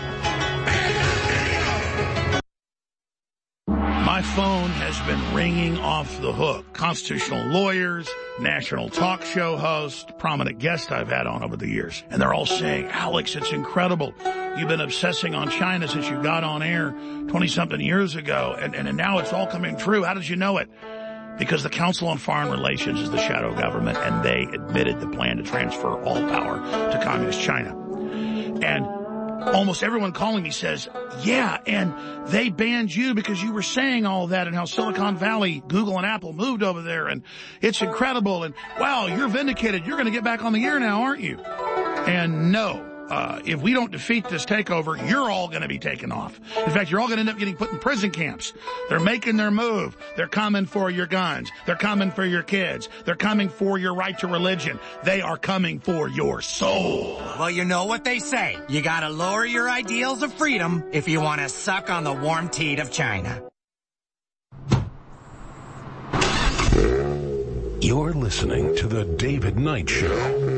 My phone has been ringing off the hook. Constitutional lawyers, national talk show hosts, prominent guests I've had on over the years. And they're all saying, Alex, it's incredible. You've been obsessing on China since you got on air 20-something years ago. And now it's all coming true. How did you know it? Because the Council on Foreign Relations is the shadow government, and they admitted the plan to transfer all power to Communist China. And almost everyone calling me says, yeah, and they banned you because you were saying all that and how Silicon Valley, Google and Apple moved over there and it's incredible and wow, you're vindicated. You're going to get back on the air now, aren't you? And no. If we don't defeat this takeover, you're all going to be taken off. In fact, you're all going to end up getting put in prison camps. They're making their move. They're coming for your guns. They're coming for your kids. They're coming for your right to religion. They are coming for your soul. Well, you know what they say. You got to lower your ideals of freedom if you want to suck on the warm teat of China. You're listening to The David Knight Show.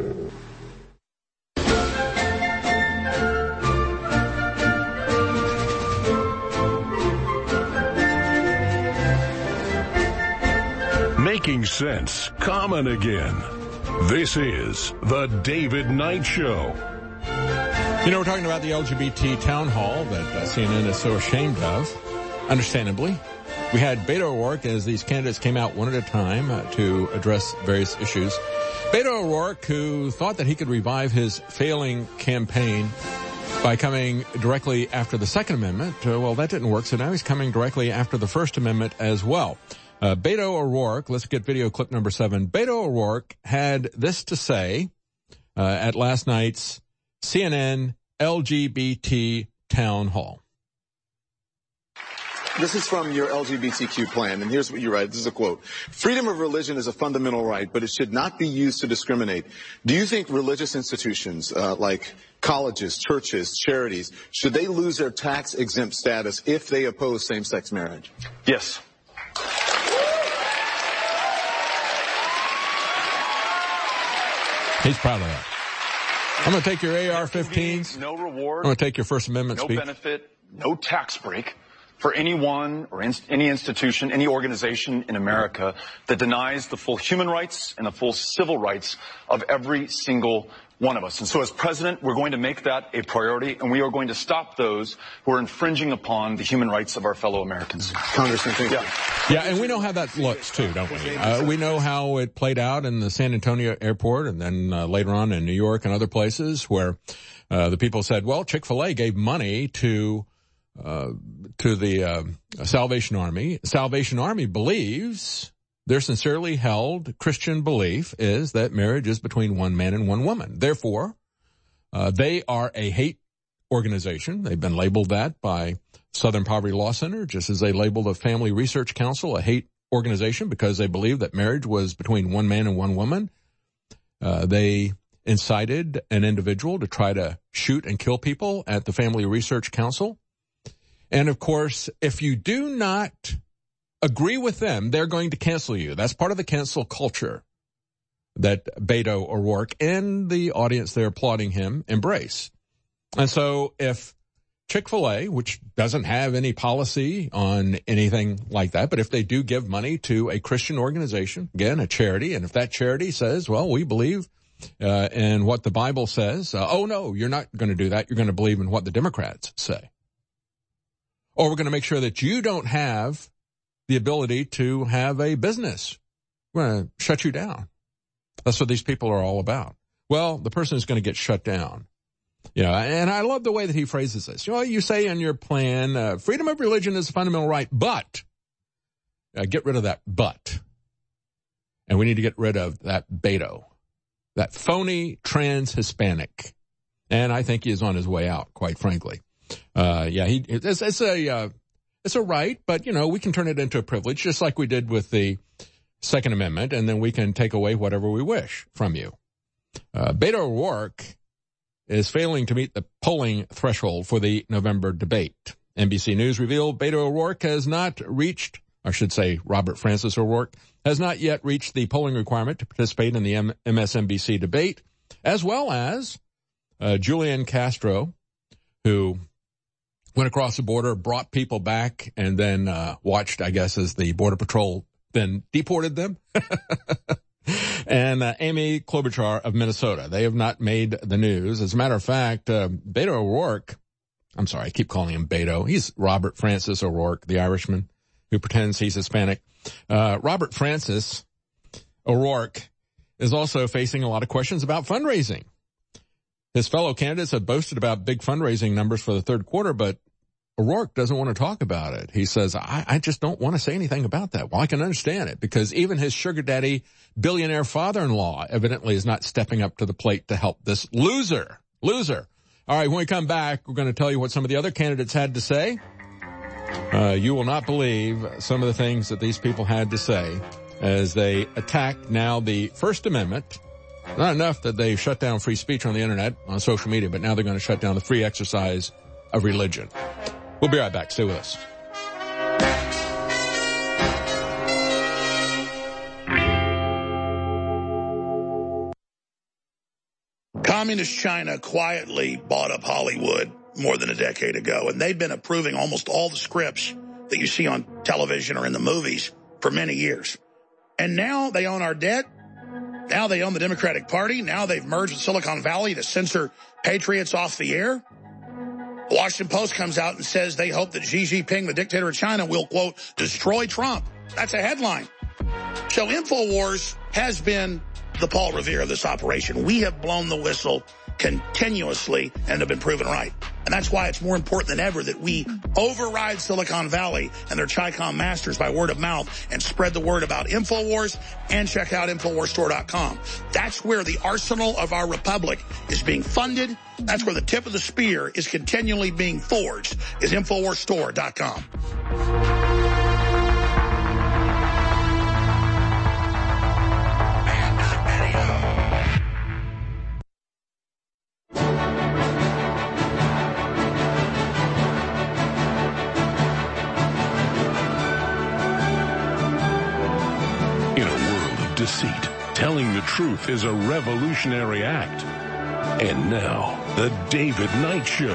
Making sense common again. This is The David Knight Show. You know, we're talking about the LGBT town hall that CNN is so ashamed of, understandably. We had Beto O'Rourke as these candidates came out one at a time to address various issues. Beto O'Rourke, who thought that he could revive his failing campaign by coming directly after the Second Amendment, well, that didn't work, so now he's coming directly after the First Amendment as well. Beto O'Rourke, let's get video clip number 7. Beto O'Rourke had this to say at last night's CNN LGBT town hall. This is from your LGBTQ plan, and here's what you write. This is a quote. Freedom of religion is a fundamental right, but it should not be used to discriminate. Do you think religious institutions like colleges, churches, charities, should they lose their tax-exempt status if they oppose same-sex marriage? Yes. He's proud of that. I'm going to take your AR-15s. No reward. I'm going to take your First Amendment speech. No benefit, no tax break for anyone or any institution, any organization in America that denies the full human rights and the full civil rights of every single one of us. And so as president, we're going to make that a priority, and we are going to stop those who are infringing upon the human rights of our fellow Americans. Congressman, thank you. Yeah, and we know how that looks, too, don't we? We know how it played out in the San Antonio airport and then later on in New York and other places where the people said, well, Chick-fil-A gave money to the Salvation Army. Salvation Army believes their sincerely held Christian belief is that marriage is between one man and one woman. Therefore, they are a hate organization. They've been labeled that by Southern Poverty Law Center, just as they labeled the Family Research Council a hate organization because they believed that marriage was between one man and one woman. They incited an individual to try to shoot and kill people at the Family Research Council. And, of course, if you do not agree with them, they're going to cancel you. That's part of the cancel culture that Beto O'Rourke and the audience there applauding him embrace. And so if Chick-fil-A, which doesn't have any policy on anything like that, but if they do give money to a Christian organization, again, a charity, and if that charity says, well, we believe in what the Bible says, oh, no, you're not going to do that. You're going to believe in what the Democrats say. Or we're going to make sure that you don't have the ability to have a business. We're going to shut you down. That's what these people are all about. Well, the person is going to get shut down. You know, and I love the way that he phrases this. You know, you say in your plan, freedom of religion is a fundamental right, but get rid of that but. And we need to get rid of that Beto, that phony trans-Hispanic. And I think he is on his way out, quite frankly. It's a right, but, you know, we can turn it into a privilege, just like we did with the Second Amendment, and then we can take away whatever we wish from you. Beto O'Rourke is failing to meet the polling threshold for the November debate. NBC News revealed Beto O'Rourke has not reached, I should say Robert Francis O'Rourke, has not yet reached the polling requirement to participate in the MSNBC debate, as well as Julian Castro, who went across the border, brought people back, and then watched, I guess, as the Border Patrol then deported them. And Amy Klobuchar of Minnesota. They have not made the news. As a matter of fact, Beto O'Rourke, I'm sorry, I keep calling him Beto. He's Robert Francis O'Rourke, the Irishman who pretends he's Hispanic. Robert Francis O'Rourke is also facing a lot of questions about fundraising. His fellow candidates have boasted about big fundraising numbers for the third quarter, but O'Rourke doesn't want to talk about it. He says, I just don't want to say anything about that. Well, I can understand it, because even his sugar daddy billionaire father-in-law evidently is not stepping up to the plate to help this loser. All right, when we come back, we're going to tell you what some of the other candidates had to say. You will not believe some of the things that these people had to say as they attack now the First Amendment. Not enough that they shut down free speech on the internet, on social media, but now they're going to shut down the free exercise of religion. We'll be right back. Stay with us. Communist China quietly bought up Hollywood more than a decade ago, and they've been approving almost all the scripts that you see on television or in the movies for many years. And now they own our debt. Now they own the Democratic Party. Now they've merged with Silicon Valley to censor patriots off the air. The Washington Post comes out and says they hope that Xi Jinping, the dictator of China, will, quote, destroy Trump. That's a headline. So InfoWars has been the Paul Revere of this operation. We have blown the whistle continuously and have been proven right. And that's why it's more important than ever that we override Silicon Valley and their Chi-Com masters by word of mouth and spread the word about InfoWars, and check out InfoWarsStore.com. That's where the arsenal of our republic is being funded. That's where the tip of the spear is continually being forged, is InfoWarsStore.com. Deceit. Telling the truth is a revolutionary act. And now, the David Knight Show.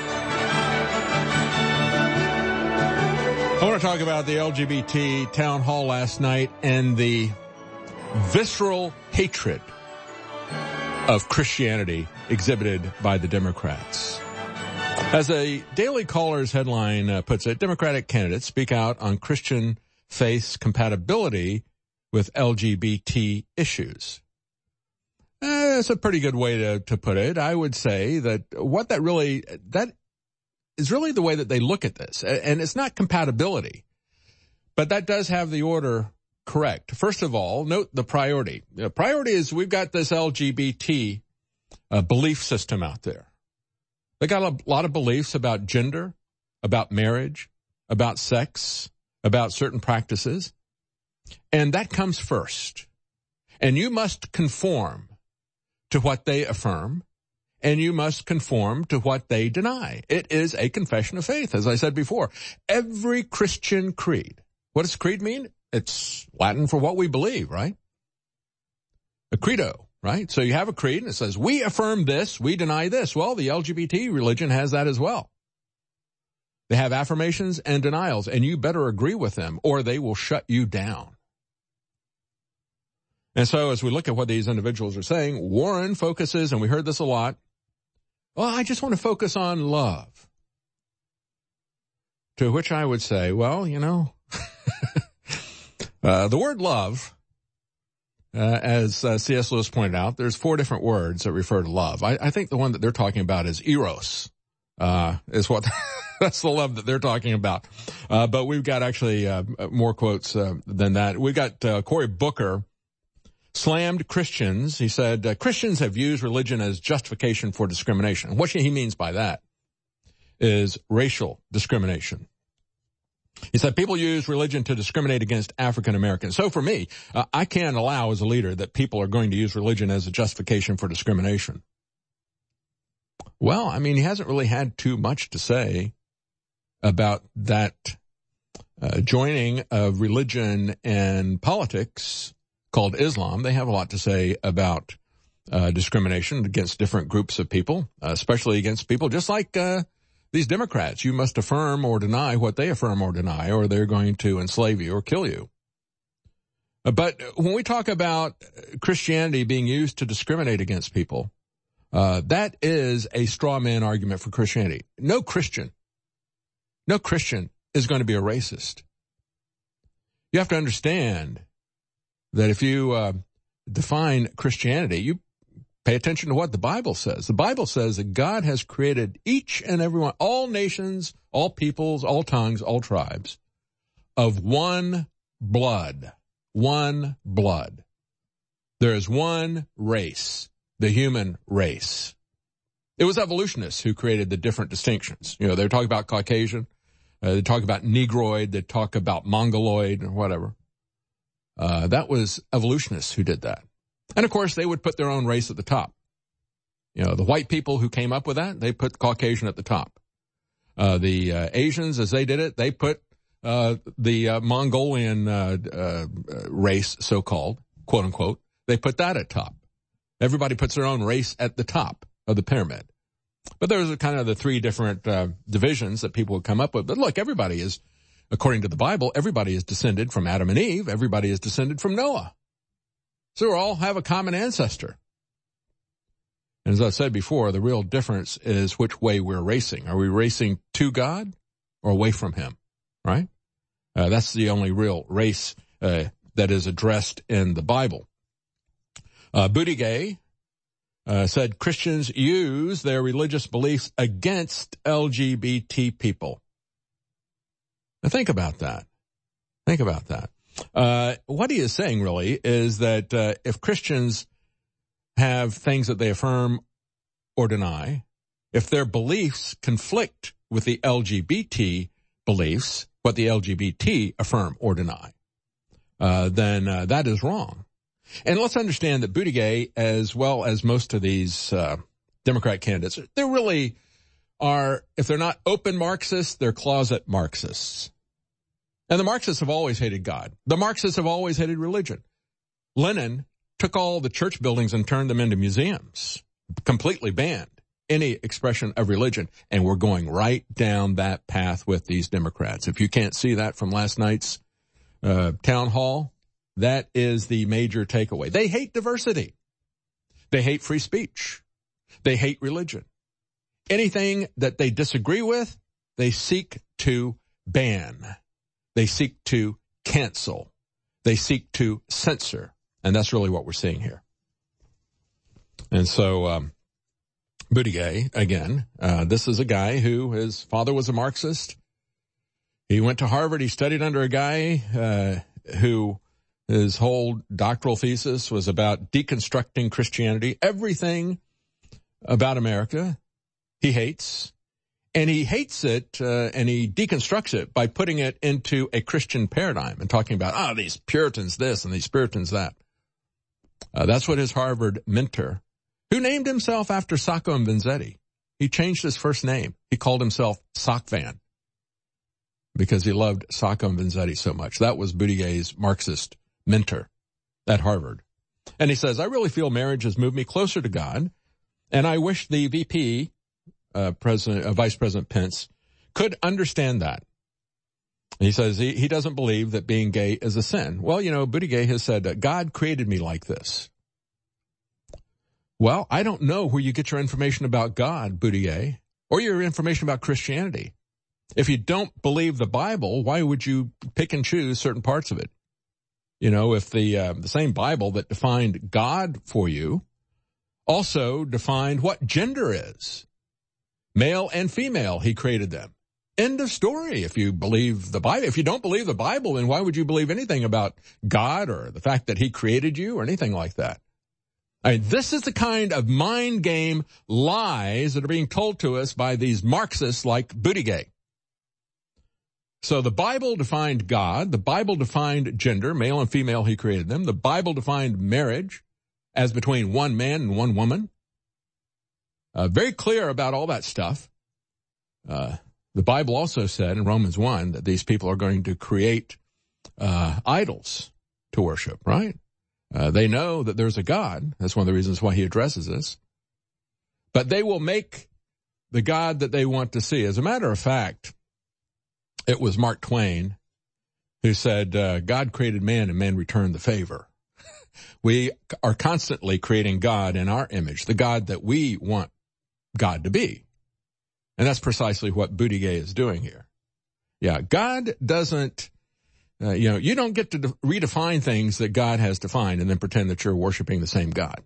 I want to talk about the LGBT town hall last night and the visceral hatred of Christianity exhibited by the Democrats. As a Daily Caller's headline puts it, Democratic candidates speak out on Christian faith's compatibility with LGBT issues. That's a pretty good way to put it. I would say that that is really the way that they look at this. And it's not compatibility, but that does have the order correct. First of all, note the priority. The priority is we've got this LGBT belief system out there. They got a lot of beliefs about gender, about marriage, about sex, about certain practices. And that comes first. And you must conform to what they affirm, and you must conform to what they deny. It is a confession of faith, as I said before. Every Christian creed. What does creed mean? It's Latin for what we believe, right? A credo, right? So you have a creed and it says, we affirm this, we deny this. Well, the LGBT religion has that as well. They have affirmations and denials, and you better agree with them or they will shut you down. And so as we look at what these individuals are saying, Warren focuses, and we heard this a lot, well, I just want to focus on love. To which I would say, well, you know, the word love as C.S. Lewis pointed out, there's 4 different words that refer to love. I think the one that they're talking about is eros, is what, that's the love that they're talking about. But we've got actually, more quotes, than that. We've got, Cory Booker slammed Christians. He said, Christians have used religion as justification for discrimination. What he means by that is racial discrimination. He said people use religion to discriminate against African Americans. So for me, I can't allow as a leader that people are going to use religion as a justification for discrimination. Well, I mean, he hasn't really had too much to say about that joining of religion and politics called Islam. They have a lot to say about discrimination against different groups of people, especially against people just like these Democrats. You must affirm or deny what they affirm or deny, or they're going to enslave you or kill you. But when we talk about Christianity being used to discriminate against people, that is a straw man argument for Christianity. No Christian is going to be a racist. You have to understand that if you define Christianity, you pay attention to what the Bible says. The Bible says that God has created each and every one, all nations, all peoples, all tongues, all tribes, of one blood. One blood. There is one race, the human race. It was evolutionists who created the different distinctions. You know, they talk about Caucasian, they talk about Negroid, they talk about Mongoloid, or whatever. That was evolutionists who did that. And of course, they would put their own race at the top. You know, the white people who came up with that, they put Caucasian at the top. The Asians, as they did it, they put the Mongolian race, so-called, quote-unquote, they put that at top. Everybody puts their own race at the top of the pyramid. But there's kind of the 3 different divisions that people would come up with. But look, everybody is, according to the Bible, everybody is descended from Adam and Eve. Everybody is descended from Noah. So we all have a common ancestor. And as I said before, the real difference is which way we're racing. Are we racing to God or away from him? Right? That's the only real race that is addressed in the Bible. Buttigieg said Christians use their religious beliefs against LGBT people. Now think about that. Think about that. What he is saying really is that if Christians have things that they affirm or deny, if their beliefs conflict with the LGBT beliefs, what the LGBT affirm or deny, then that is wrong. And let's understand that Buttigieg, as well as most of these Democrat candidates, they really are, if they're not open Marxists, they're closet Marxists. And the Marxists have always hated God. The Marxists have always hated religion. Lenin took all the church buildings and turned them into museums, completely banned any expression of religion. And we're going right down that path with these Democrats. If you can't see that from last night's town hall, that is the major takeaway. They hate diversity. They hate free speech. They hate religion. Anything that they disagree with, they seek to ban. They seek to cancel. They seek to censor. And that's really what we're seeing here. And so, Buttigieg, again, this is a guy who, his father was a Marxist. He went to Harvard. He studied under a guy who his whole doctoral thesis was about deconstructing Christianity. Everything about America he hates. And he hates it, and he deconstructs it by putting it into a Christian paradigm and talking about, these Puritans this and these Puritans that. That's what his Harvard mentor, who named himself after Sacco and Vanzetti. He changed his first name. He called himself Sockvan because he loved Sacco and Vanzetti so much. That was Buttigieg's Marxist mentor at Harvard. And he says, I really feel marriage has moved me closer to God, and I wish the VP, Vice President Pence, could understand that. He says he doesn't believe that being gay is a sin. Well, Buttigieg has said, God created me like this. Well, I don't know where you get your information about God, Buttigieg, or your information about Christianity. If you don't believe the Bible, why would you pick and choose certain parts of it? You know, if the same Bible that defined God for you also defined what gender is. Male and female, he created them. End of story if you believe the Bible. If you don't believe the Bible, then why would you believe anything about God or the fact that he created you or anything like that? I mean, this is the kind of mind game lies that are being told to us by these Marxists like Buttigieg. So the Bible defined God. The Bible defined gender, male and female, he created them. The Bible defined marriage as between one man and one woman. Very clear about all that stuff. The Bible also said in Romans 1 that these people are going to create idols to worship, right? They know that there's a God. That's one of the reasons why he addresses this. But they will make the God that they want to see. As a matter of fact, it was Mark Twain who said, God created man and man returned the favor. We are constantly creating God in our image, the God that we want God to be. And that's precisely what Buttigieg is doing here. Yeah, God doesn't, you don't get to redefine things that God has defined and then pretend that you're worshiping the same God.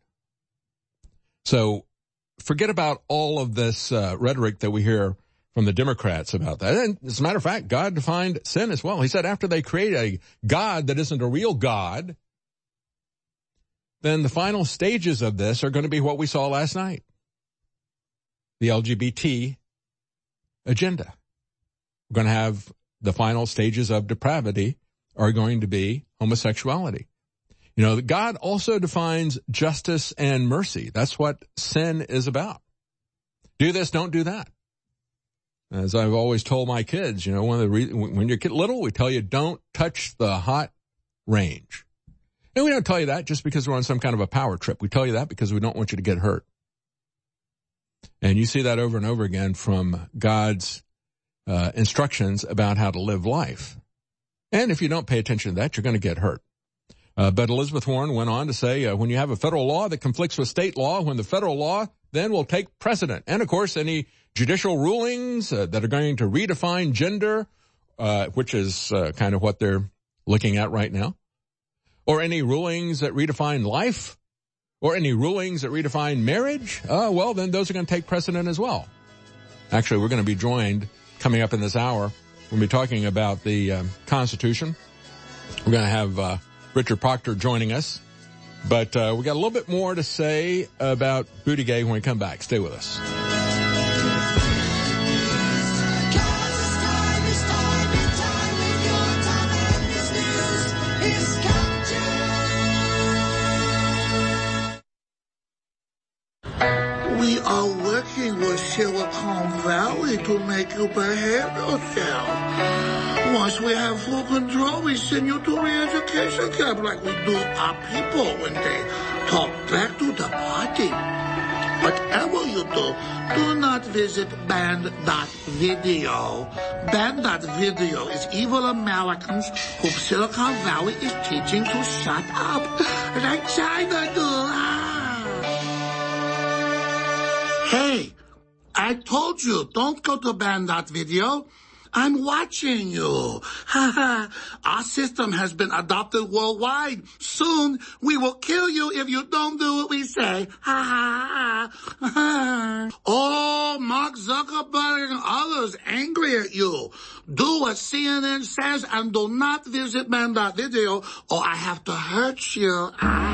So forget about all of this rhetoric that we hear from the Democrats about that. And as a matter of fact, God defined sin as well. He said after they create a God that isn't a real God, then the final stages of this are going to be what we saw last night. The LGBT agenda. We're going to have the final stages of depravity are going to be homosexuality. You know, God also defines justice and mercy. That's what sin is about. Do this, don't do that. As I've always told my kids, you know, when you're little, we tell you don't touch the hot range. And we don't tell you that just because we're on some kind of a power trip. We tell you that because we don't want you to get hurt. And you see that over and over again from God's instructions about how to live life. And if you don't pay attention to that, you're going to get hurt. But Elizabeth Warren went on to say, when you have a federal law that conflicts with state law, when the federal law then will take precedent. And, of course, any judicial rulings that are going to redefine gender, which is kind of what they're looking at right now, or any rulings that redefine life, or any rulings that redefine marriage, well, then those are going to take precedent as well. Actually, we're going to be joined coming up in this hour. We'll be talking about the Constitution. We're going to have Richard Proctor joining us. But we got a little bit more to say about Buttigieg when we come back. Stay with us. We are working with Silicon Valley to make you behave yourself. Once we have full control, we send you to re-education camp like we do our people when they talk back to the party. Whatever you do not visit Band.video. Band.video is evil Americans whom Silicon Valley is teaching to shut up, like China do. Hey, I told you, don't go to Band.video. I'm watching you. Our system has been adopted worldwide. Soon, we will kill you if you don't do what we say. Oh, Mark Zuckerberg and others angry at you. Do what CNN says and do not visit Band.video or I have to hurt you.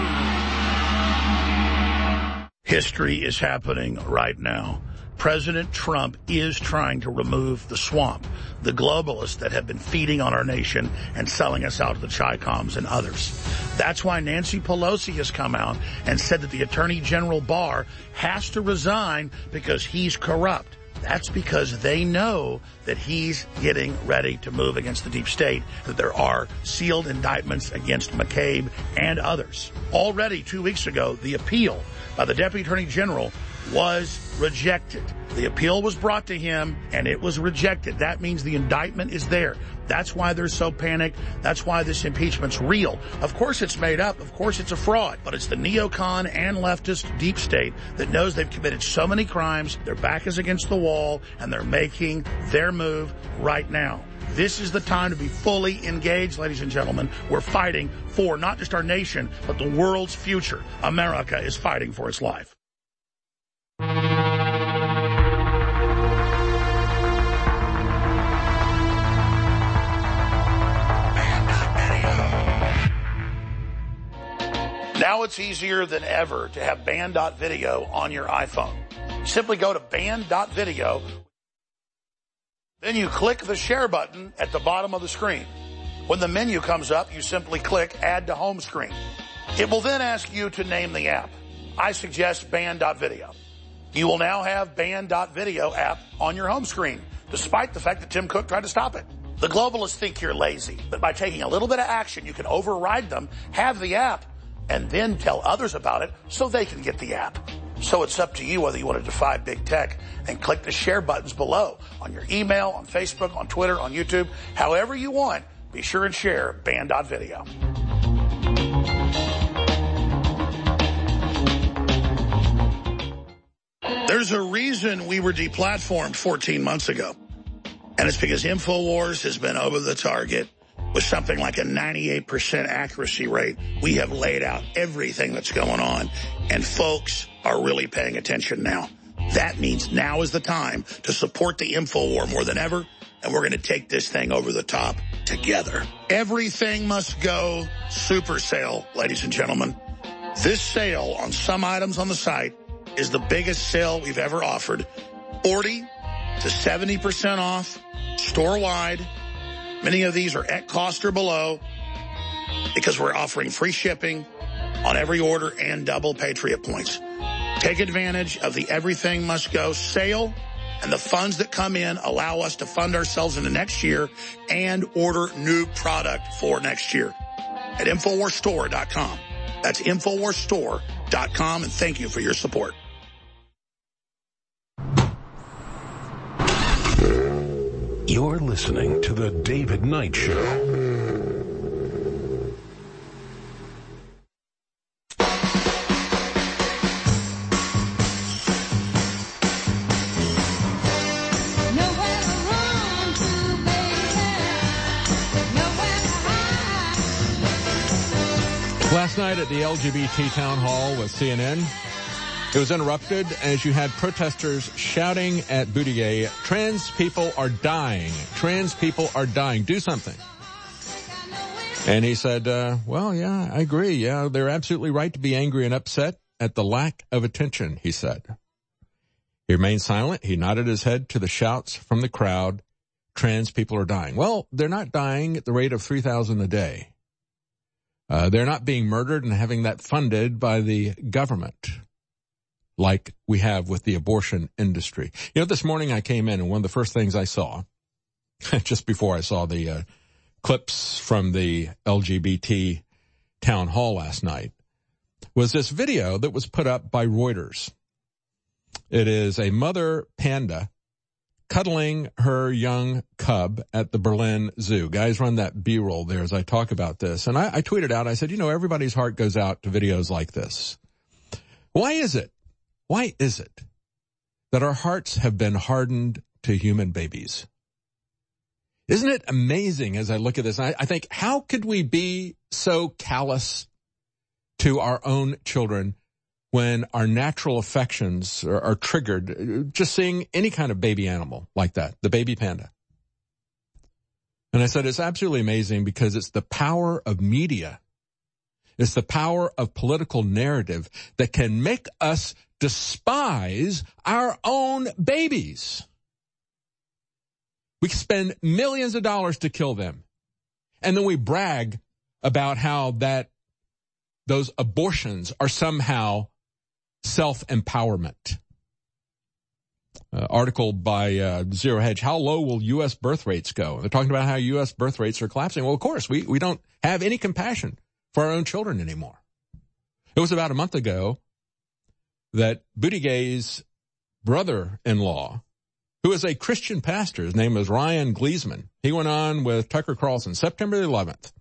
History is happening right now. President Trump is trying to remove the swamp, the globalists that have been feeding on our nation and selling us out to the Chi-Coms and others. That's why Nancy Pelosi has come out and said that the Attorney General Barr has to resign because he's corrupt. That's because they know that he's getting ready to move against the deep state, that there are sealed indictments against McCabe and others. Already 2 weeks ago, the appeal by the Deputy Attorney General was rejected. The appeal was brought to him, and it was rejected. That means the indictment is there. That's why they're so panicked. That's why this impeachment's real. Of course it's made up. Of course it's a fraud. But it's the neocon and leftist deep state that knows they've committed so many crimes, their back is against the wall, and they're making their move right now. This is the time to be fully engaged, ladies and gentlemen. We're fighting for not just our nation, but the world's future. America is fighting for its life. Now it's easier than ever to have band.video on your iPhone. Simply go to band.video. Then you click the share button at the bottom of the screen. When the menu comes up, you simply click Add to Home Screen. It will then ask you to name the app. I suggest band.video. You will now have band.video app on your home screen, despite the fact that Tim Cook tried to stop it. The globalists think you're lazy, but by taking a little bit of action, you can override them, have the app, and then tell others about it so they can get the app. So it's up to you whether you want to defy big tech and click the share buttons below on your email, on Facebook, on Twitter, on YouTube, however you want. Be sure and share band.video. There's a reason we were deplatformed 14 months ago. And it's because InfoWars has been over the target with something like a 98% accuracy rate. We have laid out everything that's going on, and folks are really paying attention now. That means now is the time to support the InfoWar more than ever, and we're going to take this thing over the top together. Everything must go super sale, ladies and gentlemen. This sale on some items on the site is the biggest sale we've ever offered. 40 to 70% off, store-wide. Many of these are at cost or below because we're offering free shipping on every order and double Patriot points. Take advantage of the Everything Must Go sale, and the funds that come in allow us to fund ourselves into next year and order new product for next year at InfoWarsStore.com. That's InfoWarsStore.com, and thank you for your support. You're listening to The David Knight Show. Last night at the LGBT town hall with CNN, it was interrupted as you had protesters shouting at Buttigieg, trans people are dying. Trans people are dying. Do something. And he said, well, yeah, I agree. Yeah, they're absolutely right to be angry and upset at the lack of attention, he said. He remained silent. He nodded his head to the shouts from the crowd. Trans people are dying. Well, they're not dying at the rate of 3,000 a day. They're not being murdered and having that funded by the government, like we have with the abortion industry. You know, this morning I came in, and one of the first things I saw, just before I saw the clips from the LGBT town hall last night, was this video that was put up by Reuters. It is a mother panda cuddling her young cub at the Berlin Zoo. Guys, run that B-roll there as I talk about this. And I tweeted out, I said, you know, everybody's heart goes out to videos like this. Why is it that our hearts have been hardened to human babies? Isn't it amazing as I look at this? I think, how could we be so callous to our own children when our natural affections are triggered just seeing any kind of baby animal like that, the baby panda? And I said, it's absolutely amazing because it's the power of media. It's the power of political narrative that can make us despise our own babies. We can spend millions of dollars to kill them. And then we brag about how those abortions are somehow self-empowerment. Article by Zero Hedge. How low will U.S. birth rates go? They're talking about how U.S. birth rates are collapsing. Well, of course, we don't have any compassion for our own children anymore. It was about a month ago that Buttigieg's brother-in-law, who is a Christian pastor, his name is Ryan Gleasman, he went on with Tucker Carlson September 11th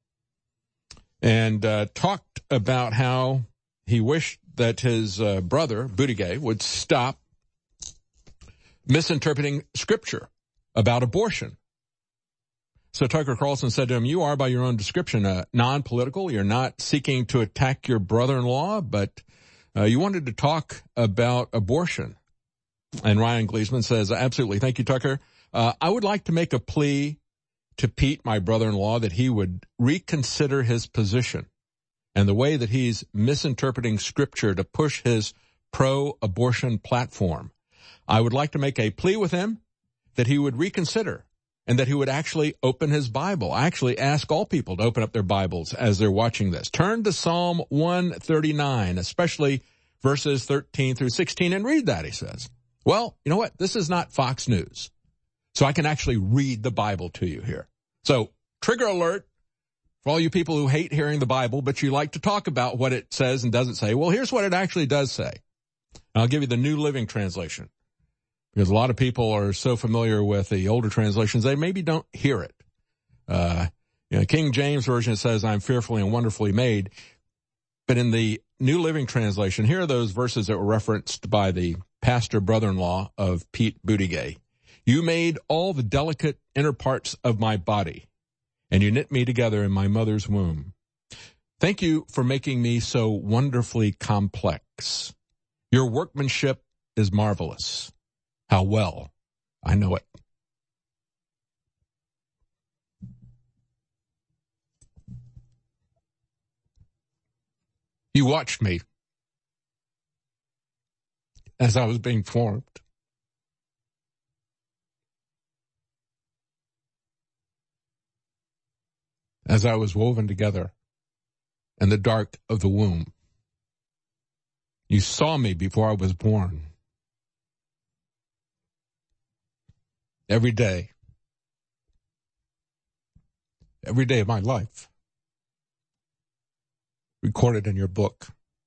and talked about how he wished that his brother, Buttigieg, would stop misinterpreting Scripture about abortion. So Tucker Carlson said to him, you are, by your own description, non-political. You're not seeking to attack your brother-in-law, but you wanted to talk about abortion. And Ryan Gleasman says, absolutely. Thank you, Tucker. I would like to make a plea to Pete, my brother-in-law, that he would reconsider his position and the way that he's misinterpreting Scripture to push his pro-abortion platform. I would like to make a plea with him that he would reconsider and that he would actually open his Bible. I actually ask all people to open up their Bibles as they're watching this. Turn to Psalm 139, especially verses 13 through 16, and read that, he says. Well, you know what? This is not Fox News, so I can actually read the Bible to you here. So, trigger alert for all you people who hate hearing the Bible, but you like to talk about what it says and doesn't say. Well, here's what it actually does say. And I'll give you the New Living Translation, because a lot of people are so familiar with the older translations, they maybe don't hear it. King James Version says, I'm fearfully and wonderfully made. But in the New Living Translation, here are those verses that were referenced by the pastor brother-in-law of Pete Buttigieg. You made all the delicate inner parts of my body, and you knit me together in my mother's womb. Thank you for making me so wonderfully complex. Your workmanship is marvelous. How well I know it. You watched me as I was being formed. As I was woven together in the dark of the womb. You saw me before I was born. Every day of my life, recorded in your book.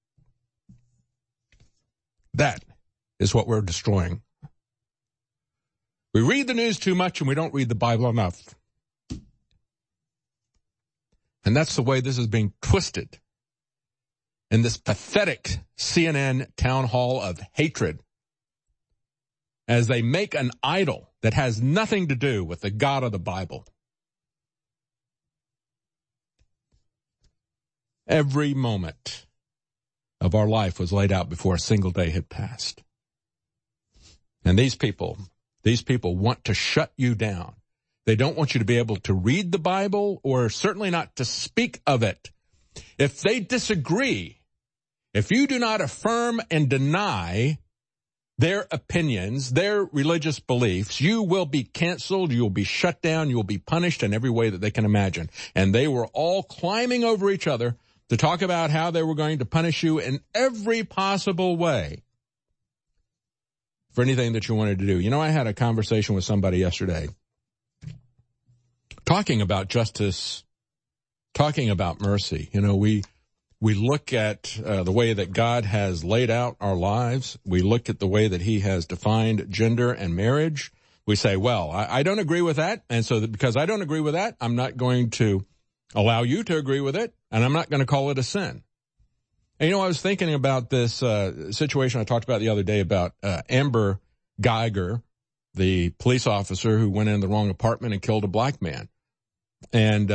That is what we're destroying. We read the news too much and we don't read the Bible enough. And that's the way this is being twisted in this pathetic CNN town hall of hatred as they make an idol that has nothing to do with the God of the Bible. Every moment of our life was laid out before a single day had passed. And these people want to shut you down. They don't want you to be able to read the Bible or certainly not to speak of it. If they disagree, if you do not affirm and deny their opinions, their religious beliefs, you will be canceled, you will be shut down, you will be punished in every way that they can imagine. And they were all climbing over each other to talk about how they were going to punish you in every possible way for anything that you wanted to do. You know, I had a conversation with somebody yesterday talking about justice, talking about mercy. You know, we look at the way that God has laid out our lives. We look at the way that he has defined gender and marriage. We say, well, I don't agree with that. And so because I don't agree with that, I'm not going to allow you to agree with it. And I'm not going to call it a sin. And, you know, I was thinking about this situation I talked about the other day about Amber Geiger, the police officer who went in the wrong apartment and killed a black man. And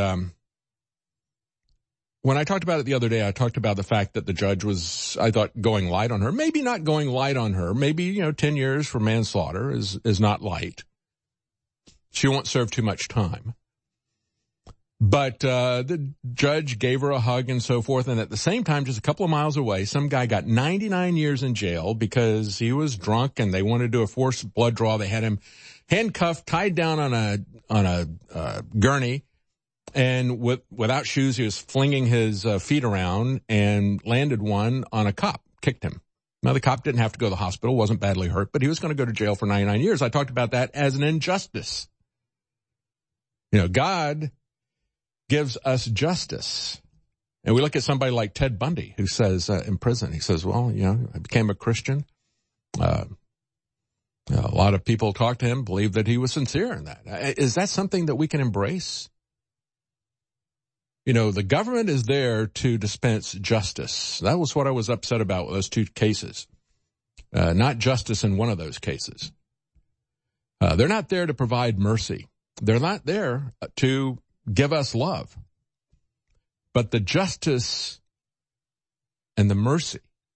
when I talked about it the other day, I talked about the fact that the judge was, I thought, going light on her. Maybe not going light on her. Maybe, 10 years for manslaughter is not light. She won't serve too much time. But the judge gave her a hug and so forth. And at the same time, just a couple of miles away, some guy got 99 years in jail because he was drunk and they wanted to do a forced blood draw. They had him handcuffed, tied down on a gurney. And without shoes, he was flinging his feet around and landed one on a cop, kicked him. Now, the cop didn't have to go to the hospital, wasn't badly hurt, but he was going to go to jail for 99 years. I talked about that as an injustice. God gives us justice. And we look at somebody like Ted Bundy, who says in prison, he says, well, I became a Christian. A lot of people talk to him, believe that he was sincere in that. Is that something that we can embrace? The government is there to dispense justice. That was what I was upset about with those two cases. Not justice in one of those cases. They're not there to provide mercy. They're not there to give us love. But the justice and the mercy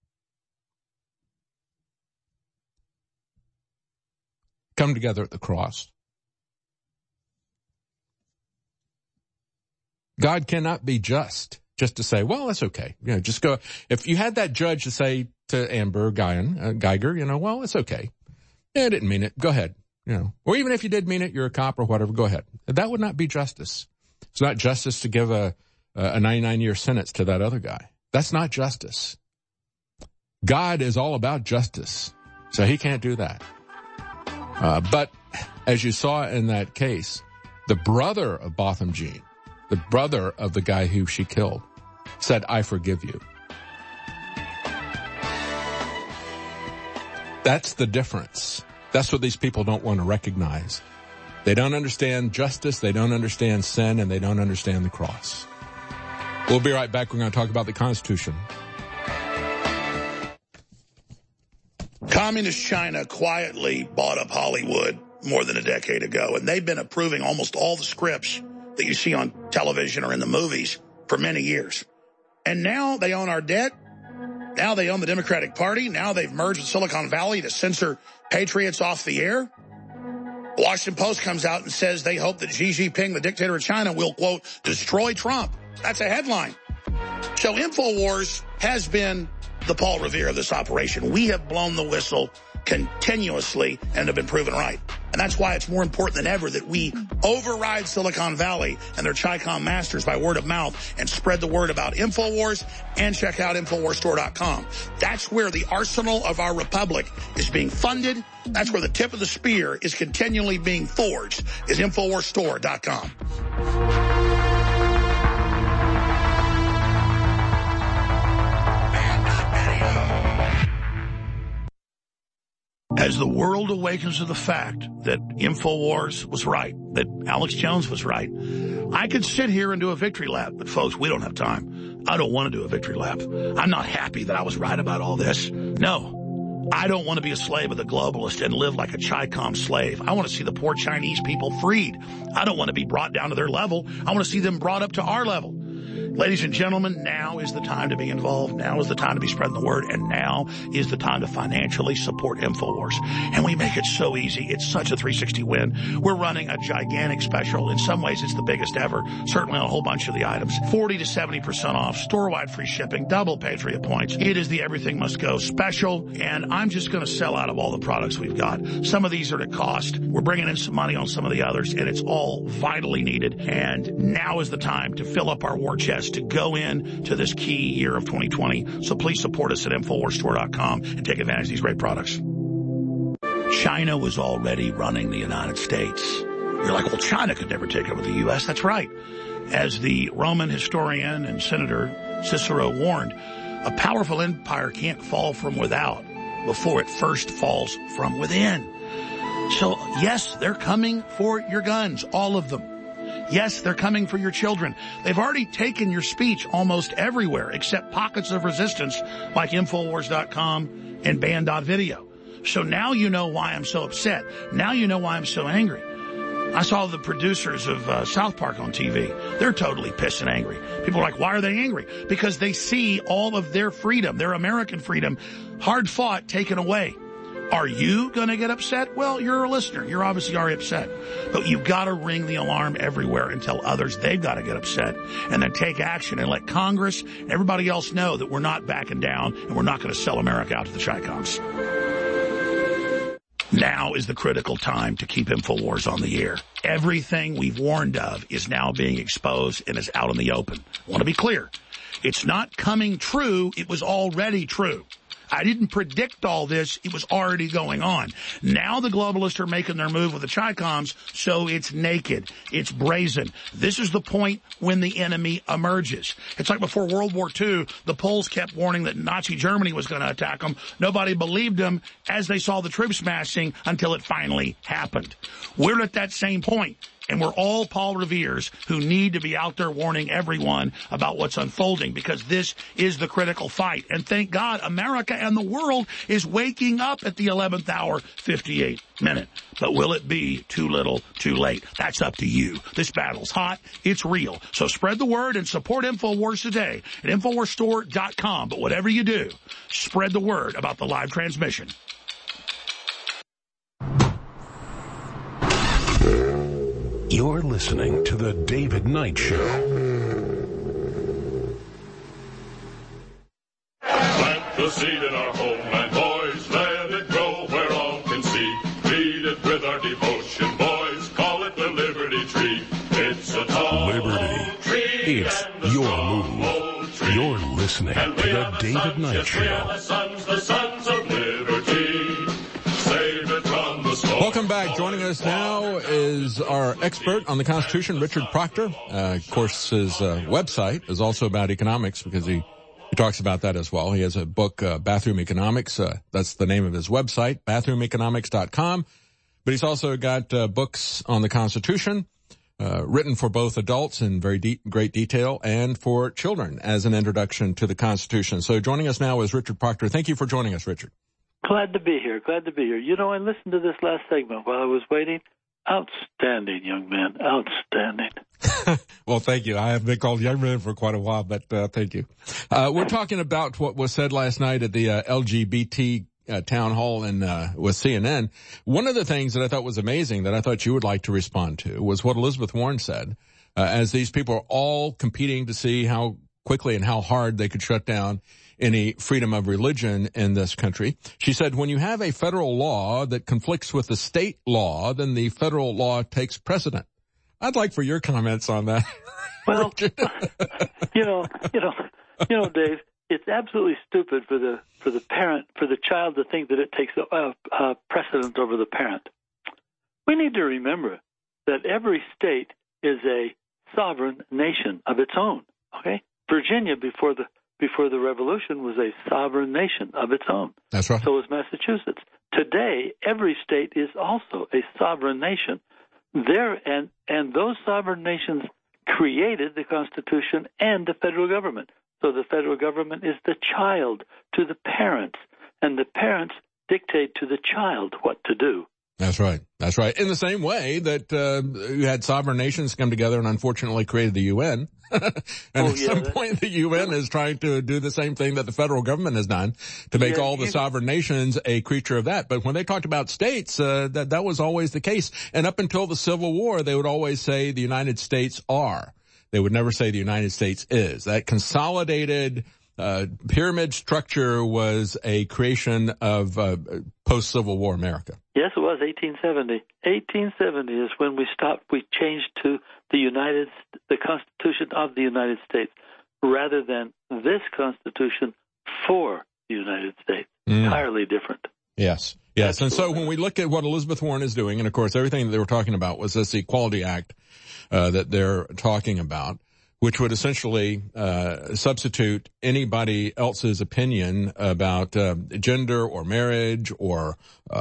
come together at the cross. God cannot be just to say, well, that's okay. Just go. If you had that judge to say to Amber Geiger, well, it's okay. Yeah, I didn't mean it. Go ahead. Or even if you did mean it, you're a cop or whatever, go ahead. That would not be justice. It's not justice to give a 99-year sentence to that other guy. That's not justice. God is all about justice, so he can't do that. But as you saw in that case, the brother of Botham Jean, the brother of the guy who she killed, said, I forgive you. That's the difference. That's what these people don't want to recognize. They don't understand justice, they don't understand sin, and they don't understand the cross. We'll be right back. We're going to talk about the Constitution. Communist China quietly bought up Hollywood more than a decade ago, and they've been approving almost all the scripts that you see on television or in the movies for many years. And now they own our debt. Now they own the Democratic Party. Now they've merged with Silicon Valley to censor patriots off the air. The Washington Post comes out and says they hope that Xi Jinping, the dictator of China, will, quote, destroy Trump. That's a headline. So InfoWars has been the Paul Revere of this operation. We have blown the whistle continuously and have been proven right. And that's why it's more important than ever that we override Silicon Valley and their Chi-Com masters by word of mouth and spread the word about InfoWars and check out InfoWarsStore.com. That's where the arsenal of our republic is being funded. That's where the tip of the spear is continually being forged, is InfoWarsStore.com. As the world awakens to the fact that InfoWars was right, that Alex Jones was right, I could sit here and do a victory lap, but folks, we don't have time. I don't want to do a victory lap. I'm not happy that I was right about all this. No, I don't want to be a slave of the globalist and live like a Chi-Com slave. I want to see the poor Chinese people freed. I don't want to be brought down to their level. I want to see them brought up to our level. Ladies and gentlemen, now is the time to be involved. Now is the time to be spreading the word. And now is the time to financially support InfoWars. And we make it so easy. It's such a 360 win. We're running a gigantic special. In some ways, it's the biggest ever. Certainly on a whole bunch of the items. 40 to 70% off. Store-wide free shipping. Double Patriot points. It is the Everything Must Go special. And I'm just going to sell out of all the products we've got. Some of these are at cost. We're bringing in some money on some of the others. And it's all vitally needed. And now is the time to fill up our war chest, to go in to this key year of 2020. So please support us at InfoWarsStore.com and take advantage of these great products. China was already running the United States. You're like, well, China could never take over the U.S. That's right. As the Roman historian and Senator Cicero warned, a powerful empire can't fall from without before it first falls from within. So, yes, they're coming for your guns, all of them. Yes, they're coming for your children. They've already taken your speech almost everywhere except pockets of resistance like Infowars.com and Band.video. So now you know why I'm so upset. Now you know why I'm so angry. I saw the producers of South Park on TV. They're totally pissed and angry. People are like, why are they angry? Because they see all of their freedom, their American freedom, hard fought, taken away. Are you going to get upset? Well, you're a listener. You're obviously already upset. But you've got to ring the alarm everywhere and tell others they've got to get upset and then take action and let Congress and everybody else know that we're not backing down and we're not going to sell America out to the Chi-Coms. Now is the critical time to keep InfoWars on the air. Everything we've warned of is now being exposed and is out in the open. I want to be clear. It's not coming true. It was already true. I didn't predict all this. It was already going on. Now the globalists are making their move with the Chi-Coms, so it's naked. It's brazen. This is the point when the enemy emerges. It's like before World War II, the Poles kept warning that Nazi Germany was going to attack them. Nobody believed them as they saw the troops massing until it finally happened. We're at that same point. And we're all Paul Revere's who need to be out there warning everyone about what's unfolding, because this is the critical fight. And thank God America and the world is waking up at the 11th hour, 58 minute. But will it be too little, too late? That's up to you. This battle's hot. It's real. So spread the word and support InfoWars today at InfoWarsStore.com. But whatever you do, spread the word about the live transmission. You're listening to The David Knight Show. Plant the seed in our homeland, boys. Let it grow where all can see. Feed it with our devotion, boys. Call it the Liberty Tree. It's a tall Liberty. tree. It's your move. You're listening to The David Knight Show. The sons of liberty. Save it from the storm. Welcome back. Joining us now is our expert on the Constitution, Richard Proctor. Of course, his website is also about economics, because he talks about that as well. He has a book, Bathroom Economics. That's the name of his website, bathroomeconomics.com. But he's also got books on the Constitution, written for both adults in very great detail and for children as an introduction to the Constitution. So joining us now is Richard Proctor. Thank you for joining us, Richard. Glad to be here. Glad to be here. You know, I listened to this last segment while I was waiting. Outstanding, young man. Outstanding. Well, thank you. I have been called young man for quite a while, but thank you. We're talking about what was said last night at the LGBT town hall with CNN. One of the things that I thought was amazing that I thought you would like to respond to was what Elizabeth Warren said, as these people are all competing to see how quickly and how hard they could shut down any freedom of religion in this country. She said, when you have a federal law that conflicts with the state law, then the federal law takes precedent. I'd like for your comments on that. Well, you know, Dave, it's absolutely stupid for the parent, for the child to think that it takes a precedent over the parent. We need to remember that every state is a sovereign nation of its own. Okay, Virginia before the revolution was a sovereign nation of its own. That's right. So was Massachusetts. Today, every state is also a sovereign nation. And those sovereign nations created the Constitution and the federal government. So the federal government is the child to the parents, and the parents dictate to the child what to do. That's right. That's right. In the same way that you had sovereign nations come together and unfortunately created the UN. And at some point the UN is trying to do the same thing that the federal government has done to make all the sovereign nations a creature of that. But when they talked about states, that was always the case. And up until the Civil War, they would always say the United States are. They would never say the United States is. That consolidated pyramid structure was a creation of post-Civil War America. Yes, it was 1870. 1870 is when we stopped. We changed to the Constitution of the United States rather than this Constitution for the United States. Entirely different. Yes. Yes. Absolutely. And so when we look at what Elizabeth Warren is doing, and of course everything that they were talking about was this Equality Act that they're talking about, which would essentially substitute anybody else's opinion about gender or marriage or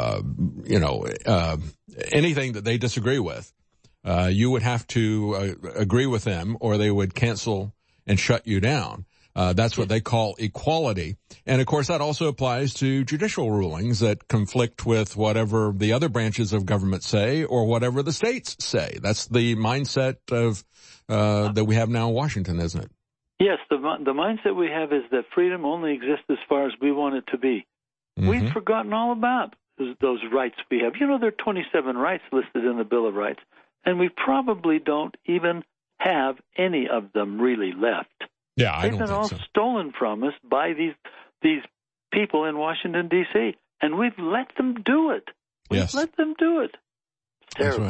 anything that they disagree with. You would have to agree with them, or they would cancel and shut you down. That's what they call equality. And of course that also applies to judicial rulings that conflict with whatever the other branches of government say or whatever the states say. That's the mindset of that we have now in Washington, isn't it? Yes, the mindset we have is that freedom only exists as far as we want it to be. Mm-hmm. We've forgotten all about those rights we have. You know, there are 27 rights listed in the Bill of Rights, and we probably don't even have any of them really left. Yeah, I don't think so. They've been all stolen from us by these people in Washington, D.C., and we've let them do it. We've let them do it. It's terrible. That's right.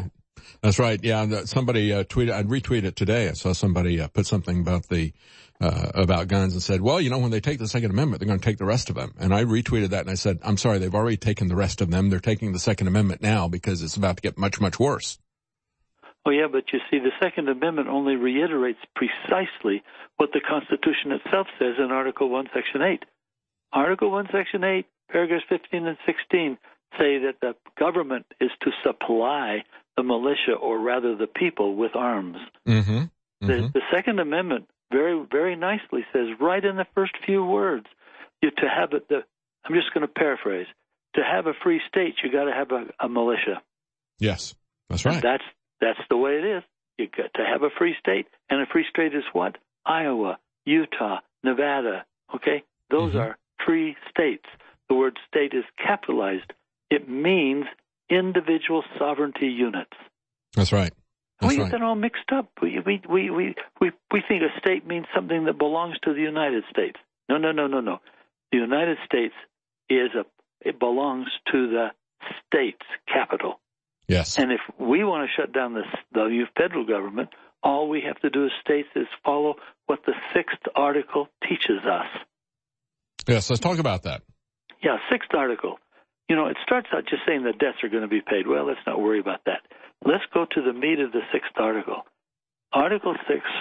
That's right. Yeah, somebody tweeted. I retweeted it today. I saw somebody put something about about guns and said, well, when they take the Second Amendment, they're going to take the rest of them. And I retweeted that and I said, I'm sorry, they've already taken the rest of them. They're taking the Second Amendment now because it's about to get much, much worse. Oh, yeah, but you see, the Second Amendment only reiterates precisely what the Constitution itself says in Article 1, Section 8. Article 1, Section 8, paragraphs 15 and 16 say that the government is to supply the militia, or rather the people, with arms. Mm-hmm. Mm-hmm. The Second Amendment very, very nicely says right in the first few words, I'm just going to paraphrase, to have a free state, you got to have a militia. Yes, that's right. And that's the way it is. You got to have a free state, and a free state is what? Iowa, Utah, Nevada. Okay, those are free states. The word state is capitalized. It means individual sovereignty units. That's right. We get that all mixed up. We think a state means something that belongs to the United States. No. The United States it belongs to the state's capital. Yes. And if we want to shut down the federal government, all we have to do as states is follow what the 6th article teaches us. Yes, let's talk about that. Yeah, 6th article. It starts out just saying that debts are going to be paid. Well, let's not worry about that. Let's go to the meat of the 6th article. Article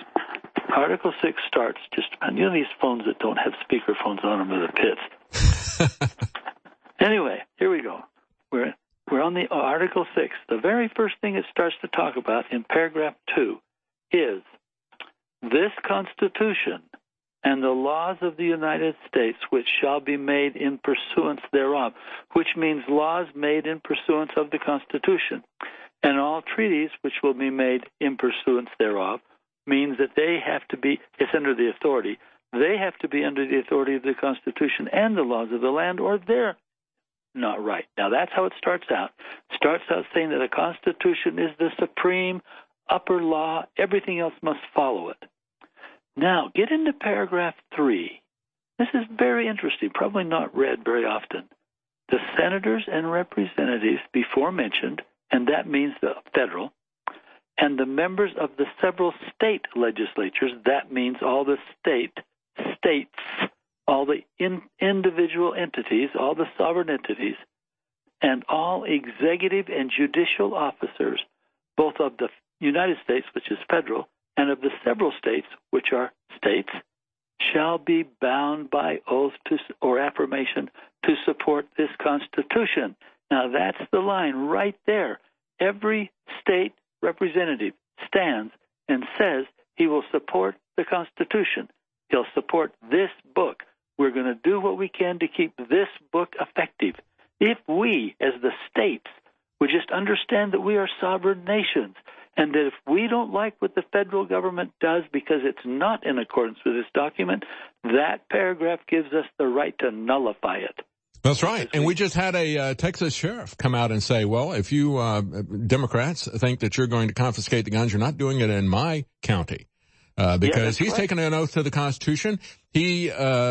6 starts these phones that don't have speaker phones on them are the pits. Anyway, here we go. We're on the Article 6. The very first thing it starts to talk about in paragraph 2 is this Constitution and the laws of the United States which shall be made in pursuance thereof, which means laws made in pursuance of the Constitution. And all treaties which will be made in pursuance thereof means that they have to be, it's under the authority, they have to be under the authority of the Constitution and the laws of the land, or they're not right. Now, that's how it starts out. It starts out saying that a Constitution is the supreme upper law. Everything else must follow it. Now, get into paragraph 3. This is very interesting, probably not read very often. The senators and representatives before mentioned, and that means the federal, and the members of the several state legislatures, that means all the states, all the individual entities, all the sovereign entities, and all executive and judicial officers, both of the United States, which is federal, and of the several states, which are states, shall be bound by oath or affirmation to support this Constitution. Now, that's the line right there. Every state representative stands and says he will support the Constitution. He'll support this book. We're going to do what we can to keep this book effective. If we, as the states, would just understand that we are sovereign nations, and that if we don't like what the federal government does because it's not in accordance with this document, that paragraph gives us the right to nullify it. That's right. And we just had a Texas sheriff come out and say, well, if you Democrats think that you're going to confiscate the guns, you're not doing it in my county. Because he's taken an oath to the Constitution. He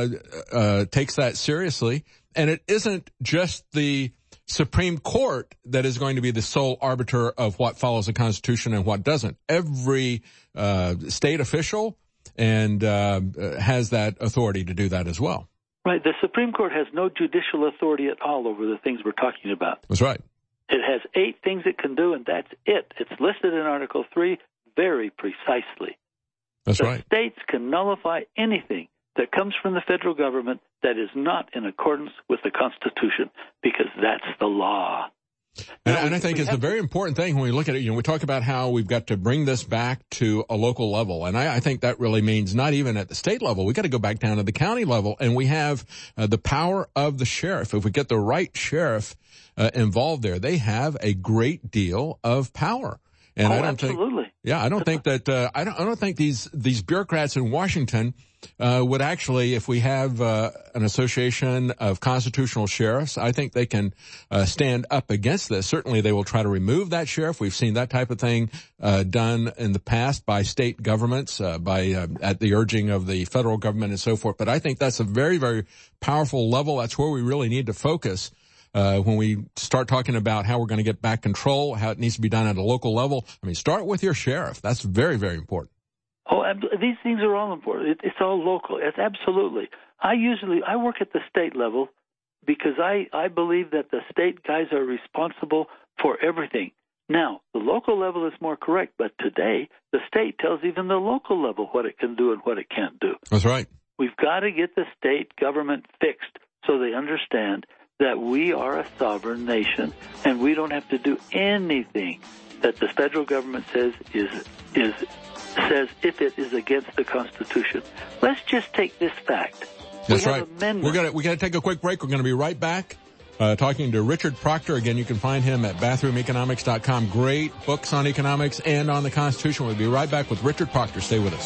takes that seriously. And it isn't just the Supreme Court that is going to be the sole arbiter of what follows the Constitution and what doesn't. Every state official and has that authority to do that as well. Right. The Supreme Court has no judicial authority at all over the things we're talking about. That's right. It has 8 things it can do, and that's it. It's listed in Article 3 very precisely. That's right. The states can nullify anything that comes from the federal government that is not in accordance with the Constitution, because that's the law. And I think it's a very important thing when we look at it. We talk about how we've got to bring this back to a local level. And I think that really means not even at the state level. We got to go back down to the county level. And we have the power of the sheriff. If we get the right sheriff involved there, they have a great deal of power. And I don't absolutely. I don't think that I don't think these bureaucrats in Washington would actually, if we have an association of constitutional sheriffs, I think they can stand up against this. Certainly, they will try to remove that sheriff. We've seen that type of thing done in the past by state governments, at the urging of the federal government and so forth. But I think that's a very, very powerful level. That's where we really need to focus. when we start talking about how we're going to get back control, how it needs to be done at a local level. I mean, start with your sheriff. That's very, very important. Oh, these things are all important. It's all local. It's absolutely. I work at the state level because I believe that the state guys are responsible for everything. Now, the local level is more correct, but today the state tells even the local level what it can do and what it can't do. That's right. We've got to get the state government fixed so they understand that we are a sovereign nation and we don't have to do anything that the federal government says says if it is against the Constitution. Let's just take this fact. That's right. We got to take a quick break. We're going to be right back. Talking to Richard Proctor. Again, you can find him at bathroomeconomics.com. Great books on economics and on the Constitution. We'll be right back with Richard Proctor. Stay with us.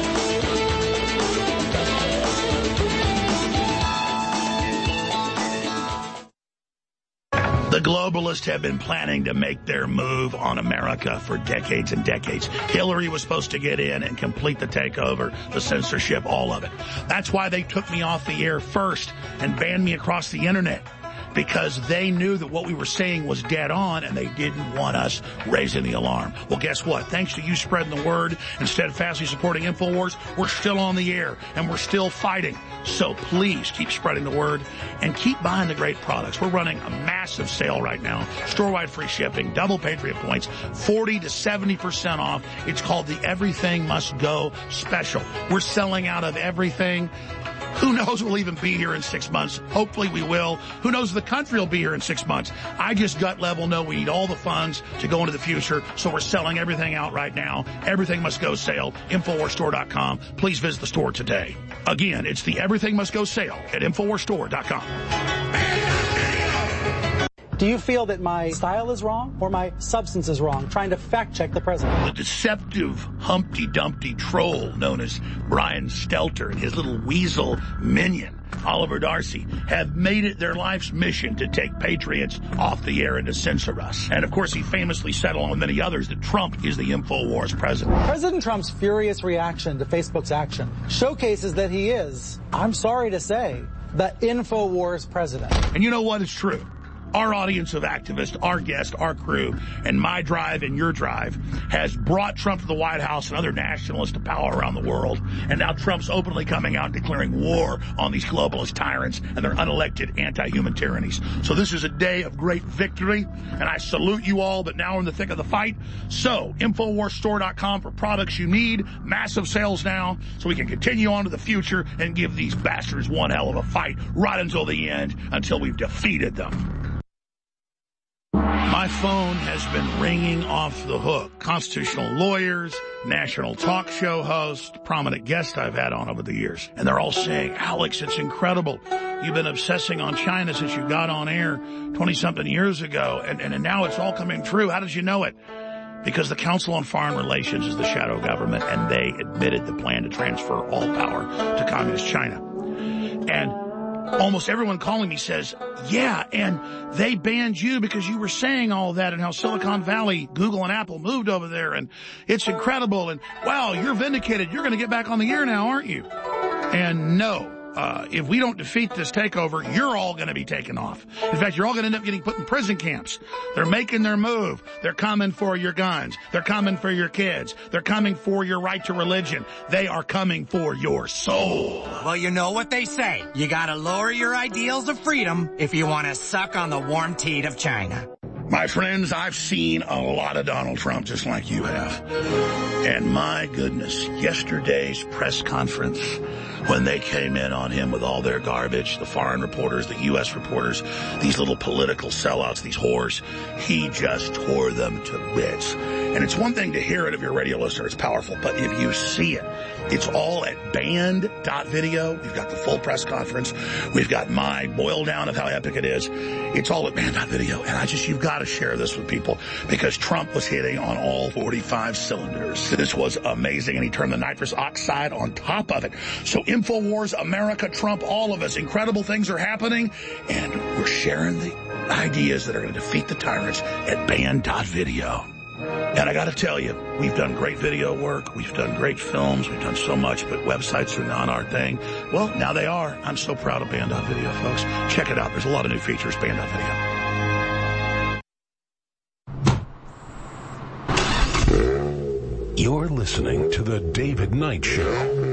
The globalists have been planning to make their move on America for decades and decades. Hillary was supposed to get in and complete the takeover, the censorship, all of it. That's why they took me off the air first and banned me across the internet, because they knew that what we were saying was dead on and they didn't want us raising the alarm. Well, guess what? Thanks to you spreading the word and steadfastly supporting InfoWars, we're still on the air and we're still fighting. So please keep spreading the word and keep buying the great products. We're running a massive sale right now. Store-wide free shipping, double Patriot points, 40 to 70% off. It's called the Everything Must Go Special. We're selling out of everything. Who knows we'll even be here in 6 months. Hopefully we will. Who knows the country will be here in 6 months. I just gut level know we need all the funds to go into the future, so we're selling everything out right now. Everything Must Go sale, InfoWarsStore.com. Please visit the store today. Again, it's the Everything Must Go sale at InfoWarsStore.com. Do you feel that my style is wrong or my substance is wrong, trying to fact-check the president? The deceptive Humpty Dumpty troll known as Brian Stelter and his little weasel minion, Oliver Darcy, have made it their life's mission to take patriots off the air and to censor us. And, of course, he famously said, along with many others, that Trump is the InfoWars president. President Trump's furious reaction to Facebook's action showcases that he is, I'm sorry to say, the InfoWars president. And you know what? It's true. Our audience of activists, our guest, our crew, and my drive and your drive has brought Trump to the White House and other nationalists to power around the world. And now Trump's openly coming out and declaring war on these globalist tyrants and their unelected anti-human tyrannies. So this is a day of great victory, and I salute you all, but now we're in the thick of the fight. So, InfoWarsStore.com for products you need. Massive sales now, so we can continue on to the future and give these bastards one hell of a fight right until the end, until we've defeated them. My phone has been ringing off the hook. Constitutional lawyers, national talk show hosts, prominent guests I've had on over the years. And they're all saying, Alex, it's incredible. You've been obsessing on China since you got on air 20-something years ago, and now it's all coming true. How did you know it? Because the Council on Foreign Relations is the shadow government, and they admitted the plan to transfer all power to Communist China. And almost everyone calling me says, yeah, and they banned you because you were saying all that and how Silicon Valley, Google and Apple moved over there, and it's incredible, and wow, you're vindicated. You're going to get back on the air now, aren't you? And no. If we don't defeat this takeover, you're all going to be taken off. In fact, you're all going to end up getting put in prison camps. They're making their move. They're coming for your guns. They're coming for your kids. They're coming for your right to religion. They are coming for your soul. Well, you know what they say. You got to lower your ideals of freedom if you want to suck on the warm teat of China. My friends, I've seen a lot of Donald Trump just like you have. And my goodness, yesterday's press conference, when they came in on him with all their garbage, the foreign reporters, the U.S. reporters, these little political sellouts, these whores, he just tore them to bits. And it's one thing to hear it if you're a radio listener, it's powerful, but if you see it, it's all at band.video. We've got the full press conference. We've got my boil down of how epic it is. It's all at band.video. And you've got to share this with people because Trump was hitting on all 45 cylinders. This was amazing, and he turned the nitrous oxide on top of it. So InfoWars, America, Trump, all of us, incredible things are happening, and we're sharing the ideas that are going to defeat the tyrants at band.video. And I got to tell you, we've done great video work. We've done great films. We've done so much, but websites are not our thing. Well, now they are. I'm so proud of Band.video, folks. Check it out. There's a lot of new features, Band.video. You're listening to The David Knight Show.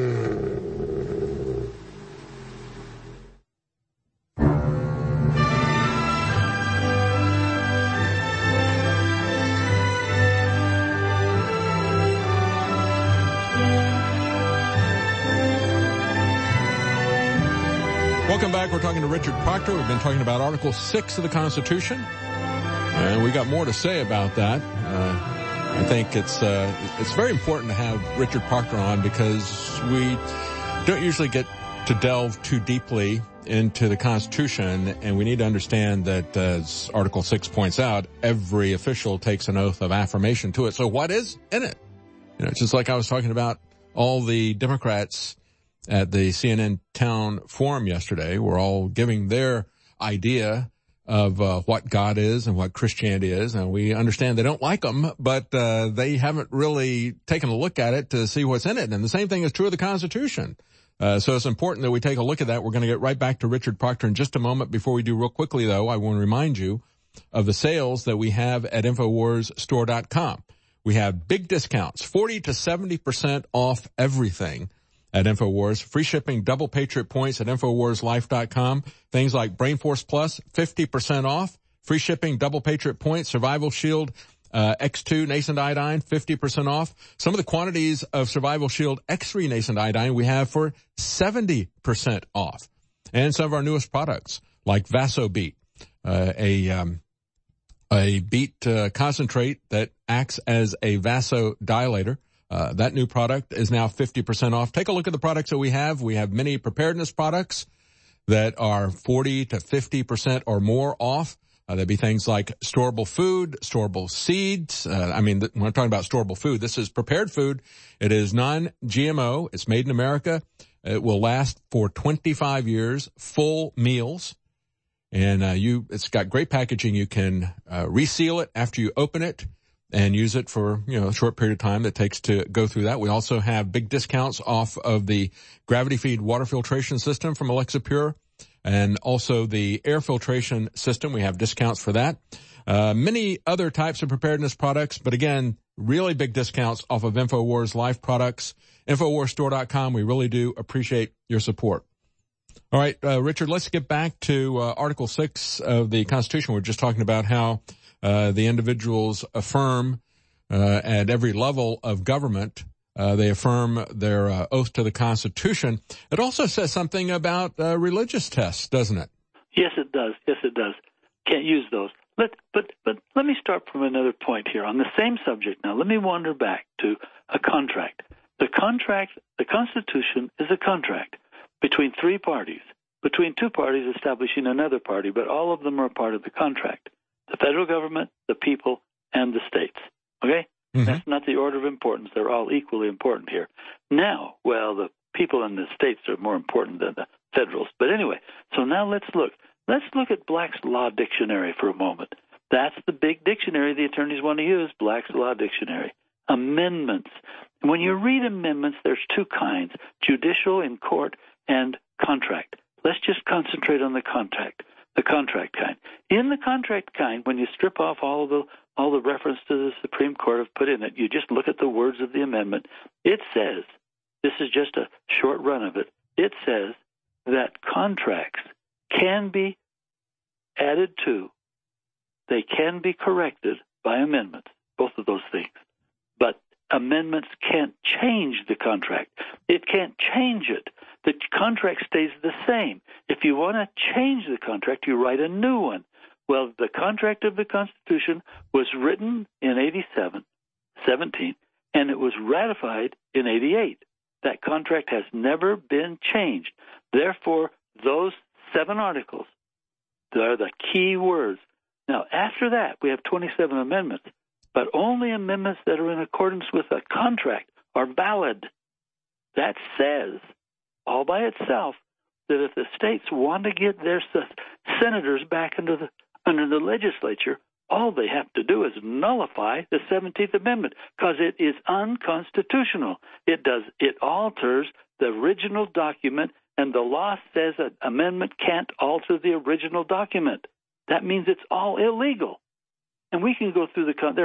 Welcome back. We're talking to Richard Proctor. We've been talking about Article 6 of the Constitution, and we got more to say about that. I think it's very important to have Richard Proctor on because we don't usually get to delve too deeply into the Constitution, and we need to understand that, as Article 6 points out, every official takes an oath of affirmation to it. So what is in it? You know, just like I was talking about all the Democrats at the CNN Town Forum yesterday, were all giving their idea of what God is and what Christianity is. And we understand they don't like them, but they haven't really taken a look at it to see what's in it. And the same thing is true of the Constitution. So it's important that we take a look at that. We're going to get right back to Richard Proctor in just a moment. Before we do, real quickly, though, I want to remind you of the sales that we have at InfoWarsStore.com. We have big discounts, 40 to 70% off everything at InfoWars. Free shipping, double Patriot points at InfoWarsLife.com. Things like BrainForce Plus, 50% off. Free shipping, double Patriot points. Survival Shield X2 nascent iodine, 50% off. Some of the quantities of Survival Shield X3 nascent iodine we have for 70% off. And some of our newest products like VasoBeat, a beet concentrate that acts as a vasodilator. That new product is now 50% off. Take a look at the products that we have. We have many preparedness products that are 40 to 50% or more off. There'd be things like storable food, storable seeds. When I'm talking about storable food, this is prepared food. It is non-GMO. It's made in America. It will last for 25 years, full meals. And it's got great packaging. You can reseal it after you open it and use it for, a short period of time that takes to go through that. We also have big discounts off of the gravity feed water filtration system from Alexa Pure and also the air filtration system. We have discounts for that. Many other types of preparedness products, but again, really big discounts off of InfoWars Life products. InfoWarsStore.com. We really do appreciate your support. All right, Richard, let's get back to Article 6 of the Constitution. We're just talking about how the individuals affirm at every level of government, they affirm their oath to the Constitution. It also says something about religious tests, doesn't it? Yes, it does. Yes, it does. Can't use those. But let me start from another point here. On the same subject now, let me wander back to a contract. The Constitution is a contract between three parties, between two parties establishing another party, but all of them are a part of the contract. The federal government, the people, and the states. Okay? Mm-hmm. That's not the order of importance. They're all equally important here. Now, the people and the states are more important than the federals. But anyway, so now let's look. Let's look at Black's Law Dictionary for a moment. That's the big dictionary the attorneys want to use, Black's Law Dictionary. Amendments. When you read amendments, there's two kinds, judicial in court and contract. Let's just concentrate on the contract kind. In the contract kind, when you strip off all the reference to the Supreme Court have put in it, you just look at the words of the amendment. It says, this is just a short run of it, it says that contracts can be added to, they can be corrected by amendments, both of those things. But amendments can't change the contract. It can't change it. The contract stays the same. If you want to change the contract, you write a new one. Well, the contract of the Constitution was written in 17, and it was ratified in 88. That contract has never been changed. Therefore, those 7 articles, they're the key words. Now, after that, we have 27 amendments, but only amendments that are in accordance with a contract are valid. That says, all by itself, that if the states want to get their senators back under the legislature, All they have to do is nullify the 17th Amendment because it is unconstitutional. It alters the original document, and the law says an amendment can't alter the original document. That means it's all illegal. And we can go through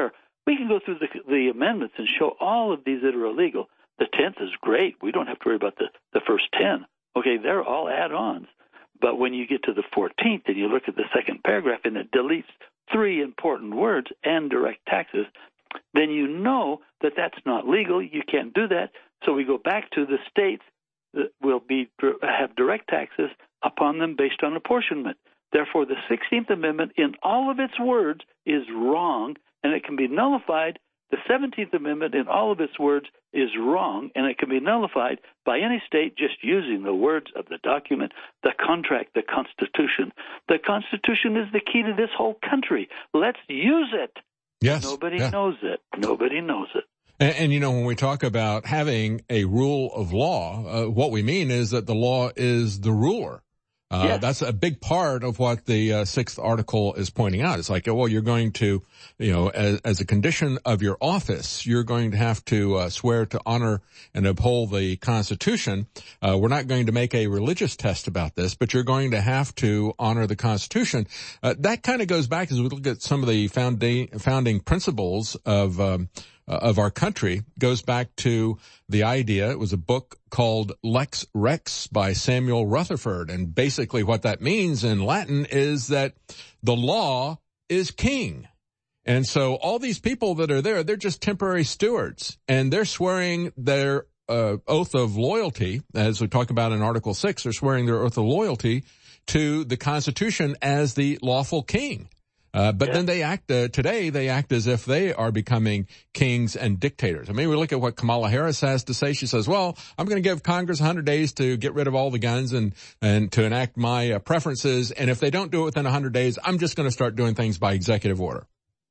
the amendments and show all of these that are illegal. The 10th is great. We don't have to worry about the first 10. Okay, they're all add-ons. But when you get to the 14th and you look at the second paragraph and it deletes 3 important words and direct taxes, then you know that that's not legal. You can't do that. So we go back to the states that will have direct taxes upon them based on apportionment. Therefore, the 16th Amendment in all of its words is wrong, and it can be nullified. The 17th Amendment in all of its words is wrong, and it can be nullified by any state just using the words of the document, the contract, the Constitution. The Constitution is the key to this whole country. Let's use it. Yes. Nobody knows it. Nobody knows it. And, you know, when we talk about having a rule of law, what we mean is that the law is the ruler. Yes. That's a big part of what the 6th article is pointing out. It's like, well, you're going to, you know, as a condition of your office, you're going to have to swear to honor and uphold the Constitution. We're not going to make a religious test about this, but you're going to have to honor the Constitution. That kind of goes back as we look at some of the founding principles of our country. Goes back to the idea. It was a book called Lex Rex by Samuel Rutherford. And basically what that means in Latin is that the law is king. And so all these people that are there, they're just temporary stewards, and they're swearing their oath of loyalty, as we talk about in Article 6, they're swearing their oath of loyalty to the Constitution as the lawful king. But then they act, today they act as if they are becoming kings and dictators. I mean, we look at what Kamala Harris has to say. She says, well, I'm going to give Congress 100 days to get rid of all the guns and to enact my preferences. And if they don't do it within 100 days, I'm just going to start doing things by executive order.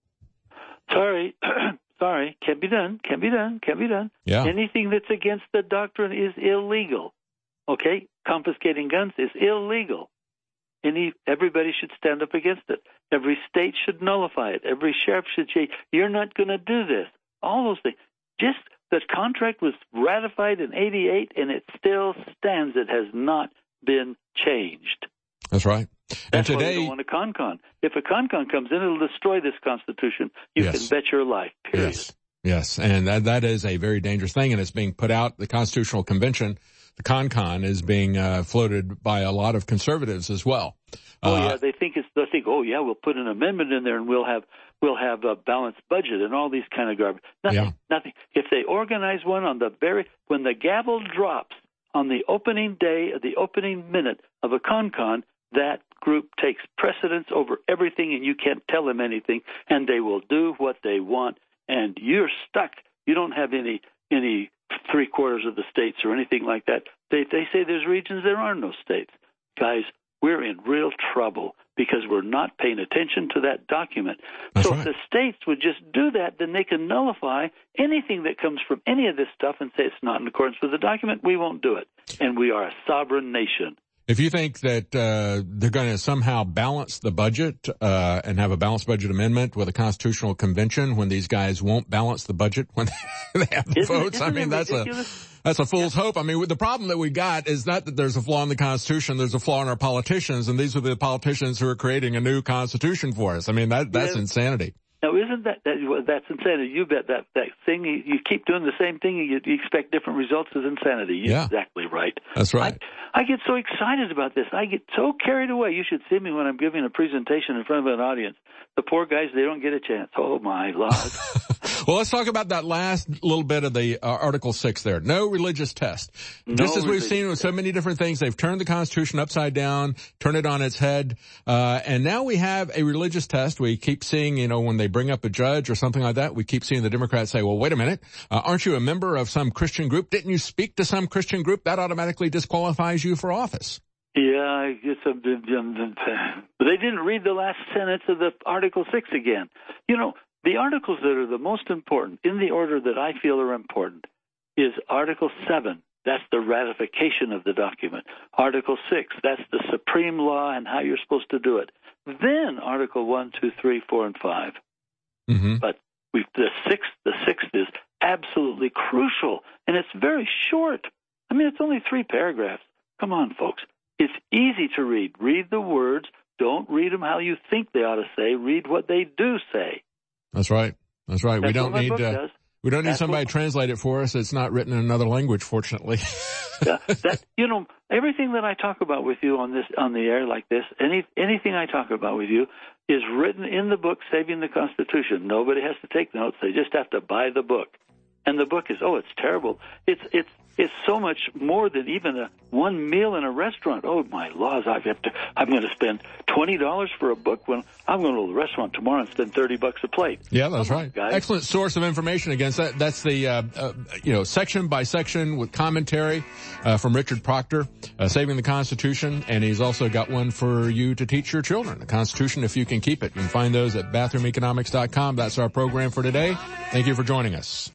Sorry, can't be done. Yeah. Anything that's against the doctrine is illegal. Okay? Confiscating guns is illegal. Everybody should stand up against it. Every state should nullify it. Every sheriff should say, you're not going to do this. All those things. Just the contract was ratified in 88, and it still stands. It has not been changed. That's right. That's why we don't want a con-con. If a con-con comes in, it'll destroy this Constitution. You can bet your life, period. Yes. And that is a very dangerous thing, and it's being put out. The Constitutional Convention, the con-con, is being floated by a lot of conservatives as well. They think, we'll put an amendment in there and we'll have a balanced budget and all these kind of garbage. Nothing. If they organize one when the gavel drops on the opening day, the opening minute of a con-con, that group takes precedence over everything, and you can't tell them anything, and they will do what they want, and you're stuck. You don't have any 3/4 of the states or anything like that. They say there's regions, there are no states. Guys, we're in real trouble because we're not paying attention to that document. That's right. If the states would just do that, then they can nullify anything that comes from any of this stuff and say it's not in accordance with the document. We won't do it. And we are a sovereign nation. If you think that they're going to somehow balance the budget and have a balanced budget amendment with a constitutional convention when these guys won't balance the budget when they have the votes, I mean, that's a fool's hope. I mean, the problem that we got is not that there's a flaw in the Constitution, there's a flaw in our politicians, and these are the politicians who are creating a new Constitution for us. I mean, that's insanity. Now, isn't that's insanity? You bet that thing, you keep doing the same thing and you expect different results is insanity. You're exactly right. That's right. I get so excited about this. I get so carried away. You should see me when I'm giving a presentation in front of an audience. The poor guys, they don't get a chance. Oh, my Lord. Well, let's talk about that last little bit of the Article 6 there. No religious test. Just as we've seen with so many different things, they've turned the Constitution upside down, turned it on its head, and now we have a religious test. We keep seeing, when they bring up a judge or something like that, we keep seeing the Democrats say, well, wait a minute, aren't you a member of some Christian group? Didn't you speak to some Christian group? That automatically disqualifies you for office. Yeah, I guess but they didn't read the last sentence of the Article 6 again. The articles that are the most important, in the order that I feel are important, is Article 7, that's the ratification of the document. Article 6, that's the supreme law and how you're supposed to do it. Then Article 1, 2, 3, 4, and 5. Mm-hmm. But the sixth is absolutely crucial, and it's very short. I mean, it's only 3 paragraphs. Come on, folks. It's easy to read. Read the words. Don't read them how you think they ought to say. Read what they do say. That's right. That's right. We don't need somebody to translate it for us. It's not written in another language, fortunately. Everything that I talk about with you on the air like this, anything I talk about with you is written in the book, Saving the Constitution. Nobody has to take notes. They just have to buy the book. And the book is, it's terrible. It's so much more than even one meal in a restaurant. Oh, my laws, I'm going to spend $20 for a book when I'm going to the restaurant tomorrow and spend $30 a plate. Yeah, that's right. Guys. Excellent source of information against that. That's the, section by section with commentary, from Richard Proctor, Saving the Constitution. And he's also got one for you to teach your children, the Constitution, if you can keep it. You can find those at bathroomeconomics.com. That's our program for today. Thank you for joining us.